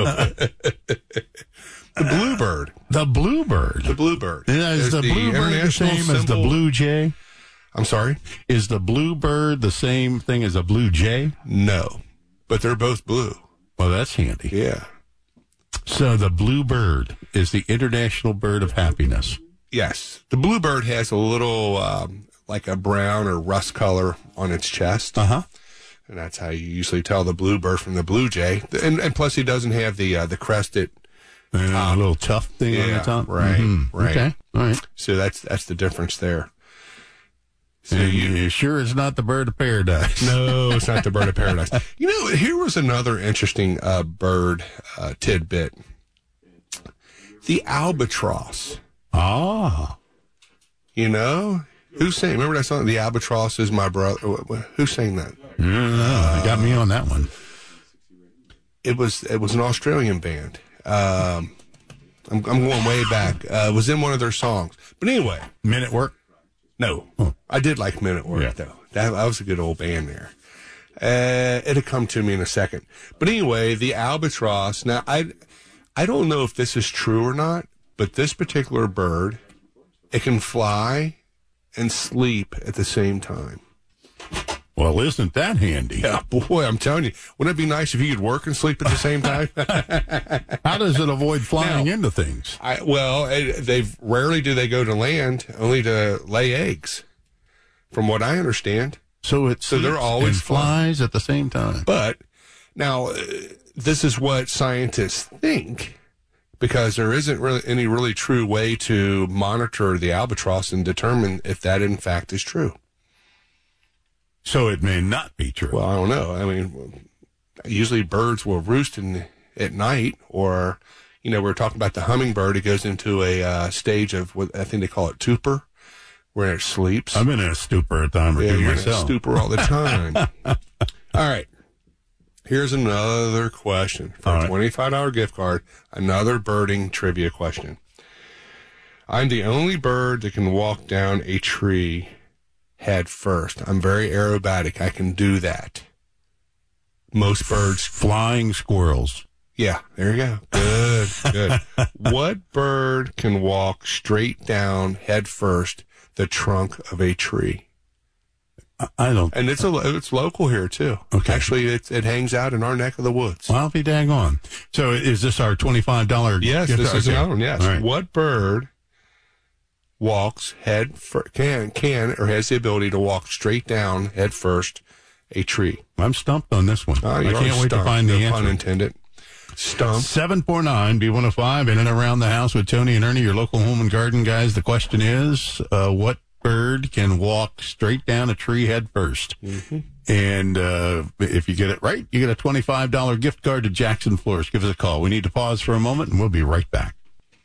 B: The bluebird.
A: The bluebird.
B: The bluebird.
A: Is the bluebird the same as the
B: symbol-
A: blue jay?
B: I'm sorry?
A: Is the bluebird the same thing as a blue jay?
B: No. But they're both blue.
A: Well, that's handy.
B: Yeah.
A: So the bluebird is the international bird of happiness.
B: Yes. The bluebird has a little, um, like a brown or rust color on its chest.
A: Uh-huh.
B: And that's how you usually tell the bluebird from the blue jay. And, and plus, he doesn't have the uh, the crested.
A: And a little tough thing on the
B: Yeah,
A: top.
B: right,
A: Mhm.
B: right.
A: Okay. All right.
B: So that's that's the difference there. So
A: And
B: you,
A: you sure it's not the bird of paradise?
B: no, it's not the bird of paradise. You know, here was another interesting uh, bird uh, tidbit. The albatross.
A: Ah.
B: You know, who sang? Remember that song? The albatross is my brother. Who sang that?
A: Uh, got me on that one.
B: It was it was an Australian band. Um, I'm, I'm going way back. Uh, it was in one of their songs. But anyway,
A: Men at Work?
B: no,
A: Oh.
B: I did like Men at Work
A: Yeah.
B: though. That, that was a good old band there. Uh, it'll come to me in a second. But anyway, the albatross. Now I I don't know if this is true or not, but this particular bird, it can fly and sleep at the same time.
A: Well, isn't that handy?
B: Yeah, boy, I'm telling you, wouldn't it be nice if you could work and sleep at the same time?
A: How does it avoid flying
B: Now-
A: into things?
B: I, well, they rarely do they go to land, only to lay eggs, from what I understand.
A: So it
B: So they're
A: sleeps
B: always
A: and flies at the same time.
B: But now, uh, this is what scientists think, because there isn't really any really true way to monitor the albatross and determine if that in fact is true.
A: So it may not be true.
B: Well, I don't know. I mean, usually birds will roost in, at night, or, you know, we we're talking about the hummingbird. It goes into a uh, stage of what I think they call it stupor, where it sleeps.
A: I've been in a stupor a time or
B: yeah,
A: two
B: you're in a
A: myself.
B: stupor all the time. All right. Here's another question for
A: All
B: a
A: right.
B: twenty-five dollars gift card. Another birding trivia question. I'm the only bird that can walk down a tree head first. I'm very aerobatic. I can do that. Most birds.
A: Flying squirrels.
B: Yeah, there you go. Good, good. What bird can walk straight down head first the trunk of a tree?
A: I- I don't.
B: And it's a it's local here too.
A: Okay.
B: Actually, it it hangs out in our neck of the woods.
A: Well, I'll be dang on. So is this our twenty-five dollars?
B: Yes, this is another one. Yes.
A: All right.
B: What bird walks head fir- can can or has the ability to walk straight down head first a tree?
A: I'm stumped on this one.
B: Oh,
A: I
B: you
A: can't
B: are
A: wait to
B: stumped.
A: find
B: no
A: the
B: pun
A: answer.
B: intended. Stump.
A: seven four nine B one oh five in and around the house with Tony and Ernie, your local home and garden guys. The question is, uh, what bird can walk straight down a tree head first?
B: Mm-hmm.
A: And uh, if you get it right, you get a twenty-five dollars gift card to Jackson Florist. Give us a call. We need to pause for a moment, and we'll be right back.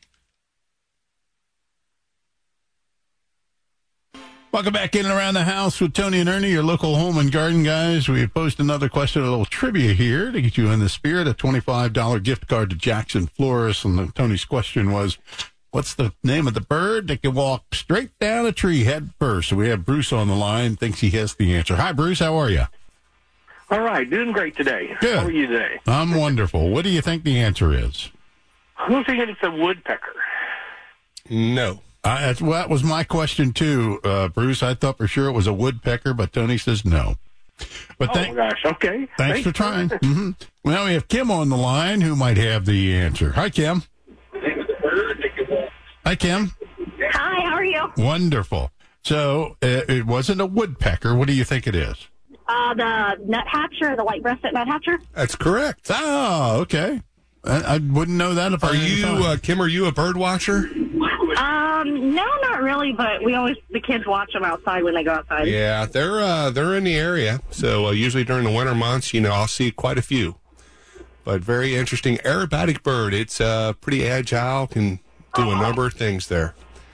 A: Welcome back in and around the house with Tony and Ernie, your local home and garden guys. We posed another question, a little trivia here to get you in the spirit. A twenty-five dollars gift card to Jackson Florist. And the, Tony's question was, what's the name of the bird that can walk straight down a tree head first? So we have Bruce on the line, thinks he has the answer. Hi, Bruce. How are you?
G: All right, doing great today.
A: Good.
G: How are you today?
A: I'm wonderful. What do you think the answer is?
G: I'm thinking it's a woodpecker.
B: No.
A: Uh, that's, well, that was my question, too, uh, Bruce. I thought for sure it was a woodpecker, but Tony says no. But
G: Oh,
A: thank,
G: my gosh, okay.
A: thanks for trying. hmm Well, we have Kim on the line who might have the answer. Hi, Kim. Hey, Hi, Kim.
H: Hi, how are you?
A: Wonderful. So uh, it wasn't a woodpecker. What do you think it is?
H: Uh, the nuthatcher, the white-breasted nuthatcher.
B: That's correct.
A: Oh, okay. I, I wouldn't know that if I
B: Are
A: hadn't
B: you,
A: thought.
B: uh, Kim, are you a bird watcher?
H: Um, no, not really, but we always, the kids watch them outside when they go outside.
B: Yeah, they're uh, they're in the area. So uh, usually during the winter months, you know, I'll see quite a few. But very interesting aerobatic bird. It's uh, pretty agile, can do a number of things there.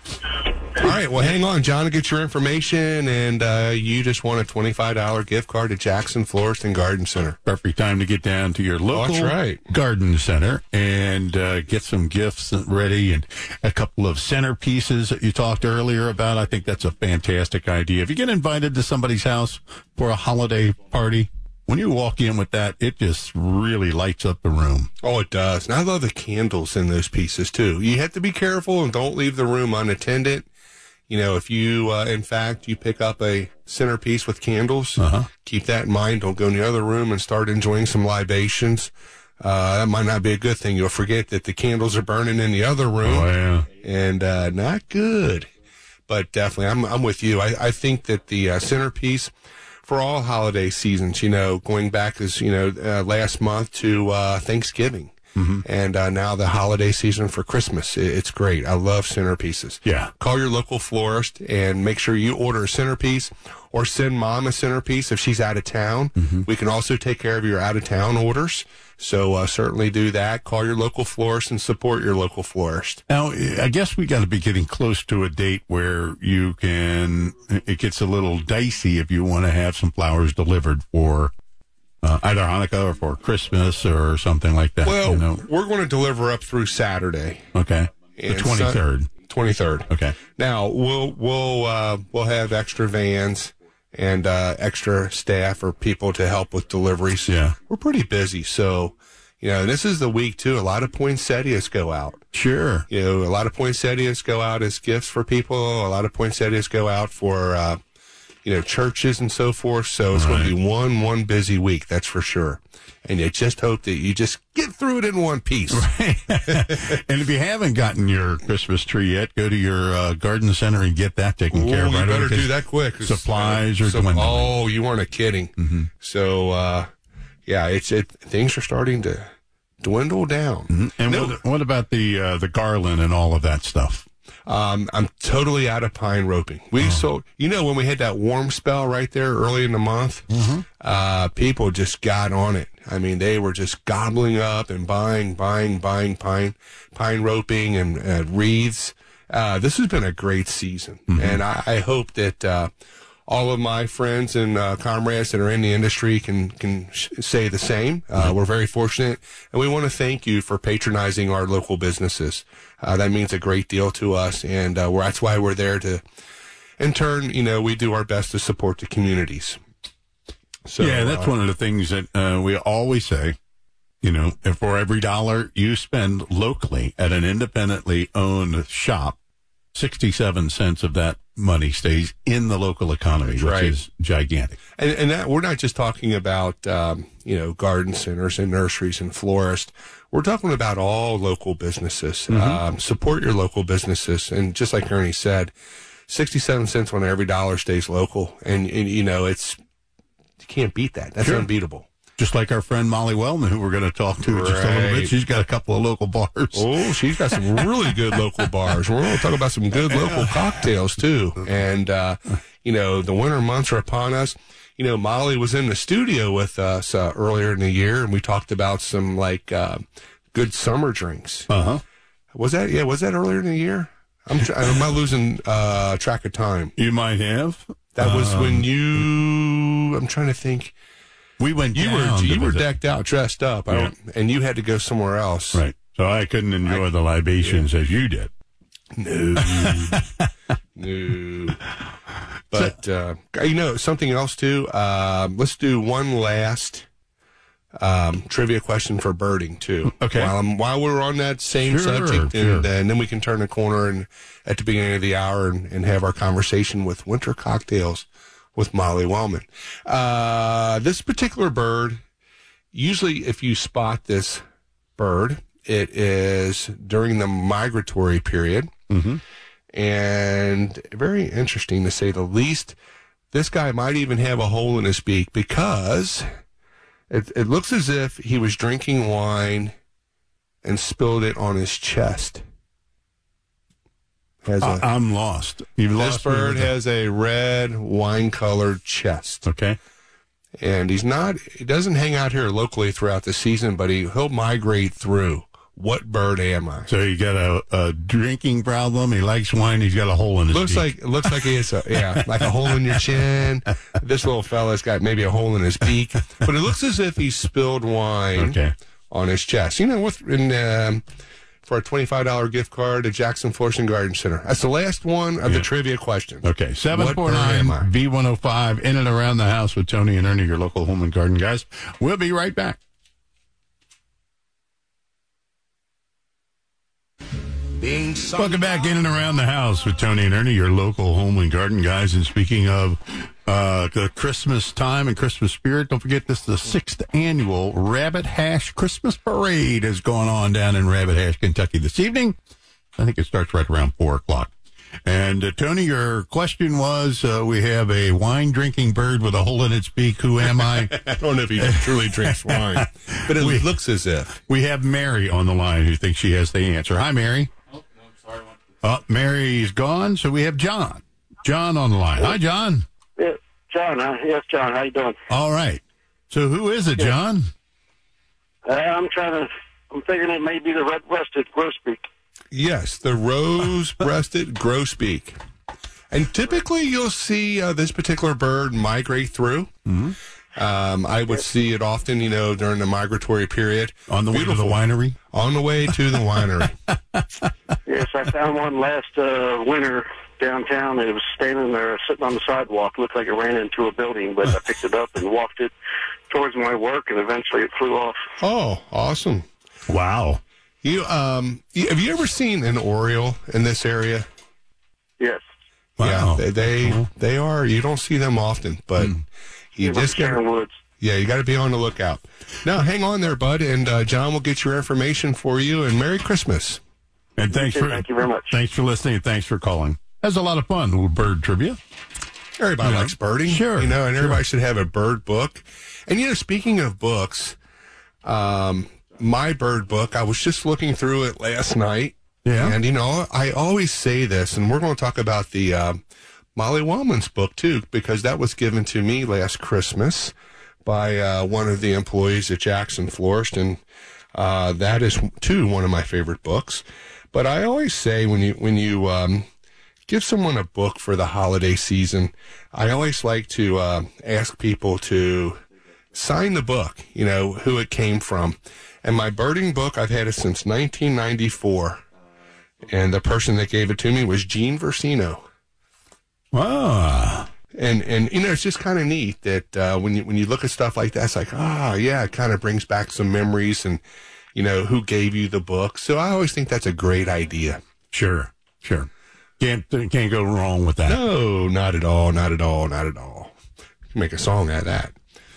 B: All right, well, hang on, John, to get your information, and uh, you just won a twenty-five dollars gift card to Jackson Florist and Garden Center.
A: Perfect time to get down to your local
B: That's right.
A: garden center and uh, get some gifts ready and a couple of centerpieces that you talked earlier about. I think that's a fantastic idea. If you get invited to somebody's house for a holiday party, when you walk in with that, it just really lights up the room.
B: Oh, it does. And I love the candles in those pieces, too. You have to be careful and don't leave the room unattended. You know, if you, uh, in fact, you pick up a centerpiece with candles,
A: Uh-huh.
B: keep that in mind. Don't go in the other room and start enjoying some libations. Uh, that might not be a good thing. You'll forget that the candles are burning in the other room.
A: Oh, yeah.
B: And uh, not good. But definitely, I'm I'm with you. I, I think that the uh, centerpiece for all holiday seasons, you know, going back as, you know, uh, last month to uh, Thanksgiving. Mm-hmm. And uh, now the holiday season for Christmas. It, it's great. I love centerpieces.
A: Yeah.
B: Call your local florist and make sure you order a centerpiece or send mom a centerpiece if she's out of town. Mm-hmm. We can also take care of your out-of-town orders. So uh, certainly do that. Call your local florist and support your local florist.
A: Now, I guess we got to be getting close to a date where you can, it gets a little dicey if you want to have some flowers delivered for uh, either Hanukkah or for Christmas or something like that.
B: Well,
A: you know?
B: we're going to deliver up through Saturday.
A: Okay. The
B: And
A: twenty-third.
B: Sun- twenty-third.
A: Okay.
B: Now, we'll, we'll, uh, we'll have extra vans and uh, extra staff or people to help with deliveries.
A: Yeah.
B: We're pretty busy. So, you know, this is the week, too. A lot of poinsettias go out.
A: Sure.
B: You know, a lot of poinsettias go out as gifts for people. A lot of poinsettias go out for, uh, you know, churches and so forth. So it's
A: Right.
B: going to be one, one busy week. That's for sure. And you just hope that you just get through it in one piece.
A: And if you haven't gotten your Christmas tree yet, go to your uh, garden center and get that taken
B: Ooh,
A: care of.
B: you
A: right
B: better
A: away,
B: do that quick.
A: Supplies are
B: So-
A: dwindling.
B: Oh, you weren't kidding. Mm-hmm. So, uh, yeah, it's it. Things are starting to dwindle down.
A: Mm-hmm. And
B: No.
A: what, what about the uh, the garland and all of that stuff?
B: Um, I'm totally out of pine roping. We
A: Oh.
B: sold, you know, when we had that warm spell right there early in the month,
A: Mm-hmm.
B: uh, people just got on it. I mean, they were just gobbling up and buying, buying, buying pine, pine roping and uh, wreaths. Uh, this has been a great season.
A: Mm-hmm.
B: And I, I hope that, uh, all of my friends and uh, comrades that are in the industry can can sh- say the same. Uh, we're very fortunate, and we want to thank you for patronizing our local businesses. Uh, that means a great deal to us, and uh, we're, that's why we're there to. In turn, you know, we do our best to support the communities. So,
A: yeah, that's
B: uh,
A: one of the things that uh, we always say. You know, if for every dollar you spend locally at an independently owned shop, sixty-seven cents of that money stays in the local economy,
B: That's
A: which
B: right.
A: is gigantic.
B: And, and that we're not just talking about, um, you know, garden centers and nurseries and florists. We're talking about all local businesses.
A: Mm-hmm.
B: Um, support your local businesses. And just like Ernie said, sixty-seven cents on every dollar stays local. And, and you know, it's, you can't beat that. That's
A: Sure.
B: unbeatable.
A: Just like our friend Molly Wellman, who we're going to talk to just a little
B: Right.
A: bit. She's got a couple of local bars.
B: Oh, she's got some really good local bars. We're going to talk about some good local cocktails, too. And, uh, you know, the winter months are upon us. You know, Molly was in the studio with us uh, earlier in the year, and we talked about some, like, uh, good summer drinks.
A: Uh-huh.
B: Was that, yeah, was that earlier in the year? I'm, tr- I'm not losing uh, track of time.
A: You might have.
B: That was
A: Um,
B: when you, I'm trying to think.
A: We went
B: You
A: down
B: were
A: to
B: you were
A: visit.
B: decked out, dressed up, I
A: Yeah.
B: don't, and you had to go somewhere else.
A: Right. So I couldn't enjoy the libations as you did.
B: No. No. But, uh, you know, something else, too. Um, let's do one last um, trivia question for birding, too.
A: Okay.
B: While, I'm, while we're on that same
A: Sure,
B: subject,
A: sure.
B: and, uh, and then we can turn the corner and at the beginning of the hour and, and have our conversation with winter cocktails with Molly Wellman. Uh, this particular bird, usually if you spot this bird, it is during the migratory period.
A: Mm-hmm.
B: And very interesting to say the least. This guy might even have a hole in his beak because it, it looks as if he was drinking wine and spilled it on his chest. Has a,
A: I, I'm lost. You've
B: this
A: lost me
B: bird
A: with
B: has a red wine-colored chest.
A: Okay.
B: And he's not, he doesn't hang out here locally throughout the season, but he, he'll migrate through. What bird am I?
A: So he got a, a drinking problem. He likes wine. He's got a hole in his
B: Looks
A: beak.
B: like it looks like he has a yeah, like a hole in your chin. This little fella's got maybe a hole in his beak, but it looks as if he spilled wine
A: Okay.
B: on his chest. You know, with in um, for a twenty-five dollar gift card to Jackson Forest and Garden Center. That's the last one of
A: Yeah.
B: the trivia questions.
A: Okay, seven
B: What
A: four
B: bird am
A: nine
B: I?
A: V one oh five in and around the house with Tony and Ernie, your local home and garden guys. We'll be right back. Welcome back in and around the house with Tony and Ernie, your local home and garden guys. And speaking of uh, the Christmas time and Christmas spirit, don't forget this is the sixth annual Rabbit Hash Christmas Parade is going on down in Rabbit Hash, Kentucky this evening. I think it starts right around four o'clock. And uh, Tony, your question was, uh, we have a wine-drinking bird with a hole in its beak. Who am I?
B: I don't know if he truly drinks wine, but it
A: We-
B: looks as if.
A: We have Mary on the line who thinks she has the answer. Hi, Mary.
C: Oh, no, sorry. one-
A: Oh, Mary's gone, so we have John. John on the line. Hi, John.
G: Yeah, John, uh, yes, John, how you doing?
A: All right. So who is it, John?
G: Uh, I'm trying to, I'm thinking it may be the red-breasted grosbeak.
B: Yes, the rose-breasted grosbeak. And typically you'll see uh, this particular bird migrate through. Mm-hmm. Um, I would see it often, you know, during the migratory period.
A: On the way to the winery?
B: On the way to the winery.
G: Yes, I found one last uh, winter downtown. It was standing there, sitting on the sidewalk. It looked like it ran into a building, but I picked it up and walked it towards my work, and eventually it flew off.
B: Oh, awesome.
A: Wow.
B: You um, you, have you ever seen an oriole in this area?
G: Yes.
A: Wow.
B: Yeah, they they,
A: Cool.
B: they are. You don't see them often, but you
G: In
B: just got
G: Sharon Woods.
B: yeah, you got to be on the lookout. Now, hang on there, bud, and uh, John will get your information for you. And Merry Christmas.
A: And thanks
G: Okay,
A: for
G: thank you very much.
A: Thanks for listening and thanks for calling. That's a lot of fun, little bird trivia.
B: Everybody
A: Yeah.
B: likes birding,
A: Sure,
B: you know, and
A: sure.
B: everybody should have a bird book. And you know, speaking of books, um, my bird book, I was just looking through it last night.
A: Yeah.
B: And, you know, I always say this, and we're going to talk about the uh, Molly Wellman's book, too, because that was given to me last Christmas by uh, one of the employees at Jackson Florist, and uh, that is, too, one of my favorite books. But I always say when you when you um, give someone a book for the holiday season, I always like to uh, ask people to sign the book, you know, who it came from. And my birding book, I've had it since nineteen ninety-four. And the person that gave it to me was Gene Versino.
A: Ah.
B: And, and you know, it's just kind of neat that uh, when you when you look at stuff like that, it's like, ah, yeah, it kind of brings back some memories and, you know, who gave you the book. So I always think that's a great idea.
A: Sure. Sure. Can't can't go wrong with that.
B: No, not at all, not at all, not at all. You can make a song out of that.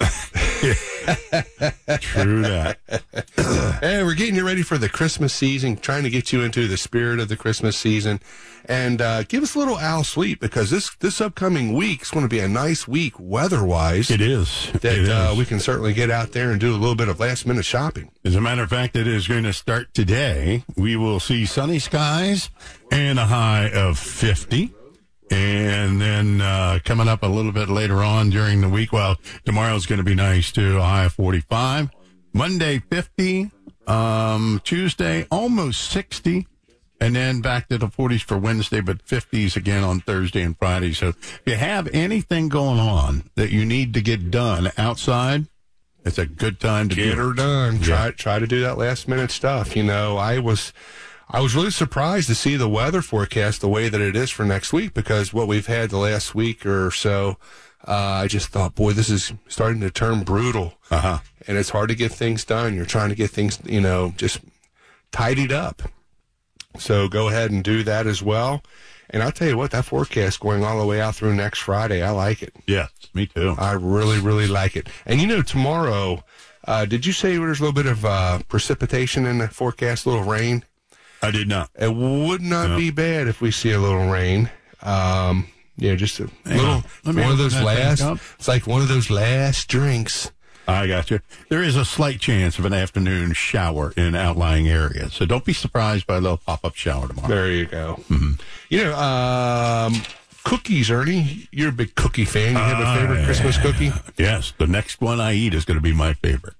A: True that.
B: Hey, we're getting you ready for the Christmas season, trying to get you into the spirit of the Christmas season. And uh, give us a little owl sleep, because this, this upcoming week is going to be a nice week weather-wise.
A: It is.
B: That
A: it is.
B: Uh, we can certainly get out there and do a little bit of last-minute shopping.
A: As a matter of fact, it is going to start today. We will see sunny skies and a high of fifty. And then uh, coming up a little bit later on during the week, well, tomorrow's going to be nice too, a high of forty-five. Monday, fifty. Um, Tuesday, almost sixty. And then back to the forties for Wednesday, but fifties again on Thursday and Friday. So if you have anything going on that you need to get done outside, it's a good time to
B: Get
A: do
B: her
A: it.
B: done. Try
A: Yeah.
B: try to do that last-minute stuff. You know, I was... I was really surprised to see the weather forecast the way that it is for next week, because what we've had the last week or so, uh, I just thought, boy, this is starting to turn brutal.
A: Uh-huh.
B: And it's hard to get things done. You're trying to get things, you know, just tidied up. So go ahead and do that as well. And I'll tell you what, that forecast going all the way out through next Friday, I like it.
A: Yes, me too.
B: I really, really like it. And, you know, tomorrow, uh, did you say there's a little bit of uh, precipitation in the forecast, a little rain?
A: I did not.
B: It would not
A: No.
B: be bad if we see a little rain. Um, yeah, just a
A: Hang
B: little
A: on. Let me
B: one of
A: open
B: those
A: that back
B: last.
A: up.
B: It's like one of those last drinks.
A: I got you. There is a slight chance of an afternoon shower in outlying areas, so don't be surprised by a little pop-up shower tomorrow.
B: There you go.
A: Mm-hmm.
B: You know, um, cookies, Ernie. You're a big cookie fan. You have a favorite
A: Uh,
B: Christmas cookie?
A: Yes, the next one I eat is going to be my favorite.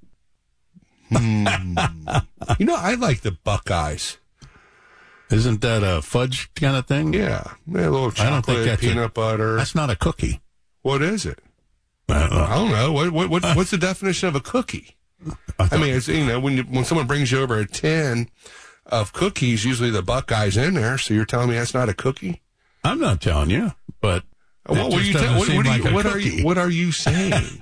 B: You know, I like the Buckeyes.
A: Isn't that a fudge kind of thing?
B: Yeah, yeah a little
A: I don't think
B: chocolate,
A: that's a-
B: peanut butter.
A: That's not a cookie.
B: What is it?
A: I don't know.
B: I don't know. What, what, what what's the definition of a cookie? I mean, it's, you know, when you, when someone brings you over a tin of cookies, usually the Buckeyes in there. So you're telling me that's not a cookie?
A: I'm not telling you, but it
B: What, what, are
A: just
B: you
A: doesn't
B: tell- what,
A: seem
B: what, are
A: like
B: you,
A: a
B: what are
A: cookie.
B: you? What are you saying?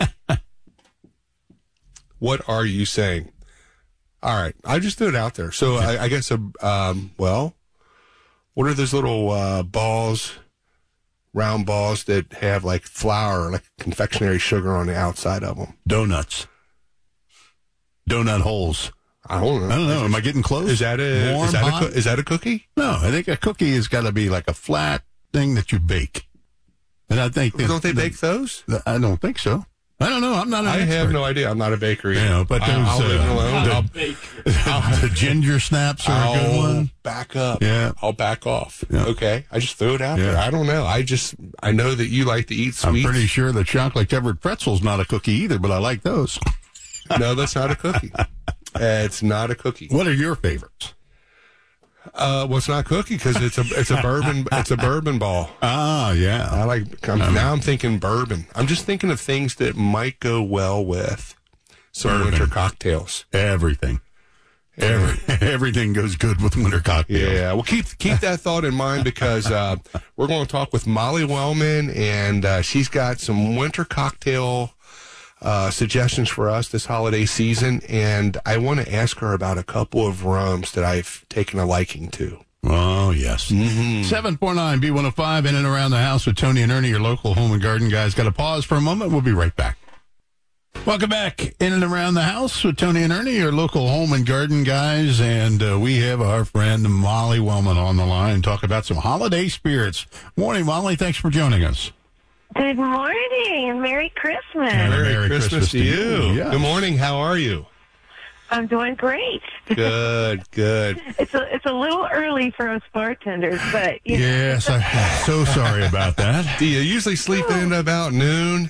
B: What are you saying? All right, I just threw it out there. So I, I guess, a, um, well, what are those little uh, balls, round balls that have like flour, like confectionery sugar on the outside of them?
A: Donuts. Donut holes.
B: I don't know.
A: I don't know. Am I getting close?
B: Is that a
A: Warm,
B: is that a,
A: hot?
B: coo- is that a cookie?
A: No, I think a cookie has got to be like a flat thing that you bake. And I think
B: Don't they
A: the-
B: bake those?
A: the- I don't think so. I don't know. I'm not an
B: I
A: expert.
B: have no idea. I'm not a baker either.
A: You know, but
B: I- I'll
A: those,
B: leave it
A: uh,
B: alone.
A: the-
B: I'll,
A: the ginger snaps are a good
B: I'll
A: one.
B: back up.
A: Yeah.
B: I'll back off.
A: Yeah.
B: Okay. I just threw it out
A: Yeah.
B: there. I don't know. I just I know that you like to eat
A: I'm
B: sweets.
A: pretty sure the chocolate covered pretzel's not a cookie either, but I like those.
B: No, that's not a cookie. Uh, it's not a cookie.
A: What are your favorites?
B: Uh, well, it's not a cookie because it's a it's a bourbon it's a bourbon ball.
A: Ah, yeah.
B: I like I'm, now. I'm thinking bourbon. I'm just thinking of things that might go well with some
A: Bourbon.
B: winter cocktails.
A: Everything. Every, everything goes good with winter cocktails.
B: Yeah, well, keep keep that thought in mind because uh, we're going to talk with Molly Wellman, and uh, she's got some winter cocktail uh, suggestions for us this holiday season. And I want to ask her about a couple of rums that I've taken a liking to.
A: Oh, yes.
B: Mm-hmm.
A: seven four nine B one oh five in and around the house with Tony and Ernie, your local home and garden guys. Got to pause for a moment. We'll be right back. Welcome back in and around the house with Tony and Ernie, your local home and garden guys. And uh, we have our friend Molly Wellman on the line. Talk about some holiday spirits. Morning, Molly. Thanks for joining us.
H: Good morning and Merry Christmas.
A: And a
B: Merry,
A: Merry
B: Christmas,
A: Christmas
B: to
A: to
B: you.
A: you. Yes.
B: Good morning. How are you?
H: I'm doing great.
B: Good, good.
H: It's a it's a little early for us bartenders, but you know.
A: Yes, I'm so sorry about that.
B: Do you usually sleep in about noon?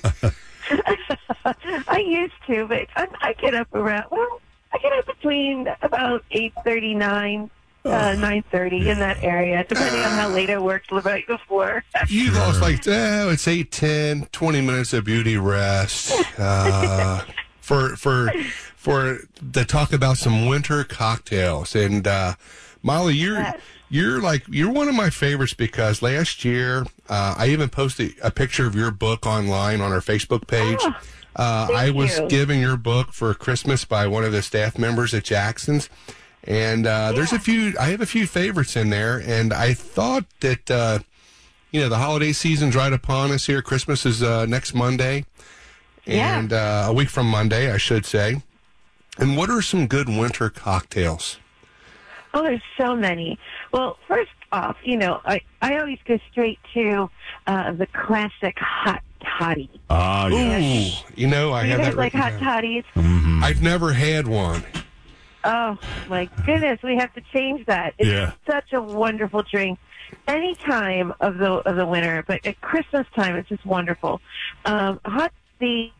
H: I used to, but I, I get up around. Well, I get up between about eight thirty nine. Uh, nine thirty in that area, depending on how late I worked the night before.
B: You lost like, oh, it's eight, ten, twenty minutes of beauty rest. Uh, for, for, for the talk about some winter cocktails. And, uh, Molly, you're,
H: Yes.
B: you're like, you're one of my favorites because last year, uh, I even posted a picture of your book online on our Facebook page.
H: Oh,
B: uh,
H: thank
B: I was
H: you.
B: given your book for Christmas by one of the staff members at Jackson's. And uh, there's a few, I have a few favorites in there. And I thought that, uh, you know, the holiday season's right upon us here. Christmas is uh, next Monday.
H: Yeah.
B: And uh, a week from Monday, I should say. And what are some good winter cocktails?
H: Oh, there's so many. Well, first off, you know, I, I always go straight to uh, the classic hot toddy.
A: Ah, yes.
B: Ooh, you know, I
H: Do you
B: have
H: guys
B: that
H: like
B: written
H: hot
B: down.
H: toddies?
A: Mm-hmm.
B: I've never had one.
H: Oh, my goodness, we have to change that. It's
A: Yeah.
H: such a wonderful drink. Any time of the of the winter, but at Christmas time, it's just wonderful. Um, hot tea,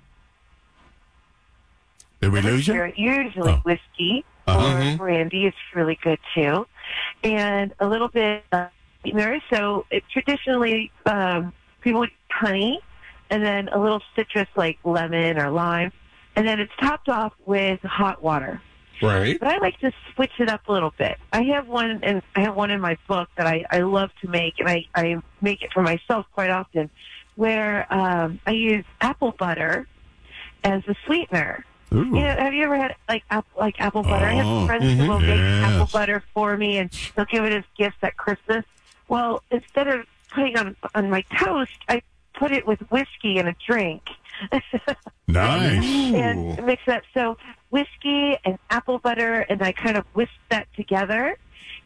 A: Did we lose you?
H: usually
A: Oh.
H: whiskey
A: Uh-huh.
H: or
B: Mhm.
H: brandy is really good too, and a little bit of sweetener. So it, traditionally, um, people would honey, and then a little citrus like lemon or lime, and then it's topped off with hot water.
B: Right.
H: But I like to switch it up a little bit. I have one, and I have one in my book that I, I love to make, and I, I make it for myself quite often, where um, I use apple butter as a sweetener.
A: Ooh.
H: You know, have you ever had like apple like apple butter? I
A: Oh,
H: have friends
B: mhm.
H: who will make
A: Yes.
H: apple butter for me, and they'll give it as gifts at Christmas. Well, instead of putting on on my toast, I put it with whiskey in a drink.
A: Nice.
H: And mix that. So whiskey and apple butter, and I kind of whisk that together.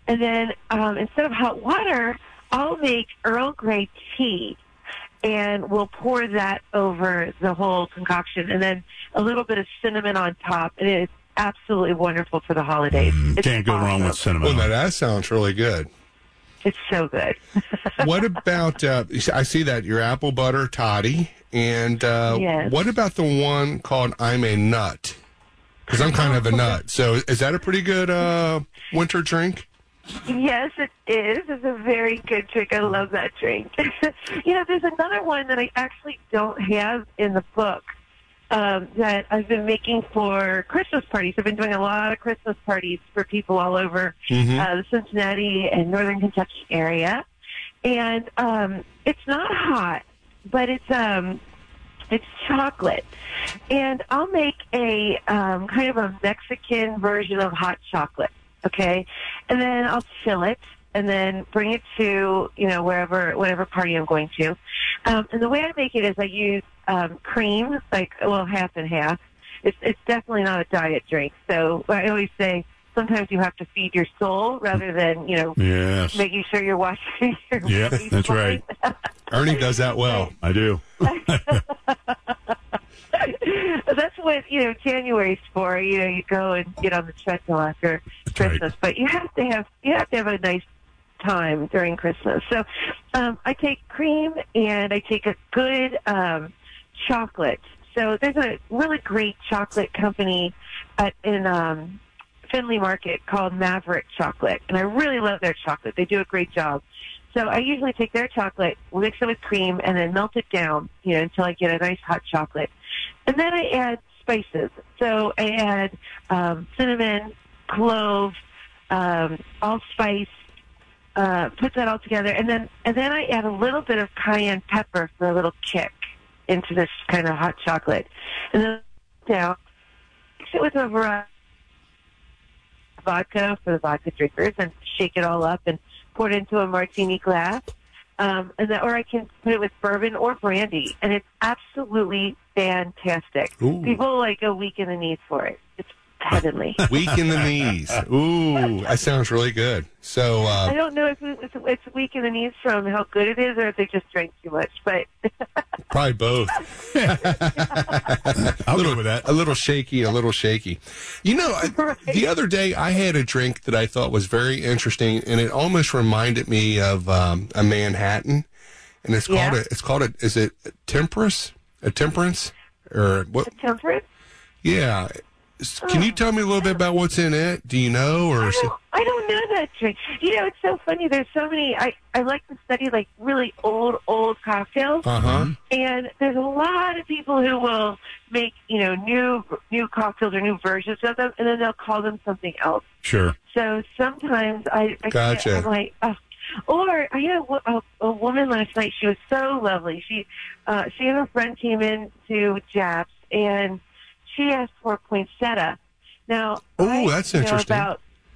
H: And then um, instead of hot water, I'll make Earl Grey tea, and we'll pour that over the whole concoction, and then a little bit of cinnamon on top. And it's absolutely wonderful for the holidays.
A: Mm,
H: It's
A: can't go wrong
H: awesome.
A: with cinnamon.
B: Well, now that sounds really good.
H: It's so good.
B: What about, uh, I see that your apple butter toddy, and uh,
H: Yes.
B: what about the one called I'm a Nut? Because I'm kind of a nut. So is that a pretty good uh, winter drink?
H: Yes, it is. It's a very good drink. I love that drink. You know, there's another one that I actually don't have in the book um, that I've been making for Christmas parties. I've been doing a lot of Christmas parties for people all over
B: Mhm.
H: uh, the Cincinnati and Northern Kentucky area. And um, it's not hot, but it's um, it's chocolate. And I'll make a um, kind of a Mexican version of hot chocolate. Okay, and then I'll chill it, and then bring it to you know wherever, whatever party I'm going to. Um, and the way I make it is I use um, cream, like well half and half. It's it's definitely not a diet drink. So I always say sometimes you have to feed your soul rather than you know
A: Yes.
H: making sure you're watching your.
A: Yeah,
H: body
A: that's
H: fine.
A: right.
B: Ernie does that well.
A: I do.
H: That's what you know January's for. You know, you go and get on the treadmill after
A: That's right.
H: Christmas, but you have to have you have to have a nice time during Christmas. So um, I take cream and I take a good um, chocolate. So there's a really great chocolate company at, in um, Findlay Market called Maverick Chocolate, and I really love their chocolate. They do a great job. So I usually take their chocolate, mix it with cream, and then melt it down, you know, until I get a nice hot chocolate. And then I add spices. So I add um, cinnamon, clove, um, allspice, uh, put that all together, and then and then I add a little bit of cayenne pepper for a little kick into this kind of hot chocolate. And then down, mix it with a variety of vodka for the vodka drinkers, and shake it all up and pour it into a martini glass. Um, and that, or I can put it with bourbon or brandy, and it's absolutely fantastic.
B: Ooh.
H: People like go weak in the knees for it. It's heavenly.
B: Weak in the knees. Ooh, that sounds really good. So,
H: I
B: uh,
H: don't know if it's, it's weak in the knees from how good it is, or if they just drank too much. But
B: probably both.
A: I'll go with that.
B: A little shaky, a little shaky. You know, I,
H: Right.
B: the other day I had a drink that I thought was very interesting, and it almost reminded me of um, a Manhattan. And it's
H: Yeah.
B: called a, it's called a, is it temperance? A temperance? Or what?
H: temperance.
B: Yeah. S- Can you tell me a little bit about what's in it? Do you know? Or
H: I
B: is it-
H: don't, I don't know that drink. You know, it's so funny. There's so many. I I like to study like really old old cocktails.
B: uh-huh.
H: And there's a lot of people who will make, you know, new new cocktails or new versions of them, and then they'll call them something else.
A: Sure.
H: So sometimes I, I
B: Gotcha.
H: get, I'm like, oh. Or I had a, a, a woman last night. She was so lovely. She uh, she and her friend came in to Japs, and she asked for poinsettia. Now,
B: Ooh,
H: I
B: that's
H: know
B: interesting.
H: about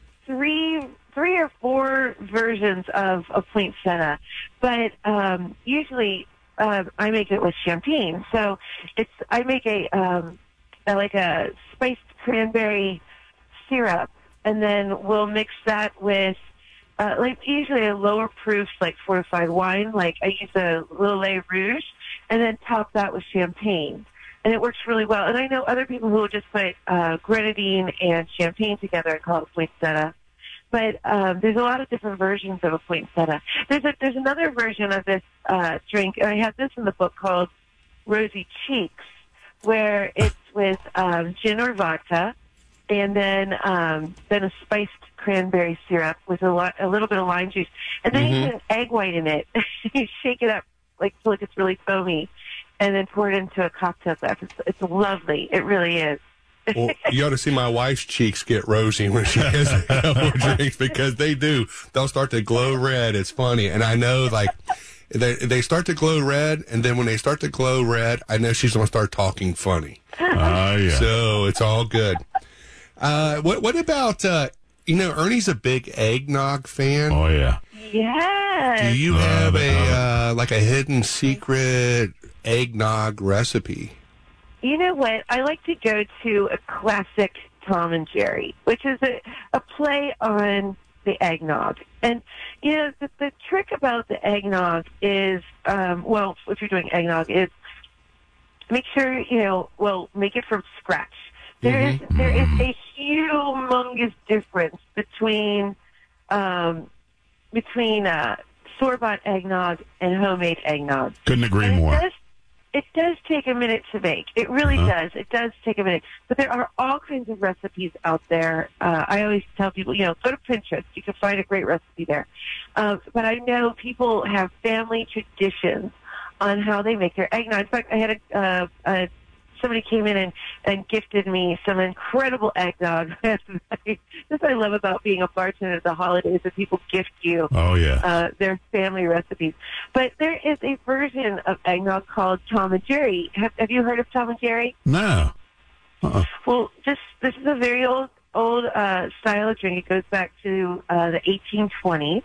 H: three three or four versions of a poinsettia, but um, usually um, I make it with champagne. So it's I make a, um, a like a spiced cranberry syrup, and then we'll mix that with uh, like usually a lower proof like fortified wine. Like I use a Lillet Rouge, and then top that with champagne. And it works really well. And I know other people who will just put uh, grenadine and champagne together and call it poinsettia. But um, there's a lot of different versions of a poinsettia. There's a, there's another version of this uh, drink, and I have this in the book called Rosy Cheeks, where it's with um, gin or vodka, and then um, then a spiced cranberry syrup with a, lot, a little bit of lime juice, and then you put an egg white in it. You shake it up like till it gets really foamy, and then pour it into a cocktail glass. It's, it's lovely. It really is.
B: Well, you ought to see my wife's cheeks get rosy when she has a couple of drinks, because they do. They'll start to glow red. It's funny. And I know, like, they they start to glow red, and then when they start to glow red, I know she's going to start talking funny.
A: Ah, yeah.
B: So it's all good. Uh, what what about, uh, you know, Ernie's a big eggnog fan.
A: Oh, yeah.
H: Yes.
B: Do you
A: Love
B: have
A: it,
B: a,
A: love
B: uh, like a hidden secret eggnog recipe?
H: You know what? I like to go to a classic Tom and Jerry, which is a, a play on the eggnog. And, you know, the, the trick about the eggnog is, um, well, if you're doing eggnog, is make sure, you know, well, make it from scratch. There is there is a humongous difference between um, between uh, store-bought eggnog and homemade eggnog.
A: Couldn't agree
H: and
A: more.
H: It does, it does take a minute to make. It really
A: Uh-huh.
H: does. It does take a minute. But there are all kinds of recipes out there. Uh, I always tell people, you know, go to Pinterest. You can find a great recipe there. Uh, but I know people have family traditions on how they make their eggnog. In fact, I had a, uh, a somebody came in and, and gifted me some incredible eggnog. That's what I love about being a bartender at the holidays, that people gift you
A: Oh, yeah.
H: uh, their family recipes. But there is a version of eggnog called Tom and Jerry. Have, have you heard of Tom and Jerry?
A: No. Uh-uh.
H: Well, this this is a very old old uh, style of drink. It goes back to uh, the eighteen twenties.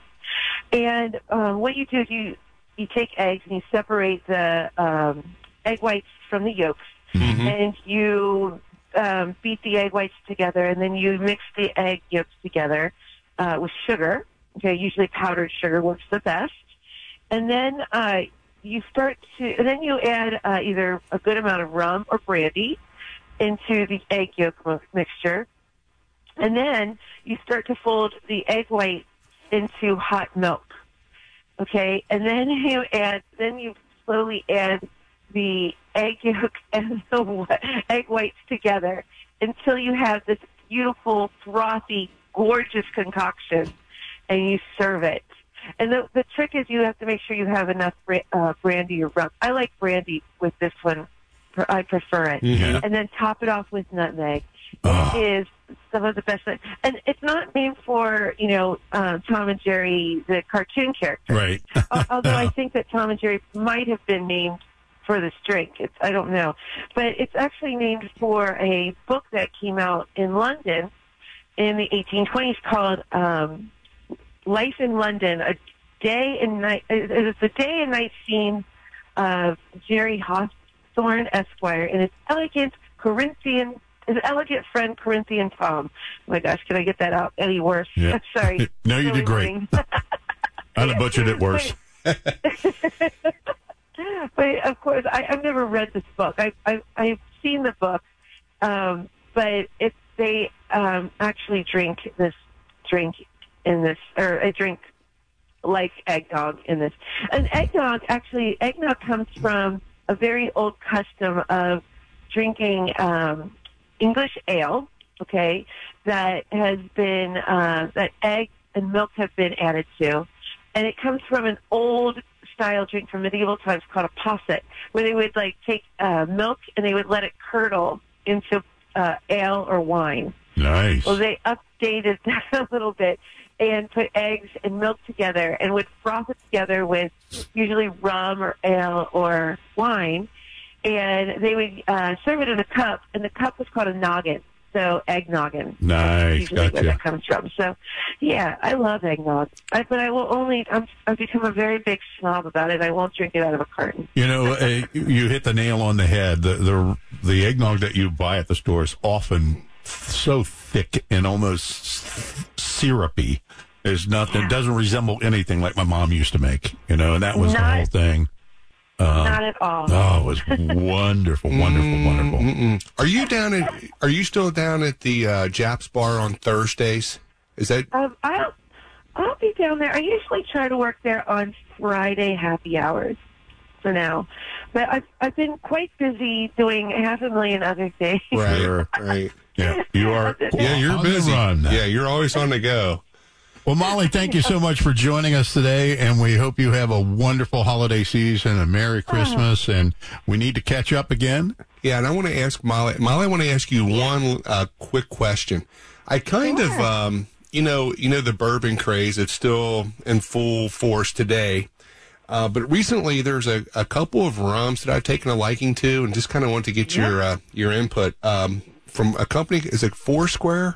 H: And um, what you do is you you take eggs and you separate the um, egg whites from the yolks,
A: Mm-hmm.
H: and you um, beat the egg whites together, and then you mix the egg yolks together uh, with sugar. Okay, usually powdered sugar works the best. And then uh, you start to, and then you add uh, either a good amount of rum or brandy into the egg yolk mi- mixture, and then you start to fold the egg white into hot milk. Okay, and then you add, then you slowly add the egg yolk and the wh- egg whites together until you have this beautiful, frothy, gorgeous concoction, and you serve it. And the, the trick is you have to make sure you have enough bra- uh, brandy or rum. I like brandy with this one. I prefer it.
A: Yeah.
H: And then top it off with nutmeg.
A: Oh.
H: It is some of the best. And it's not named for, you know, uh, Tom and Jerry, the cartoon character.
A: Right.
H: Al- Although I think that Tom and Jerry might have been named for this drink. It's, I don't know. But it's actually named for a book that came out in London in the eighteen twenties called um, Life in London, a day and night. It's a day and night scene of Jerry Hawthorne, Esquire, and his elegant Corinthian, his elegant friend Corinthian Tom. Oh my gosh, can I get that out any worse?
A: Yeah.
H: Sorry.
A: No, you
H: Really
A: did great.
H: lame.
A: I'd have butchered it worse.
H: But of course, I, I've never read this book. I, I, I've seen the book, um, but it's they um, actually drink this drink in this, or a drink like eggnog in this. And eggnog, actually, eggnog comes from a very old custom of drinking um, English ale, okay, that has been, uh, that egg and milk have been added to. And it comes from an old style drink from medieval times called a posset, where they would like take uh, milk and they would let it curdle into uh, ale or wine.
A: Nice.
H: Well, they updated that a little bit and put eggs and milk together and would froth it together with usually rum or ale or wine. And they would uh, serve it in a cup, and the cup was called a noggin. So eggnoggin.
A: Nice,
H: That's usually where
A: gotcha.
H: that comes from. So, yeah, I love eggnog. I, but I will only, I'm, I've become a very big snob about it. I won't drink it out of a carton.
A: You know, uh, you hit the nail on the head. The, the the eggnog that you buy at the store is often so thick and almost syrupy. There's nothing. It doesn't resemble anything like my mom used to make. You know, and that was the
H: Not-
A: whole thing. Um,
H: Not at all.
A: Oh, it was wonderful, wonderful, wonderful.
B: Mm-mm. Are you down at? Are you still down at the uh, Japs bar on Thursdays? Is that?
H: Um, I'll, I'll be down there. I usually try to work there on Friday happy hours for now. But I've, I've been quite busy doing half a million other things.
B: Right,
A: Sure.
B: right.
A: Yeah, you are.
B: Yeah, you're
A: on the
B: busy.
A: run.
B: Yeah, you're always on the go.
A: Well, Molly, thank you so much for joining us today, and we hope you have a wonderful holiday season, a Merry Christmas, and we need to catch up again.
B: Yeah, and I want to ask Molly. Molly, I want to ask you one uh, quick question. I kind of, um, you know, you know, the bourbon craze. It's still in full force today. Uh, but recently, there's a, a couple of rums that I've taken a liking to, and just kind of want to get your uh, your input um, from a company. Is it Foursquare?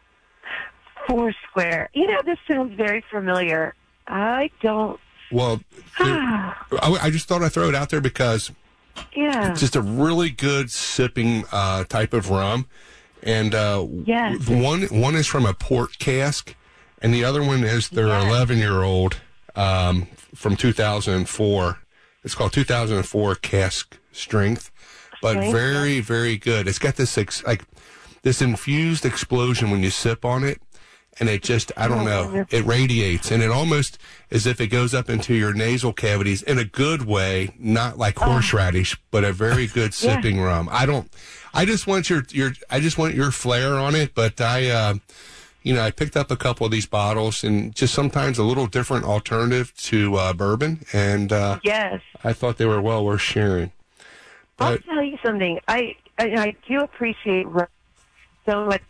H: Foursquare. You know, this sounds very familiar. I don't.
B: Well, there- I, I just thought I'd throw it out there because
H: Yeah.
B: it's just a really good sipping uh, type of rum. And uh,
H: Yes.
B: one one is from a port cask, And the other one is their eleven-year-old um, from two thousand four. It's called two thousand four Cask Strength, but
H: Strength,
B: very, very good. It's got this ex- like this infused explosion when you sip on it, and it just, I don't know, it radiates, and it almost as if it goes up into your nasal cavities in a good way, not like horseradish, but a very good sipping rum. I don't, I just want your, your, I just want your flair on it, but I, uh, you know, I picked up a couple of these bottles, and just sometimes a little different alternative to uh, bourbon, and uh,
H: Yes.
B: I thought they were well worth sharing.
H: I'll
B: But
H: tell you something. I, I, I do appreciate rum so much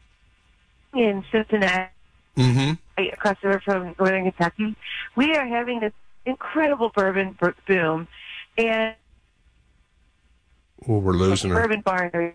H: in Cincinnati,
B: hmm
H: right across the river from Northern Kentucky. We are having this incredible bourbon b- boom, and
B: well, we're losing her.
H: bourbon bar.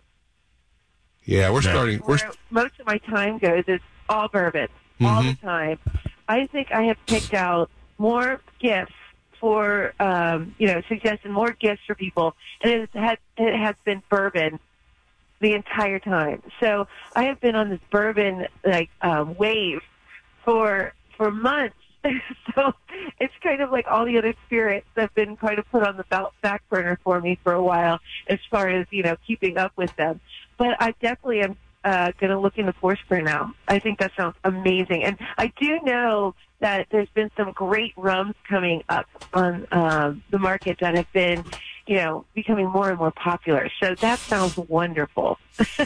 B: Yeah, we're starting. We're
H: Where most of my time goes is all bourbon, all the
B: Mm-hmm.
H: time. I think I have picked out more gifts for, um, you know, suggesting more gifts for people, and it has, it has been bourbon the entire time. So I have been on this bourbon like um, wave for for months. So it's kind of like all the other spirits have been kind of put on the back back burner for me for a while, as far as, you know, keeping up with them. But I definitely am uh, going to look into Forster now. I think that sounds amazing. And I do know that there's been some great rums coming up on um, the market that have been, you know, becoming more and more popular. So that sounds wonderful.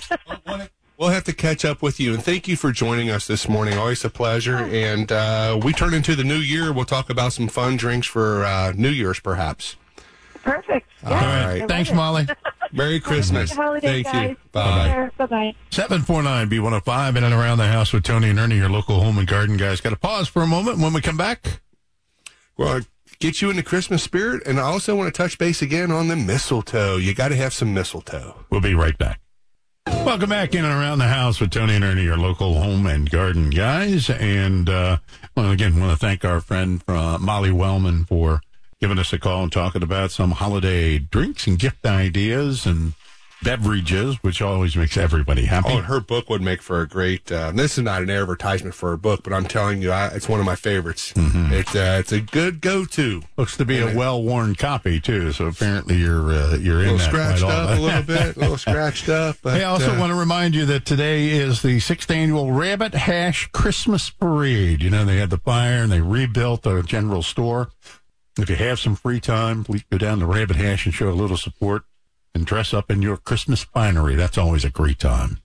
B: We'll have to catch up with you, and thank you for joining us this morning. Always a pleasure. And uh, we turn into the new year. We'll talk about some fun drinks for uh, New Year's, perhaps.
H: Perfect.
B: All
H: Yeah,
B: right.
H: I love
A: Thanks,
H: it.
A: Molly.
B: Merry Christmas.
H: Happy holiday,
B: Thank
H: guys.
B: you. Bye.
H: Bye bye.
A: seven four nine B one oh five in and around the house with Tony and Ernie, your local home and garden guys. Got to pause for a moment. When we come back,
B: Well, get you in the Christmas spirit, and I also want to touch base again on the mistletoe. You got to have some mistletoe.
A: we'll be right back. Welcome back in and around the house with Tony and Ernie, your local home and garden guys. And, uh, well, again, want to thank our friend uh, Molly Wellman for giving us a call and talking about some holiday drinks and gift ideas and beverages, which always makes everybody happy.
B: Oh, and her book would make for a great. Uh, this is not an advertisement for her book, but I'm telling you, I, it's one of my favorites.
A: Mm-hmm.
B: It's uh, it's a good go-to.
A: Looks to be a well-worn copy too, so apparently you're uh, you're
B: A
A: in
B: little
A: that
B: scratched
A: quite
B: up
A: often.
B: a little bit, a little scratched up. But,
A: I also
B: uh,
A: want to remind you that today is the sixth annual Rabbit Hash Christmas Parade. You know, they had the fire and they rebuilt the general store. If you have some free time, please go down to Rabbit Hash and show a little support and dress up in your Christmas finery. That's always a great time.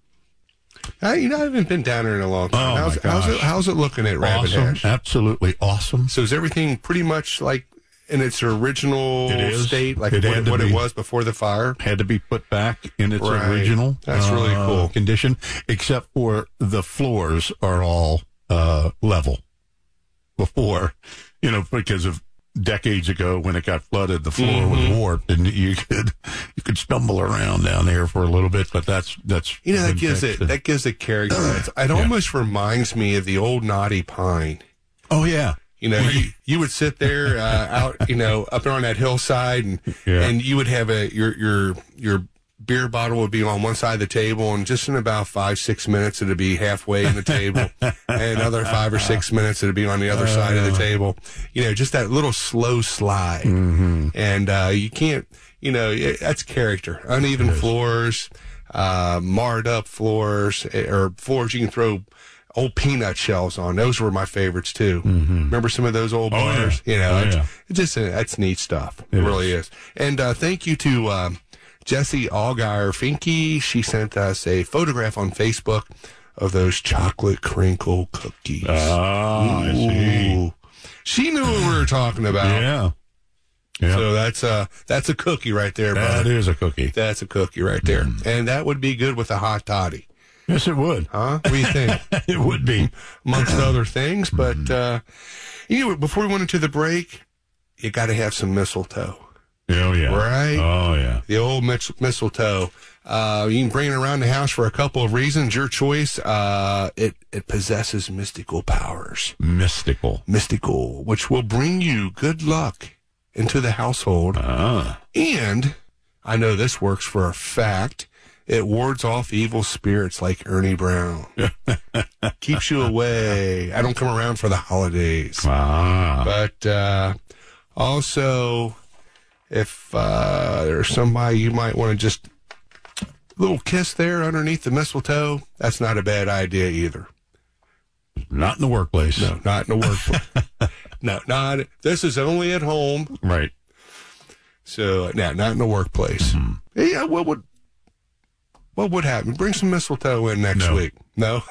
B: I, you know, I haven't been down there in a long time.
A: Oh,
B: how's,
A: my
B: how's
A: gosh.
B: it? How's it looking at Rabbit
A: Awesome.
B: Hash?
A: Absolutely awesome.
B: So is everything pretty much like in its original
A: It is.
B: state, like
A: It
B: what,
A: had to
B: what it
A: be.
B: was before the fire?
A: Had to be put back in its
B: Right.
A: original
B: That's really
A: uh,
B: cool.
A: condition, except for the floors are all uh, level. Before, you know, because of decades ago when it got flooded, the floor
B: Mm-hmm.
A: was warped, and you could you could stumble around down there for a little bit. But that's that's
B: You know, that
A: been
B: gives
A: fixed.
B: it that gives it character. It's, it almost reminds me of the old Knotty Pine.
A: Oh yeah.
B: You know, you, you would sit there uh, out, you know, up there on that hillside, and
A: Yeah.
B: and you would have a your your your beer bottle would be on one side of the table, and just in about five six minutes it'd be halfway in the table, and another five or six minutes it'd be on the other side of the table. You know, just that little slow slide,
A: Mm-hmm.
B: and uh, you can't, you know, it, that's character. Uneven floors, uh, marred up floors, eh, or floors you can throw old peanut shells on. Those were my favorites too. Mm-hmm. Remember some of those old
A: Oh, yeah.
B: bars? You know,
A: Oh,
B: it's,
A: yeah.
B: it's just uh, that's neat stuff. It,
A: It
B: really is. And uh, thank you to um, Jessie Allgaier Finke. She sent us a photograph on Facebook of those chocolate crinkle cookies.
A: Ah, I see.
B: Ooh. She knew what we were talking about.
A: Yeah. Yeah.
B: So that's uh that's a cookie right there,
A: That
B: brother.
A: is a cookie.
B: That's a cookie right there,
A: Mm.
B: and that would be good with a hot toddy,
A: Yes, it would.
B: huh? What do you think?
A: It would be.
B: Amongst other things, but uh, you know, before we went into the break, you got to have some mistletoe.
A: Oh yeah.
B: Right?
A: Oh yeah.
B: The old mis- mistletoe. Uh, you can bring it around the house for a couple of reasons. Your choice. Uh, it it possesses mystical powers,
A: Mystical.
B: mystical, which will bring you good luck into the household.
A: Ah.
B: And I know this works for a fact. It wards off evil spirits like Ernie Brown. Keeps you away. I don't come around for the holidays.
A: Ah.
B: But uh, also, if uh, there's somebody you might want to just a little kiss there underneath the mistletoe, that's not a bad idea either.
A: Not in the workplace.
B: No, not in the workplace. no, not. This is only at home.
A: Right.
B: So, no, not in the workplace.
A: Mm-hmm.
B: Yeah, what would what would happen? Bring some mistletoe in next
A: No.
B: week. No?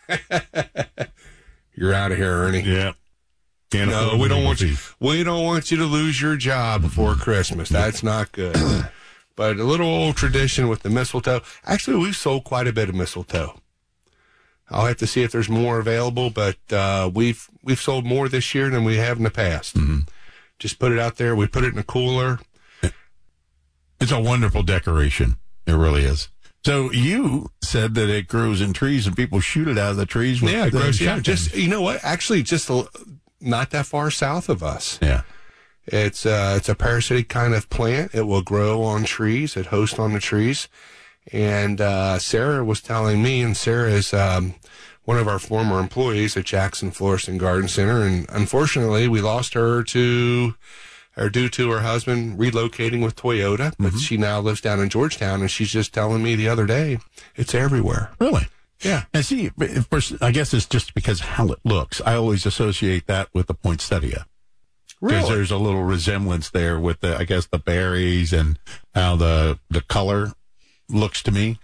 B: You're out of here, Ernie.
A: Yeah. Can't
B: No,
A: afford
B: we don't
A: legal
B: want you.
A: fees.
B: We don't want you to lose your job before Christmas. That's not good. But a little old tradition with the mistletoe. Actually, we've sold quite a bit of mistletoe. I'll have to see if there's more available, but uh, we've we've sold more this year than we have in the past.
A: Mm-hmm.
B: Just put it out there. We put it in a cooler.
A: It's a wonderful decoration. It really is. So you said that it grows in trees and people shoot it out of the trees. With
B: Yeah, it
A: the
B: grows. Yeah,
A: shotguns.
B: just you know what? Actually, just a, not that far south of us.
A: Yeah.
B: It's uh, it's a parasitic kind of plant. It will grow on trees. It hosts on the trees. And uh, Sarah was telling me, and Sarah is um, one of our former employees at Jackson Florist and Garden Center, and unfortunately, we lost her to, or due to her husband relocating with Toyota. But she now lives down in Georgetown, and she's just telling me the other day, it's everywhere.
A: Really?
B: Yeah.
A: And see, of course, I guess it's just because how it looks. I always associate that with the poinsettia. Because
B: Really?
A: there's a little resemblance there with the, I guess, the berries and how the the color looks to me.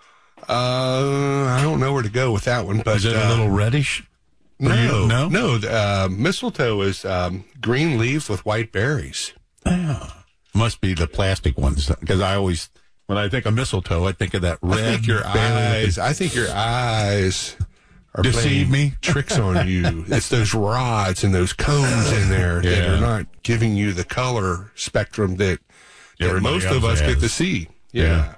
B: Uh, I don't know where to go with that one, but
A: Is it
B: uh,
A: a little reddish?
B: no,
A: you- no?
B: no. Uh, mistletoe is um, green leaves with white berries.
A: Must be the plastic ones, because I always, when I think of mistletoe, I think of that red.
B: I think your
A: berry.
B: eyes. I think your eyes are
A: Deceive
B: playing
A: me?
B: tricks on you. It's those rods and those cones in there that
A: Yeah.
B: are not giving you the color spectrum that, that
A: Everybody
B: most of
A: else
B: us get
A: has.
B: to see. Yeah.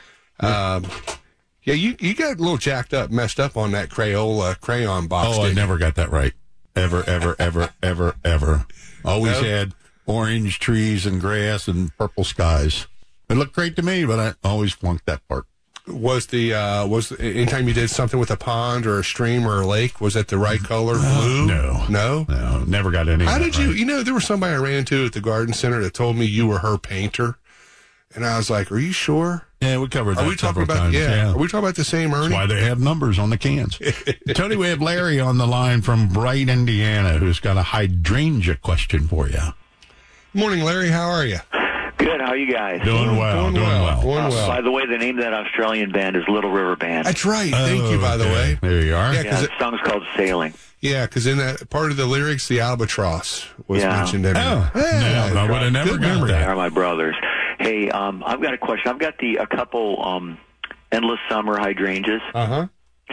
B: Um, yeah, you, you got a little jacked up, messed up on that Crayola crayon box.
A: Oh, I
B: didn't you?
A: never got that right. Ever, ever, ever, ever, ever. Always
B: Nope.
A: had orange trees and grass and purple skies. It looked great to me, but I always flunked that part.
B: Was the uh, was anytime you did something with a pond or a stream or a lake, was it the right color blue?
A: no.
B: no.
A: No, never got any.
B: How
A: of
B: did
A: that
B: you?
A: right.
B: You know, there was somebody I ran into at the garden center that told me you were her painter, and I was like, "Are you sure?
A: Yeah, we covered that
B: Are we talking
A: several
B: about?
A: times.
B: Yeah. Are we talking about the same
A: That's
B: Ernie?"
A: why they have numbers on the cans. Tony, we have Larry on the line from Bright, Indiana, who's got a hydrangea question for you.
B: Morning, Larry. How are you?
I: Good. How are you guys?
A: Doing well,
B: Doing
A: doing
B: well.
A: well.
B: Doing
I: Uh,
B: well.
I: By the way, the name of that Australian band is Little River Band.
B: That's right. Thank you. By the
A: Okay,
B: way,
A: there you are.
B: Yeah,
I: yeah,
B: 'cause
I: the
B: it-
I: song's called Sailing.
B: yeah, because in that part of the lyrics, the albatross was
I: Yeah.
B: mentioned. In
A: Oh,
B: there.
A: no, I would have never
B: Good
A: got
B: memory.
I: They
A: that.
I: are my brothers. Hey, um, I've got a question. I've got the a couple um, endless summer hydrangeas,
B: Uh huh.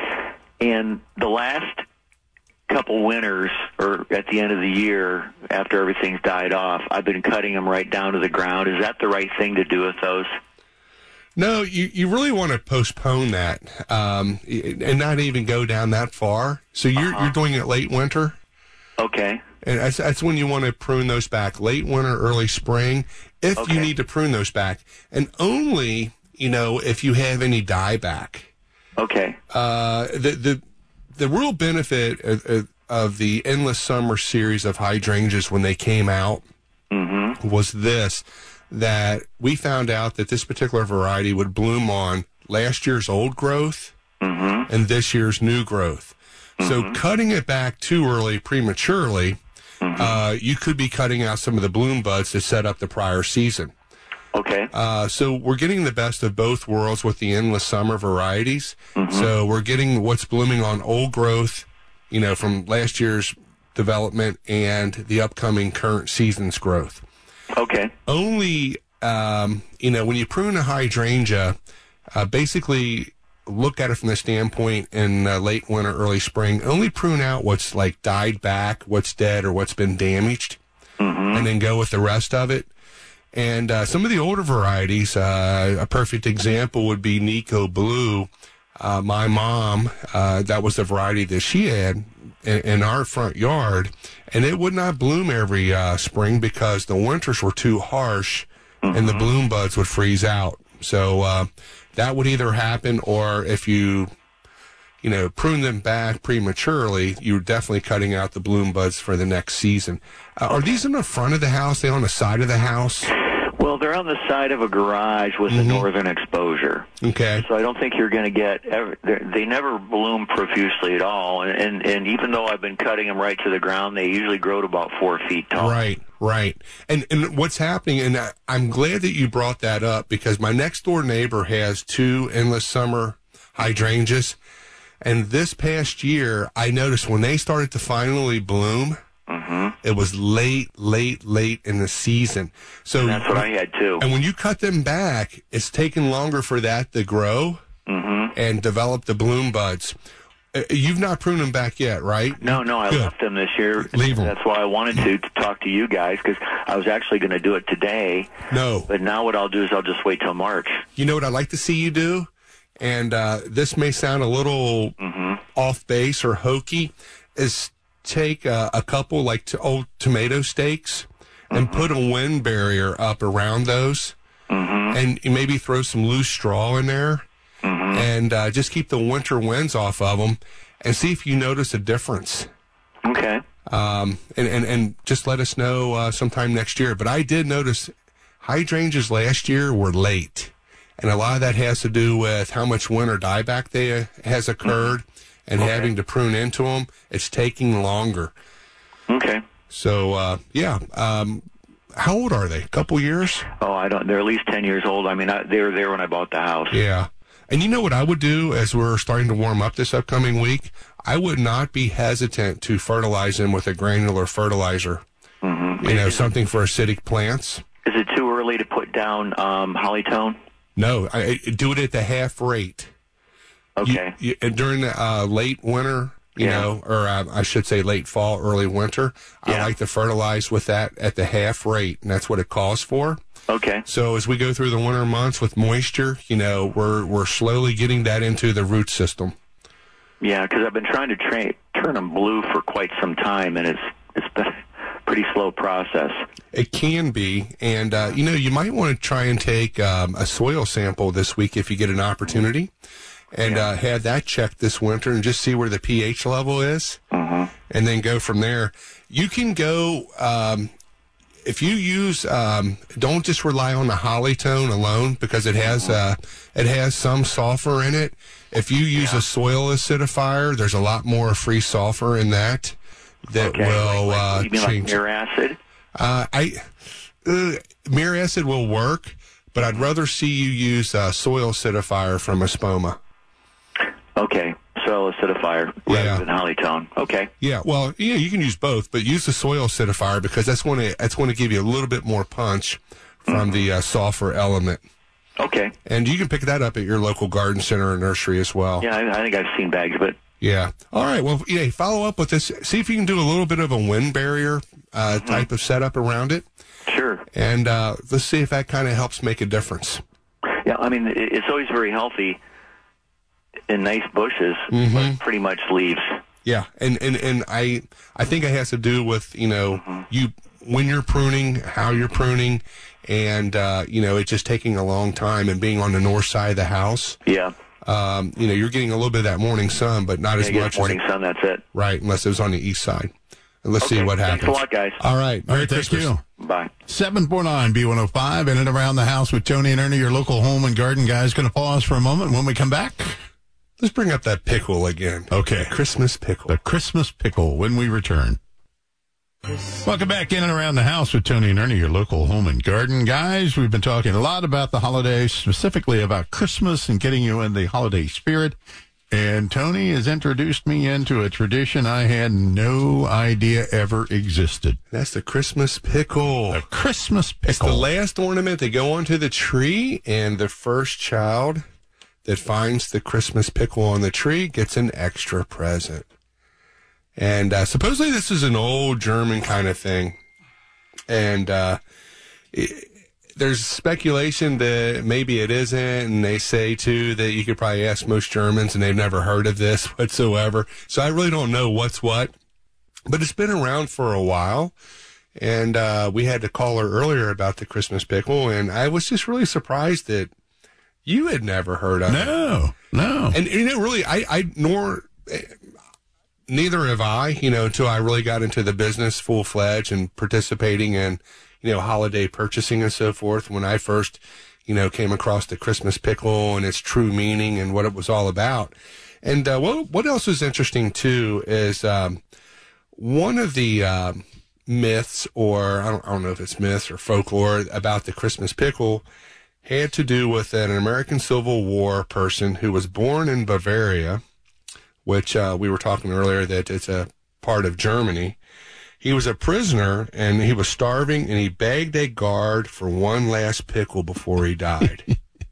I: and the last couple winters, or at the end of the year, after everything's died off, I've been cutting them right down to the ground. Is that the right thing to do with those?
B: No, you, you really want to postpone that um, and not even go down that far. So you're
I: Uh-huh.
B: you're doing it late winter,
I: Okay.
B: and that's, that's when you want to prune those back. Late winter, early spring, if
I: Okay.
B: you need to prune those back, and only you know if you have any dieback.
I: Okay.
B: Uh, the the the real benefit of, of, of the Endless Summer series of hydrangeas when they came out
I: Mm-hmm.
B: was this, that we found out that this particular variety would bloom on last year's old growth
I: Mm-hmm.
B: and this year's new growth. So cutting it back too early, prematurely, uh, you could be cutting out some of the bloom buds that set up the prior season.
I: Okay.
B: Uh, so we're getting the best of both worlds with the Endless Summer varieties. So we're getting what's blooming on old growth, you know, from last year's development and the upcoming current season's growth.
I: Okay.
B: Only, um, you know, when you prune a hydrangea, uh, basically look at it from the standpoint in uh, late winter, early spring. Only prune out what's like died back, what's dead, or what's been damaged, and then go with the rest of it. And uh, some of the older varieties, uh, a perfect example would be Nico Blue. Uh, my mom, uh, that was the variety that she had in, in our front yard, and it would not bloom every uh, spring because the winters were too harsh and the bloom buds would freeze out. So uh, that would either happen, or if you, you know, prune them back prematurely, you're definitely cutting out the bloom buds for the next season. Uh, are these in the front of the house? Are they on the side of the house?
I: Well, they're on the side of a garage with
B: Mm-hmm.
I: a northern exposure.
B: Okay.
I: So I don't think you're going to get, ever, they never bloom profusely at all. And, and, and even though I've been cutting them right to the ground, they usually grow to about four feet tall.
B: Right, right. And and what's happening, and I, I'm glad that you brought that up, because my next door neighbor has two endless summer hydrangeas. And this past year, I noticed when they started to finally bloom,
I: Mm-hmm.
B: it was late, late, late in the season. So
I: And that's what I had too.
B: And when you cut them back, it's taken longer for that to grow
I: Mm-hmm.
B: and develop the bloom buds. Uh, You've not pruned them back yet, right?
I: No, no, I
B: Good.
I: left them this year.
B: Leave 'em.
I: That's why I wanted to, to talk to you guys, because I was actually going to do it today.
B: No.
I: But now what I'll do is I'll just wait till March.
B: You know what I'd like to see you do? And uh, this may sound a little
I: Mm-hmm.
B: off base or hokey, is take uh, a couple like t- old tomato stakes and
I: Mm-hmm.
B: put a wind barrier up around those,
I: Mm-hmm.
B: and you maybe throw some loose straw in there,
I: Mm-hmm.
B: and uh, just keep the winter winds off of them, and see if you notice a difference.
I: Okay.
B: Um, and, and, and just let us know uh, sometime next year. But I did notice hydrangeas last year were late. And a lot of that has to do with how much winter dieback they, uh, has occurred and
I: Okay.
B: having to prune into them. It's taking longer.
I: Okay.
B: So, uh, yeah. Um, how old are they? A couple years?
I: Oh, I don't. They're at least ten years old. I mean, I, they were there when I bought the house.
B: Yeah. And you know what I would do as we're starting to warm up this upcoming week? I would not be hesitant to fertilize them with a granular fertilizer.
I: Mm-hmm.
B: You know,
I: is,
B: something for acidic plants.
I: is it too early to put down um, hollytone?
B: No, I, I do it at the half rate.
I: Okay.
B: You, you, during the uh, late winter, you
I: Yeah.
B: know, or uh, I should say late fall, early winter, I
I: Yeah.
B: like to fertilize with that at the half rate, and that's what it calls for.
I: Okay.
B: So as we go through the winter months with moisture, you know, we're we're slowly getting that into the root system.
I: Yeah, because I've been trying to tra- turn them blue for quite some time, and it's it's been a pretty slow process.
B: It can be, and uh, you know, you might want to try and take um, a soil sample this week if you get an opportunity, and
I: Yeah.
B: uh, have that checked this winter and just see where the pH level is,
I: Mm-hmm.
B: and then go from there. You can go um, if you use. Um, don't just rely on the hollytone alone, because it has uh, it has some sulfur in it. If you use
I: Yeah.
B: a soil acidifier, there's a lot more free sulfur in that that
I: Okay.
B: will
I: like, like,
B: uh,
I: you mean like
B: change.
I: mirror acid?
B: Uh, I uh, mirror acid will work, but I'd rather see you use uh, soil acidifier from Espoma.
I: Okay. Soil acidifier rather
B: Yeah.
I: than hollytone. Okay.
B: Yeah, well, yeah, you can use both, but use the soil acidifier because that's going to that's going to give you a little bit more punch from the uh, sulfur element.
I: Okay.
B: And you can pick that up at your local garden center or nursery as well.
I: Yeah, I, I think I've seen bags of it.
B: Yeah. All right. Well, yeah. Follow up with this. See if you can do a little bit of a wind barrier uh, type of setup around it,
I: Sure.
B: and uh, let's see if that kind of helps make a difference.
I: Yeah, I mean, it- it's always very healthy in nice bushes,
B: Mm-hmm.
I: but pretty much leaves.
B: Yeah, and, and, and I I think it has to do with, you know, you when you're pruning, how you're pruning, and uh, you know, it just taking a long time and being on the north side of the house.
I: Yeah.
B: Um, you know, you're getting a little bit of that morning sun, but not
I: Yeah,
B: as
I: you get
B: much
I: morning
B: as
I: sun, that's it.
B: right, unless it was on the east side. And let's
I: Okay,
B: see what
I: thanks
B: happens.
I: a lot, guys.
B: All right,
A: All
B: Merry
A: right, thank
B: Christmas.
A: you.
I: Bye.
A: seven four nine B one oh five in and around the house with Tony and Ernie, your local home and garden guys. Going to pause for a moment. When we come back,
B: Let's bring up that pickle again.
A: okay,
B: Christmas pickle.
A: the Christmas pickle when we return. Welcome back in and around the house with Tony and Ernie, your local home and garden guys. We've been talking a lot about the holidays, specifically about Christmas and getting you in the holiday spirit. And Tony has introduced me into a tradition I had no idea ever existed.
B: That's the Christmas pickle.
A: A Christmas
B: It's the
A: pickle.
B: last ornament they go onto the tree, and the first child that finds the Christmas pickle on the tree gets an extra present. And uh, supposedly this is an old German kind of thing. And uh, it, there's speculation that maybe it isn't, and they say, too, that you could probably ask most Germans, and they've never heard of this whatsoever. So I really don't know what's what. But it's been around for a while. And uh, we had to call her earlier about the Christmas pickle, and I was just really surprised that You had never heard of it.
A: No, no.
B: And, you know, really, I, I nor, neither have I, you know, until I really got into the business full-fledged and participating in, you know, holiday purchasing and so forth. When I first, you know, came across the Christmas pickle and its true meaning and what it was all about. And uh, what, what else was interesting, too, is um, one of the uh, myths, or I don't, I don't know if it's myths or folklore, about the Christmas pickle had to do with an American Civil War person who was born in Bavaria, which uh, we were talking earlier that it's a part of Germany. He was a prisoner, and he was starving, and he begged a guard for one last pickle before he died.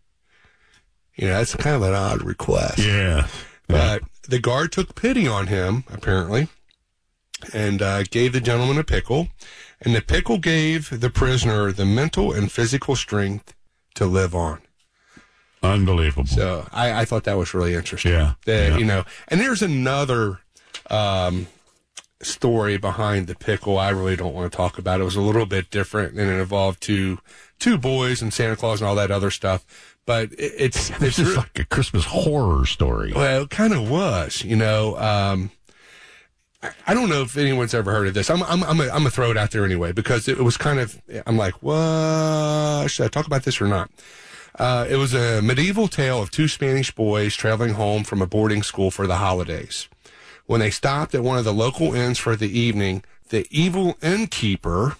B: You know, that's kind of an odd request.
A: Yeah.
B: But the guard took pity on him, apparently, and uh, gave the gentleman a pickle, and the pickle gave the prisoner the mental and physical strength to live on.
A: Unbelievable.
B: So I, I thought that was really interesting.
A: Yeah.
B: That,
A: yeah.
B: You know, and there's another um, story behind the pickle I really don't want to talk about. It was a little bit different, and it involved two two boys and Santa Claus and all that other stuff. But it, it's
A: It's
B: it's
A: just
B: re-
A: like a Christmas horror story.
B: well, it kind of was, you know. Um, I, I don't know if anyone's ever heard of this. I'm I'm I'm gonna, I'm gonna throw it out there anyway because it was kind of. I'm like, what? Should I talk about this or not? Uh, it was a medieval tale of two Spanish boys traveling home from a boarding school for the holidays. When they stopped at one of the local inns for the evening, the evil innkeeper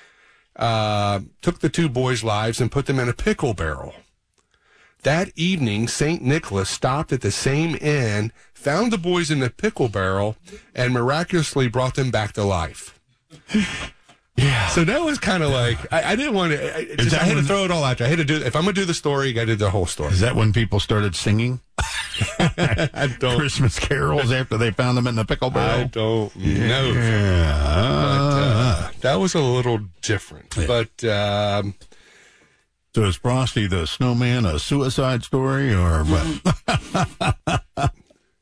B: uh, took the two boys' lives and put them in a pickle barrel. That evening, Saint Nicholas stopped at the same inn, found the boys in the pickle barrel, and miraculously brought them back to life.
A: Yeah.
B: So that was kind of like, I, I didn't want to, I, just,
A: that
B: I had
A: when-
B: to throw it all out there. I had to do, if I'm going to do the story, you got to do the whole story.
A: Is that when people started singing
B: I don't,
A: Christmas carols after they found them in the pickle
B: I
A: barrel?
B: don't know.
A: Yeah.
B: But, uh, that was a little different.
A: Yeah.
B: But, um,
A: So is Frosty the Snowman a suicide story or what?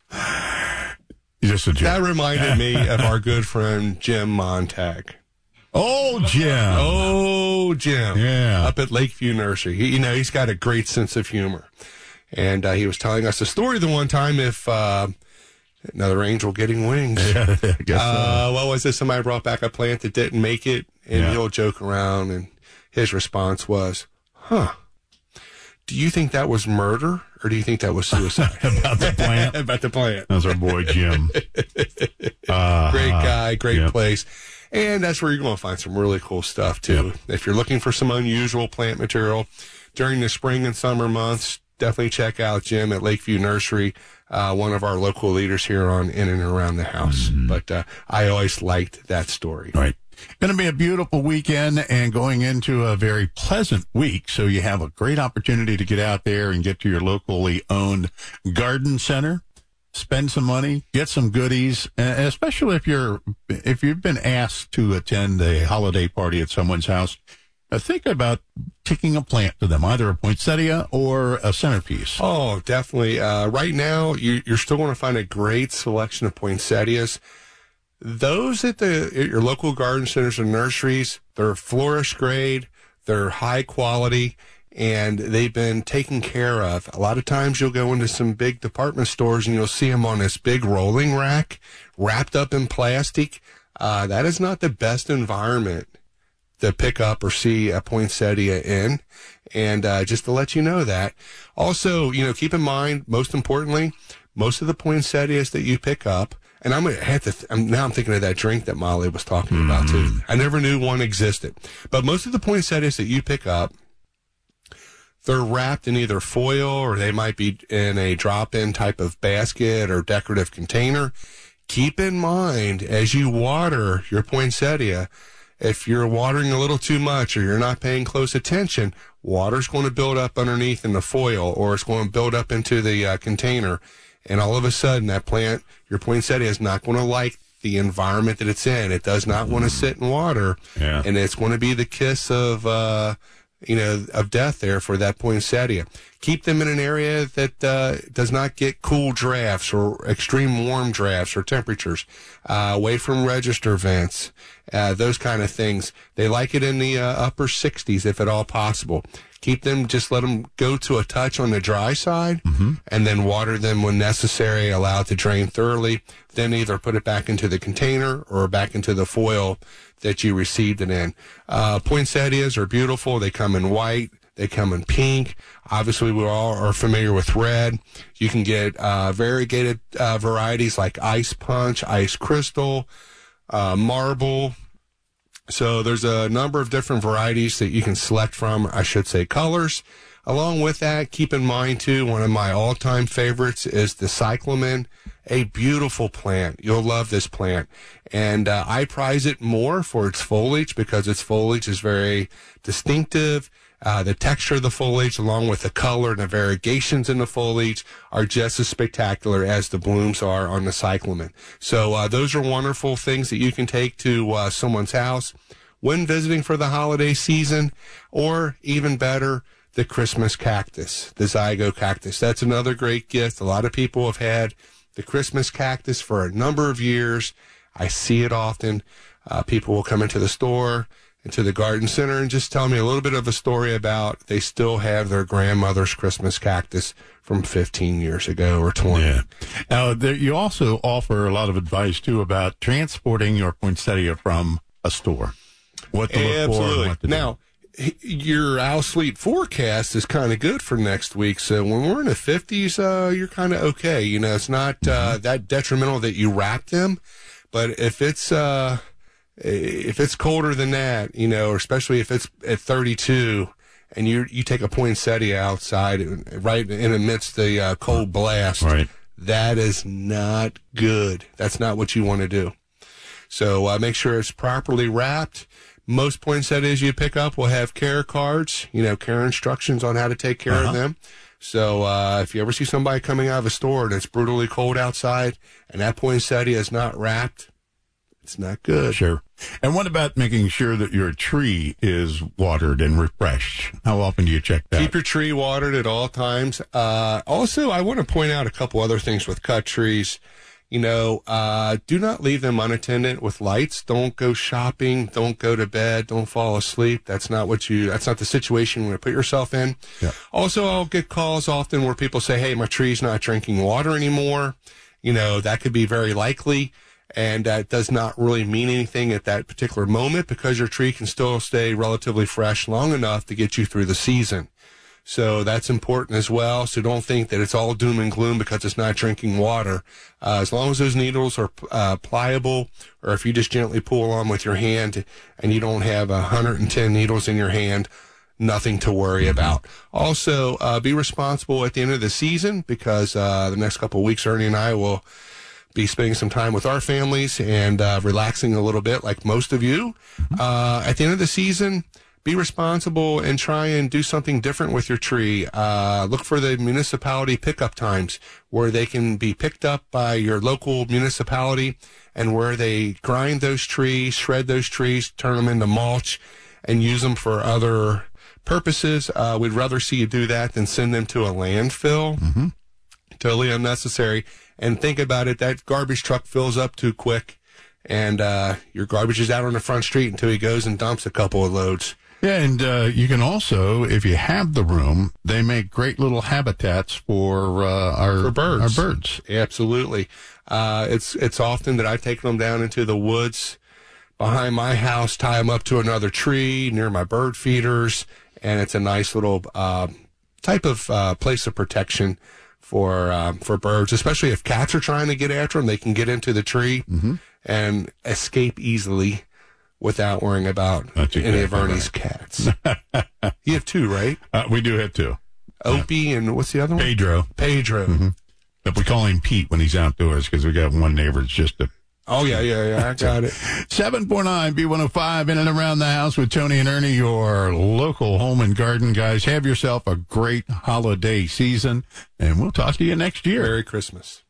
A: Just a joke.
B: that reminded me of our good friend Jim Montag.
A: Oh, Jim.
B: Oh, Jim.
A: Yeah.
B: Up at Lakeview Nursery. He, you know, he's got a great sense of humor. And uh, he was telling us a story the one time if uh, another angel getting wings.
A: Yeah, I guess so.
B: Uh, what was it? Somebody brought back a plant that didn't make it, and
A: Yeah.
B: he'll joke around, and his response was, huh, do you think that was murder, or do you think that was suicide?
A: About the plant.
B: About the plant.
A: That's our boy Jim. Uh,
B: Great guy, great
A: yeah.
B: place. And that's where you're going to find some really cool stuff, too.
A: Yep.
B: If you're looking for some unusual plant material during the spring and summer months, definitely check out Jim at Lakeview Nursery, uh, one of our local leaders here on in and around the house.
A: Mm-hmm.
B: But uh, I always liked that story.
A: Right. Going to be a beautiful weekend and going into a very pleasant week. So you have a great opportunity to get out there and get to your locally owned garden center, spend some money, get some goodies, and especially if you're, if you've been asked to attend a holiday party at someone's house, uh, think about taking a plant to them, either a poinsettia or a centerpiece.
B: Oh, definitely. Uh, right now, you, you're still going to find a great selection of poinsettias. Those at the at your local garden centers and nurseries, they're florist grade, they're high quality, and they've been taken care of. A lot of times you'll go into some big department stores and you'll see them on this big rolling rack, wrapped up in plastic. Uh, that is not the best environment to pick up or see a poinsettia in. And uh, just to let you know that. Also, you know, keep in mind, most importantly, most of the poinsettias that you pick up, and I'm gonna have to. Th- I'm, now I'm thinking of that drink that Molly was talking mm. about too. I never knew one existed, but most of the poinsettias that you pick up, they're wrapped in either foil or they might be in a drop-in type of basket or decorative container. Keep in mind as you water your poinsettia, if you're watering a little too much or you're not paying close attention, water's going to build up underneath in the foil, or it's going to build up into the uh, container. And all of a sudden, that plant, your poinsettia, is not going to like the environment that it's in. It does not want to sit in water.
A: Yeah.
B: And it's going to be the kiss of, uh, you know, of death there for that poinsettia. Keep them in an area that uh, does not get cool drafts or extreme warm drafts or temperatures. Uh, away from register vents, uh, those kind of things. They like it in the uh, upper sixties if at all possible. Keep them, just let them go to a touch on the dry side,
A: mm-hmm.
B: and then water them when necessary, allow it to drain thoroughly. Then either put it back into the container or back into the foil that you received it in. Uh, poinsettias are beautiful. They come in white. They come in pink. Obviously, we all are familiar with red. You can get uh, variegated uh, varieties like Ice Punch, Ice Crystal, uh, Marble. So there's a number of different varieties that you can select from, I should say colors. Along with that, keep in mind, too, one of my all-time favorites is the cyclamen, a beautiful plant. You'll love this plant. And uh, I prize it more for its foliage because its foliage is very distinctive. Uh, the texture of the foliage, along with the color and the variegations in the foliage, are just as spectacular as the blooms are on the cyclamen. So uh, those are wonderful things that you can take to uh, someone's house when visiting for the holiday season, or even better, the Christmas cactus, the Zygo cactus. That's another great gift. A lot of people have had the Christmas cactus for a number of years. I see it often. Uh, people will come into the store, into the garden center, and just tell me a little bit of a story about they still have their grandmother's Christmas cactus from fifteen years ago or twenty.
A: Yeah. Now, there, you also offer a lot of advice, too, about transporting your poinsettia from a store. What to look
B: Absolutely.
A: for and what to
B: now,
A: do.
B: Your Owl Sleep forecast is kind of good for next week. So when we're in the fifties, uh, you're kind of okay. You know, it's not uh, that detrimental that you wrap them. But if it's... Uh, If it's colder than that, you know, or especially if it's at thirty-two and you you take a poinsettia outside right in amidst the uh, cold blast,
A: right.
B: That is not good. That's not what you want to do. So uh, make sure it's properly wrapped. Most poinsettias you pick up will have care cards, you know, care instructions on how to take care
A: uh-huh.
B: of them. So uh, if you ever see somebody coming out of a store and it's brutally cold outside and that poinsettia is not wrapped, it's not good.
A: Sure. And what about making sure that your tree is watered and refreshed? How often do you check that?
B: Keep your tree watered at all times. Uh, also, I want to point out a couple other things with cut trees. You know, uh, do not leave them unattended with lights. Don't go shopping. Don't go to bed. Don't fall asleep. That's not what you, that's not the situation you want to put yourself in.
A: Yeah.
B: Also, I'll get calls often where people say, hey, my tree's not drinking water anymore. You know, that could be very likely. And that does not really mean anything at that particular moment because your tree can still stay relatively fresh long enough to get you through the season. So that's important as well. So don't think that it's all doom and gloom because it's not drinking water. Uh, as long as those needles are uh, pliable, or if you just gently pull on with your hand and you don't have one hundred ten needles in your hand, nothing to worry about. Also, uh, be responsible at the end of the season because uh, the next couple of weeks, Ernie and I will be spending some time with our families and uh, relaxing a little bit like most of you. Uh, at the end of the season, be responsible and try and do something different with your tree. Uh, look for the municipality pickup times where they can be picked up by your local municipality and where they grind those trees, shred those trees, turn them into mulch, and use them for other purposes. Uh, we'd rather see you do that than send them to a landfill.
A: Mm-hmm.
B: Totally unnecessary. And think about it, that garbage truck fills up too quick, and uh, your garbage is out on the front street until he goes and dumps a couple of loads.
A: Yeah, and uh, you can also, if you have the room, they make great little habitats for uh, our,
B: For birds.
A: our birds.
B: Absolutely. Uh, it's it's often that I've taken them down into the woods behind my house, tie them up to another tree near my bird feeders, and it's a nice little uh, type of uh, place of protection for um, for birds, especially if cats are trying to get after them. They can get into the tree
A: mm-hmm.
B: and escape easily without worrying about
A: That's
B: any of
A: exactly
B: Ernie's cats. You have two, right?
A: Uh, we do have two.
B: Opie yeah. and what's the other one?
A: Pedro.
B: Pedro.
A: Mm-hmm. But we call him Pete when he's outdoors because we got one neighbor that's just a...
B: Oh, yeah, yeah, yeah. I got it.
A: seven four nine B one oh five in and around the house with Tony and Ernie, your local home and garden guys. Have yourself a great holiday season, and we'll talk to you next year.
B: Merry Christmas.